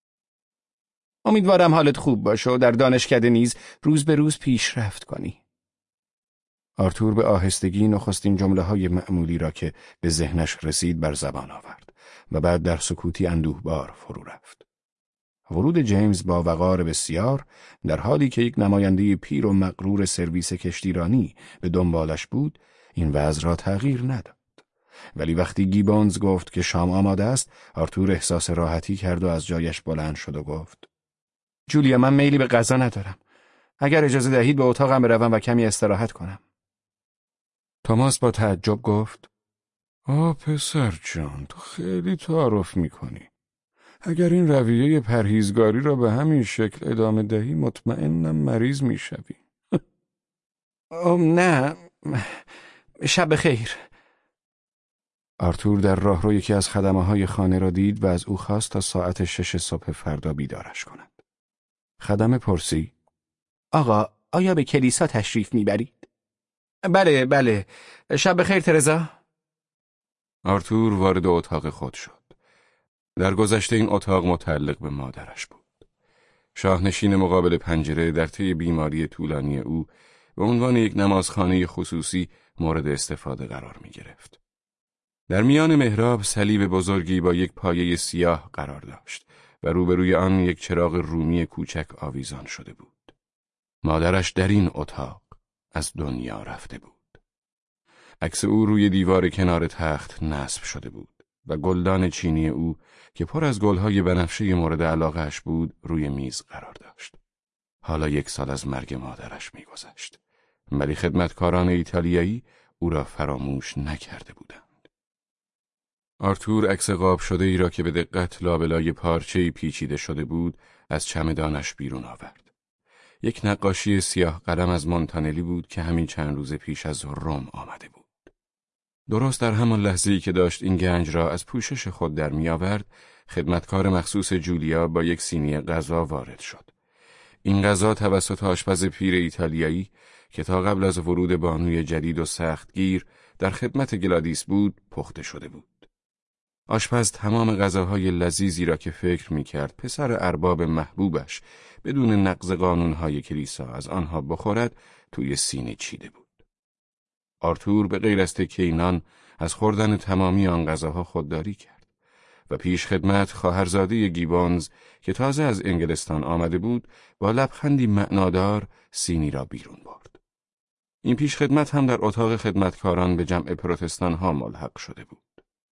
امیدوارم حالت خوب باشه و در دانشکده نیز روز به روز پیشرفت کنی. آرتور به آهستگی نخستین جمله‌های معمولی را که به ذهنش رسید بر زبان آورد و بعد در سکوتی اندوهبار فرو رفت. ورود جیمز با وقار بسیار در حالی که یک نماینده پیر و مغرور سرویس کشتیرانی به دنبالش بود، این وضع را تغییر نداد. ولی وقتی گیبونز گفت که شام آماده است، آرتور احساس راحتی کرد و از جایش بلند شد و گفت: جولیا، من میلی به غذا ندارم. اگر اجازه دهید به اتاقم بروم و کمی استراحت کنم. توماس با تعجب گفت: آه پسر جان، تو خیلی تعارف میکنی. اگر این رویه پرهیزگاری را به همین شکل ادامه دهی مطمئنم مریض میشوی. اوم نه، شب خیر. آرتور در راهرو یکی از خدمه‌های خانه را دید و از او خواست تا ساعت شش صبح فردا بیدارش کند. خدمه پرسید: آقا، آیا به کلیسا تشریف میبرید؟ بله بله. شب خیر ترزا. آرتور وارد اتاق خود شد. در گذشته این اتاق متعلق به مادرش بود. شاهنشین مقابل پنجره در طی بیماری طولانی او به عنوان یک نمازخانه خصوصی مورد استفاده قرار می گرفت. در میان محراب صلیب بزرگی با یک پایه سیاه قرار داشت و روبروی آن یک چراغ رومی کوچک آویزان شده بود. مادرش در این اتاق از دنیا رفته بود. عکس او روی دیوار کنار تخت نصب شده بود و گلدان چینی او که پر از گلهای بنفشه مورد علاقه‌اش بود روی میز قرار داشت. حالا یک سال از مرگ مادرش می‌گذشت، ولی خدمتکاران ایتالیایی او را فراموش نکرده بودند. آرتور عکس قاب شده ای را که به دقت لابلای پارچه‌ای پیچیده شده بود از چمدانش بیرون آورد. یک نقاشی سیاه قلم از مونتانلی بود که همین چند روز پیش از روم آمده بود. درست در همان لحظه‌ای که داشت این گنج را از پوشش خود در می آورد، خدمتکار مخصوص جولیا با یک سینی غذا وارد شد. این غذا توسط آشپز پیر ایتالیایی که تا قبل از ورود بانوی جدید و سختگیر در خدمت گلادیس بود، پخته شده بود. آشپز تمام غذاهای لذیذی را که فکر می کرد پسر ارباب محبوبش بدون نقض قانونهای کلیسا از آنها بخورد توی سینی چیده بود. آرتور به غیر از تکه نان از خوردن تمامی آن غذاها خودداری کرد و پیش خدمت خواهرزاده گیبونز که تازه از انگلستان آمده بود با لبخندی معنادار سینی را بیرون برد. این پیش خدمت هم در اتاق خدمتکاران به جمع پروتستان ها ملحق شده بود.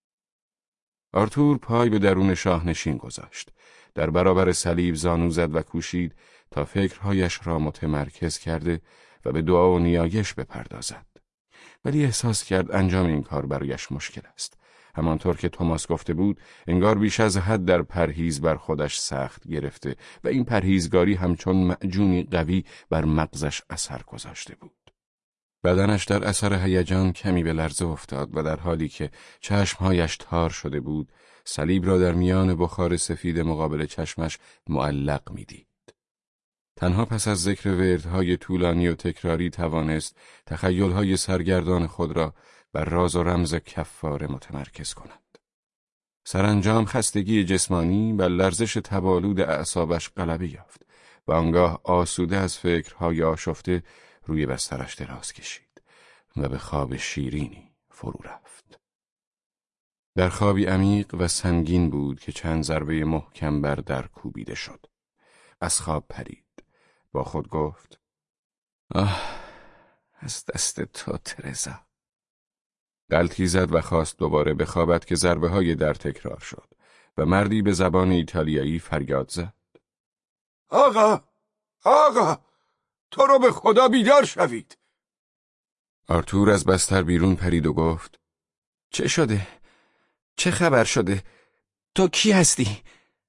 آرتور پای به درون شاهنشین گذاشت. در برابر صلیب زانو زد و کوشید تا فکرهایش را متمرکز کرده و به دعا و نیایش بپردازد. ولی احساس کرد انجام این کار برایش مشکل است. همانطور که توماس گفته بود، انگار بیش از حد در پرهیز بر خودش سخت گرفته و این پرهیزگاری همچون معجونی قوی بر مغزش اثر گذاشته بود. بدنش در اثر هیجان کمی به لرزه افتاد و در حالی که چشمهایش تار شده بود، صلیب را در میان بخار سفید مقابل چشمش معلق می‌دید. تنها پس از ذکر وردهای طولانی و تکراری توانست تخیلهای سرگردان خود را بر راز و رمز کفاره متمرکز کند. سرانجام خستگی جسمانی و لرزش تبالود اعصابش غلبه یافت و آنگاه آسوده از فکرهای آشفته روی بسترش دراز کشید و به خواب شیرینی فرو رفت. در خوابی عمیق و سنگین بود که چند ضربه محکم بر در کوبیده شد. از خواب پرید. با خود گفت: آه، از دست تو ترزا. غلطی زد و خواست دوباره بخوابد که ضربه های در تکرار شد و مردی به زبان ایتالیایی فریاد زد: آقا! آقا! تو رو به خدا بیدار شوید! آرتور از بستر بیرون پرید و گفت: چه شده؟ چه خبر شده؟ تو کی هستی؟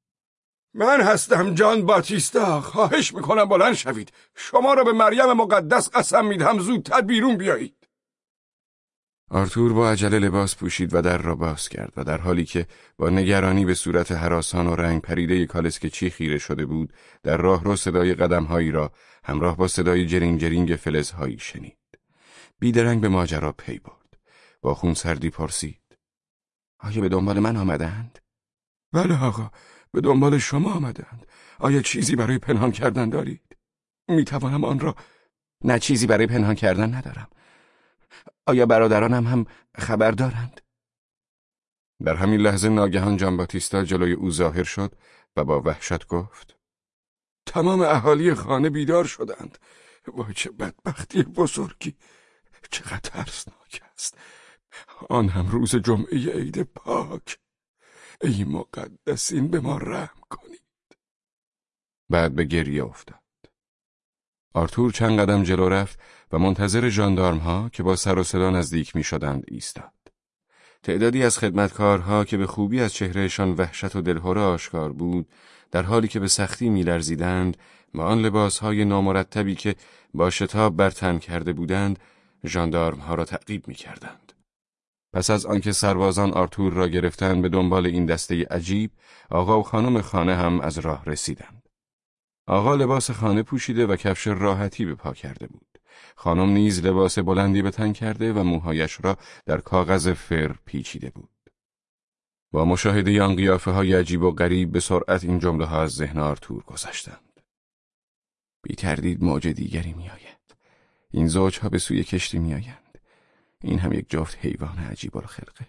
من هستم جان باتیستا. خواهش میکنم بلند شوید. شما را به مریم مقدس قسم میدهم زودتر بیرون بیایید. آرتور با عجله لباس پوشید و در را باز کرد و در حالی که با نگرانی به صورت هراسان و رنگ پریده کالسکچی خیره شده بود، در راهرو صدای قدم‌هایی را همراه با صدای جرینگ جرینگ فلزهایی شنید. بیدرنگ به ماجرا پی برد. با خونسردی پرسید: آیا به دنبال من آمدند؟ بله آقا، به دنبال شما آمدند. آیا چیزی برای پنهان کردن دارید؟ می توانم آن را... نه، چیزی برای پنهان کردن ندارم. آیا برادرانم هم خبر دارند؟ در همین لحظه ناگهان جان باتیستا جلوی او ظاهر شد و با وحشت گفت: تمام اهالی خانه بیدار شدند. وای چه بدبختی بزرگی، چقدر ترسناک است. آن هم روز جمعه عید پاک. ای مقدسین به ما رحم کنید. بعد به گریه افتاد. آرتور چند قدم جلو رفت و منتظر ژاندارم ها که با سر و صدا نزدیک می شدند ایستاد. تعدادی از خدمتکارها که به خوبی از چهرهشان وحشت و دلهره آشکار بود، در حالی که به سختی می لرزیدند و آن لباسهای نامرتبی که با شتاب بر تن کرده بودند، ژاندارم ها را تعقیب می کردند. پس از آنکه سربازان آرتور را گرفتند به دنبال این دسته عجیب، آقا و خانم خانه هم از راه رسیدند. آقا لباس خانه پوشیده و کفش راحتی به پا کرده بود. خانم نیز لباس بلندی به تن کرده و موهایش را در کاغذ فر پیچیده بود. با مشاهده آن قیافه های عجیب و غریب به سرعت این جمله ها از ذهن آرتور گذشتند. بی تردید موج دیگری می آید. این زوج ها به سوی کشتی می آیند. این هم یک جفت حیوان عجیب الخلقه.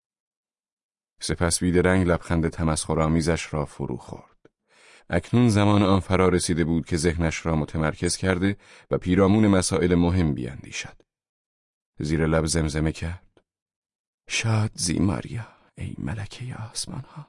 سپس بیدرنگ لبخند تمسخرآمیزش را فرو خورد. اکنون زمان آن فرا رسیده بود که ذهنش را متمرکز کرده و پیرامون مسائل مهم بیاندیشد. زیر لب زمزمه کرد: شاد زی ماریا، ای ملکه آسمان ها.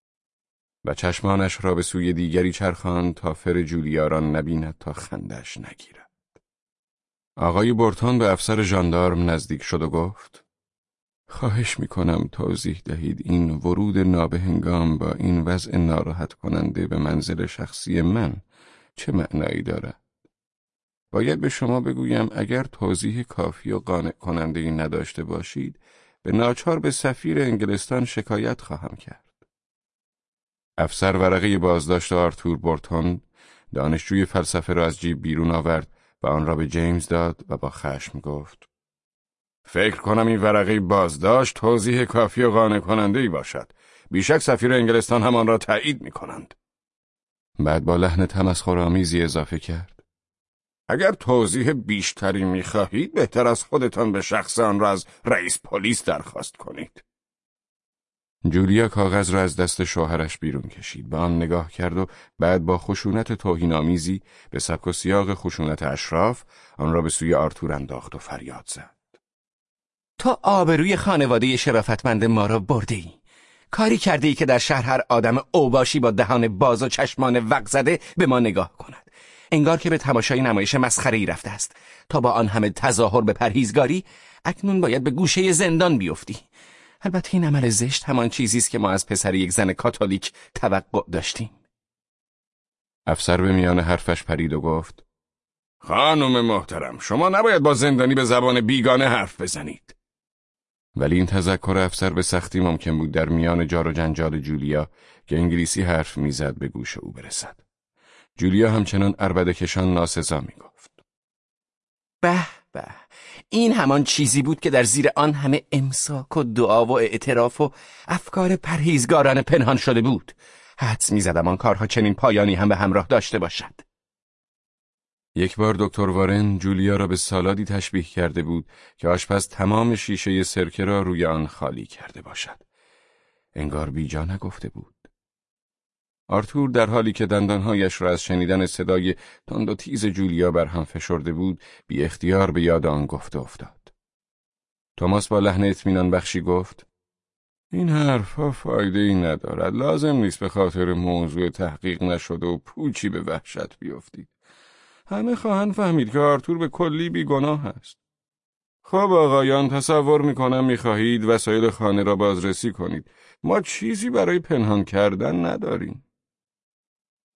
و چشمانش را به سوی دیگری چرخاند تا فر جولیا را نبیند تا خندش نگیرد. آقای بورتون به افسر ژاندارم نزدیک شد و گفت: خواهش میکنم توضیح دهید این ورود نابهنگام با این وضع ناراحت کننده به منزل شخصی من چه معنایی دارد؟ باید به شما بگویم اگر توضیح کافی و قانع کننده ای نداشته باشید، به ناچار به سفیر انگلستان شکایت خواهم کرد. افسر ورقه بازداشت آرتور بورتون، دانشجوی فلسفه را از جیب بیرون آورد و آن را به جیمز داد و با خشم گفت: فکر کنم این ورقه بازداشت توضیح کافی و قانع کننده ای باشد. بیشک سفیر انگلستان همان را تایید می کنند. بعد با لحن تمسخرآمیزی اضافه کرد: اگر توضیح بیشتری می خواهید بهتر از خودتان به شخص آن را از رئیس پلیس درخواست کنید. جولیا کاغذ را از دست شوهرش بیرون کشید، به آن نگاه کرد و بعد با خشونت توهین‌آمیزی به سبک و سیاق خشونت اشراف آن را به سوی آرتور انداخت و فریاد زد: تا آبروی خانواده شرافتمند ما را برده ای. کاری کرده ای که در شهر هر آدم اوباشی با دهان باز و چشمان وق زده به ما نگاه کند. انگار که به تماشای نمایش مسخره‌ای رفته است. تا با آن همه تظاهر به پرهیزگاری اکنون باید به گوشه زندان بیفتی. البته این عمل زشت همان چیزی است که ما از پسر یک زن کاتولیک توقع داشتیم. افسر به میان حرفش پرید و گفت: خانم محترم، شما نباید با زندانی به زبان بیگانه حرف بزنید. ولی این تذکر افسر به سختی ممکن بود در میان جار و جنجال جولیا که انگلیسی حرف میزد به گوش او برسد. جولیا همچنان عربده کشان ناسزا می گفت: به به، این همان چیزی بود که در زیر آن همه امساک و دعا و اعتراف و افکار پرهیزگارانه پنهان شده بود. حدس می زدم آن کارها چنین پایانی هم به همراه داشته باشد. یک بار دکتر وارن جولیا را به سالادی تشبیه کرده بود که آشپز تمام شیشه سرکه را روی آن خالی کرده باشد. انگار بیجا نگفته بود. آرتور در حالی که دندانهایش را از شنیدن صدای تند و تیز جولیا بر هم فشرده بود، بی اختیار به یاد آن گفته افتاد. توماس با لحن اطمینان بخشی گفت: این حرفها فایده ای ندارد. لازم نیست به خاطر موضوع تحقیق نشده و پوچی به وحشت بیفتید. همه خواهند فهمید که آرتور به کلی بیگناه است. خب آقایان، تصور میکنم میخواهید وسایل خانه را بازرسی کنید. ما چیزی برای پنهان کردن نداریم.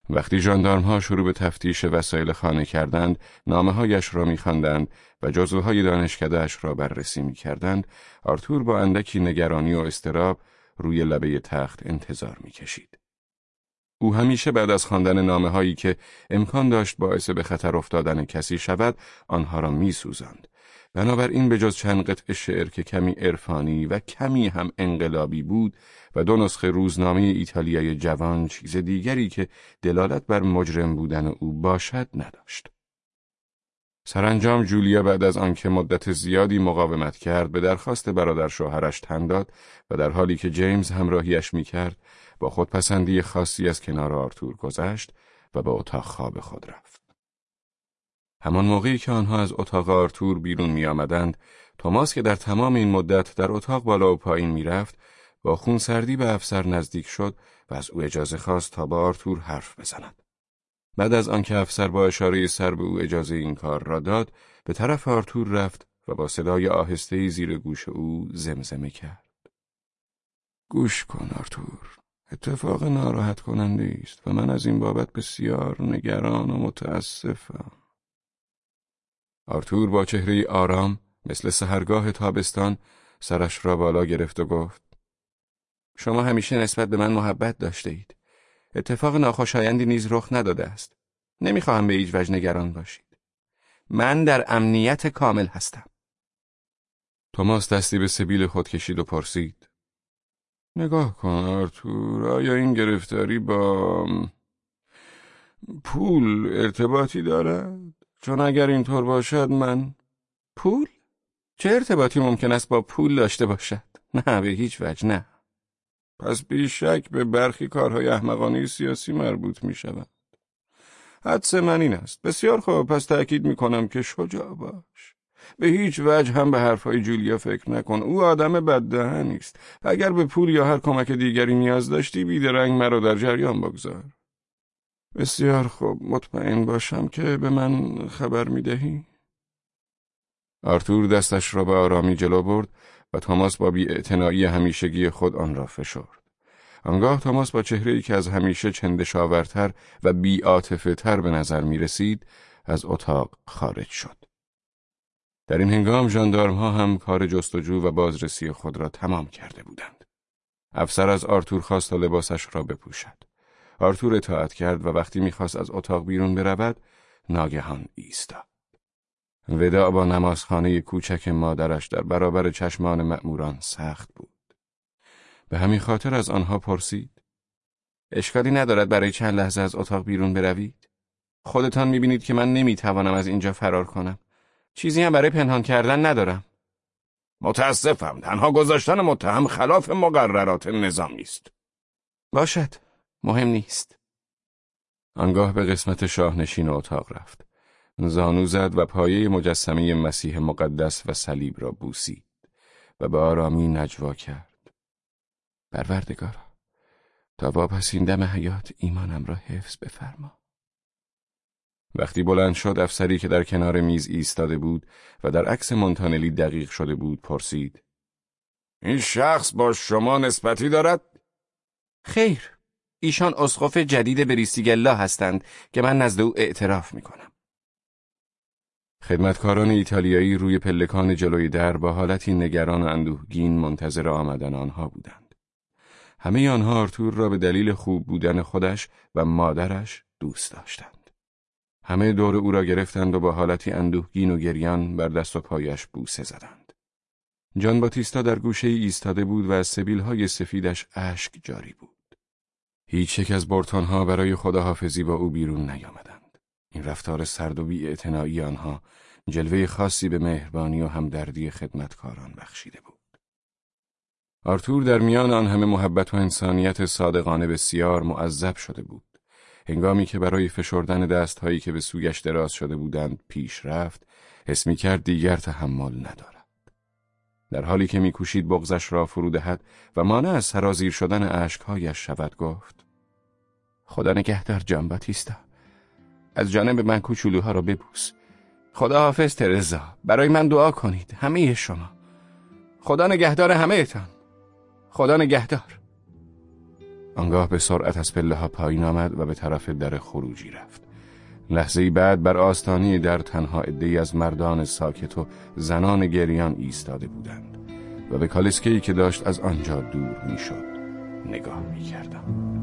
وقتی ژاندارم‌ها شروع به تفتیش وسایل خانه کردند، نامه‌هایش را می‌خواندند و جزوه‌های دانشکده‌اش را بررسی می‌کردند، آرتور با اندکی نگرانی و اضطراب روی لبه تخت انتظار می‌کشید. او همیشه بعد از خواندن نامه‌هایی که امکان داشت باعث به خطر افتادن کسی شود، آنها را می‌سوزاند. بنابراین به جز چند قطعه شعر که کمی عرفانی و کمی هم انقلابی بود و دو نسخه روزنامه ایتالیای جوان، چیز دیگری که دلالت بر مجرم بودن او باشد نداشت. سرانجام جولیا بعد از آنکه مدت زیادی مقاومت کرد، به درخواست برادر شوهرش تن داد و در حالی که جیمز همراهیش می‌کرد، با خودپسندی خاصی از کنار آرتور گذشت و به اتاق خواب خود رفت. همان موقعی که آنها از اتاق آرتور بیرون می آمدند، توماس که در تمام این مدت در اتاق بالا و پایین می رفت، با خونسردی به افسر نزدیک شد و از او اجازه خواست تا با آرتور حرف بزند. بعد از آنکه افسر با اشاره سر به او اجازه این کار را داد، به طرف آرتور رفت و با صدای آهسته‌ای زیر گوش او زمزمه کرد. گوش کن آرتور، اتفاق ناراحت کننده است و من از این بابت بسیار نگران و متاسفم. آرتور با چهره آرام مثل سحرگاه تابستان سرش را بالا گرفت و گفت: شما همیشه نسبت به من محبت داشته اید. اتفاق ناخوشایندی نیز رخ نداده است. نمیخواهم به هیچ وجه نگران باشید. من در امنیت کامل هستم. توماس دستی به سبیل خود کشید و پرسید: نگاه کن آرتور، آیا این گرفتاری با پول ارتباطی دارد؟ چون اگر اینطور باشد من... پول؟ چه ارتباطی ممکن است با پول داشته باشد؟ نه، به هیچ وجه نه. پس بیشک به برخی کارهای احمقانه سیاسی مربوط می شود. حدس من این است. بسیار خوب، پس تأکید می کنم که شجاع باش. به هیچ وجه هم به حرفهای جولیا فکر نکن. او آدم بددهنی است. اگر به پول یا هر کمک دیگری نیاز داشتی، بیدرنگ مرا در جریان بگذار. بسیار خوب، مطمئن باشم که به من خبر می دهی؟ آرتور دستش را به آرامی جلو برد و توماس با بی‌اعتنایی همیشگی خود آن را فشرد. آنگاه توماس با چهره‌ای که از همیشه چندشاورتر و بی‌عاطفه‌تر به نظر می رسید، از اتاق خارج شد. در این هنگام ژاندارم‌ها هم کار جستجو و بازرسی خود را تمام کرده بودند. افسر از آرتور خواست تا لباسش را بپوشد. آرتور اطاعت کرد و وقتی می‌خواست از اتاق بیرون برود، ناگهان ایستاد. وداع با نمازخانه کوچک مادرش در برابر چشمان مأموران سخت بود. به همین خاطر از آنها پرسید: اشکالی ندارد برای چند لحظه از اتاق بیرون بروید؟ خودتان می‌بینید که من نمی‌توانم از اینجا فرار کنم. چیزی هم برای پنهان کردن ندارم. متاسفم، تنها گذاشتن متهم خلاف مقررات نظامی است. باشد، مهم نیست. آنگاه به قسمت شاهنشین اتاق رفت. زانو زد و پایه مجسمه مسیح مقدس و صلیب را بوسید و به آرامی نجوا کرد: پروردگارا، تا واپس این دم حیات ایمانم را حفظ بفرما. وقتی بلند شد، افسری که در کنار میز ایستاده بود و در عکس مونتانلی دقیق شده بود پرسید: این شخص با شما نسبتی دارد؟ خیر، ایشان اسقف جدید بریستیگلا هستند که من نزد او اعتراف می کنم. خدمتکاران ایتالیایی روی پلکان جلوی در با حالتی نگران و اندوهگین منتظر آمدن آنها بودند. همه آنها آرتور را به دلیل خوب بودن خودش و مادرش دوست داشتند. همه دور او را گرفتند و با حالتی اندوهگین و گریان بر دست و پایش بوسه زدند. جان باتیستا در گوشه ایستاده بود و از سبیل‌های سفیدش اشک جاری بود. هیچ یک از برتان‌ها برای خداحافظی با او بیرون نیامدند. این رفتار سرد و بی‌اعتنایی آنها جلوه خاصی به مهربانی و همدردی خدمتکاران بخشیده بود. آرتور در میان آن همه محبت و انسانیت صادقانه بسیار معذب شده بود. هنگامی که برای فشردن دست‌هایی که به سویش دراز شده بودند پیش رفت، حس می‌کرد دیگر تحمل ندارد. در حالی که می‌کوشید بغضش را فرو دهد و مانع از سرازیر شدن اشک‌هایش شود، گفت: خدا نگهدار جان باتیستا. از جانب من کوچولوها را ببوس. خدا حافظ ترزا. برای من دعا کنید، همه شما. خدا نگهدار همه تان. خدا نگهدار. آنگاه به سرعت از پله ها پایین آمد و به طرف در خروجی رفت. لحظه‌ای بعد بر آستانه در تنها عده‌ای از مردان ساکت و زنان گریان ایستاده بودند و به کالسکه‌ای که داشت از آنجا دور می‌شد نگاه می‌کردم.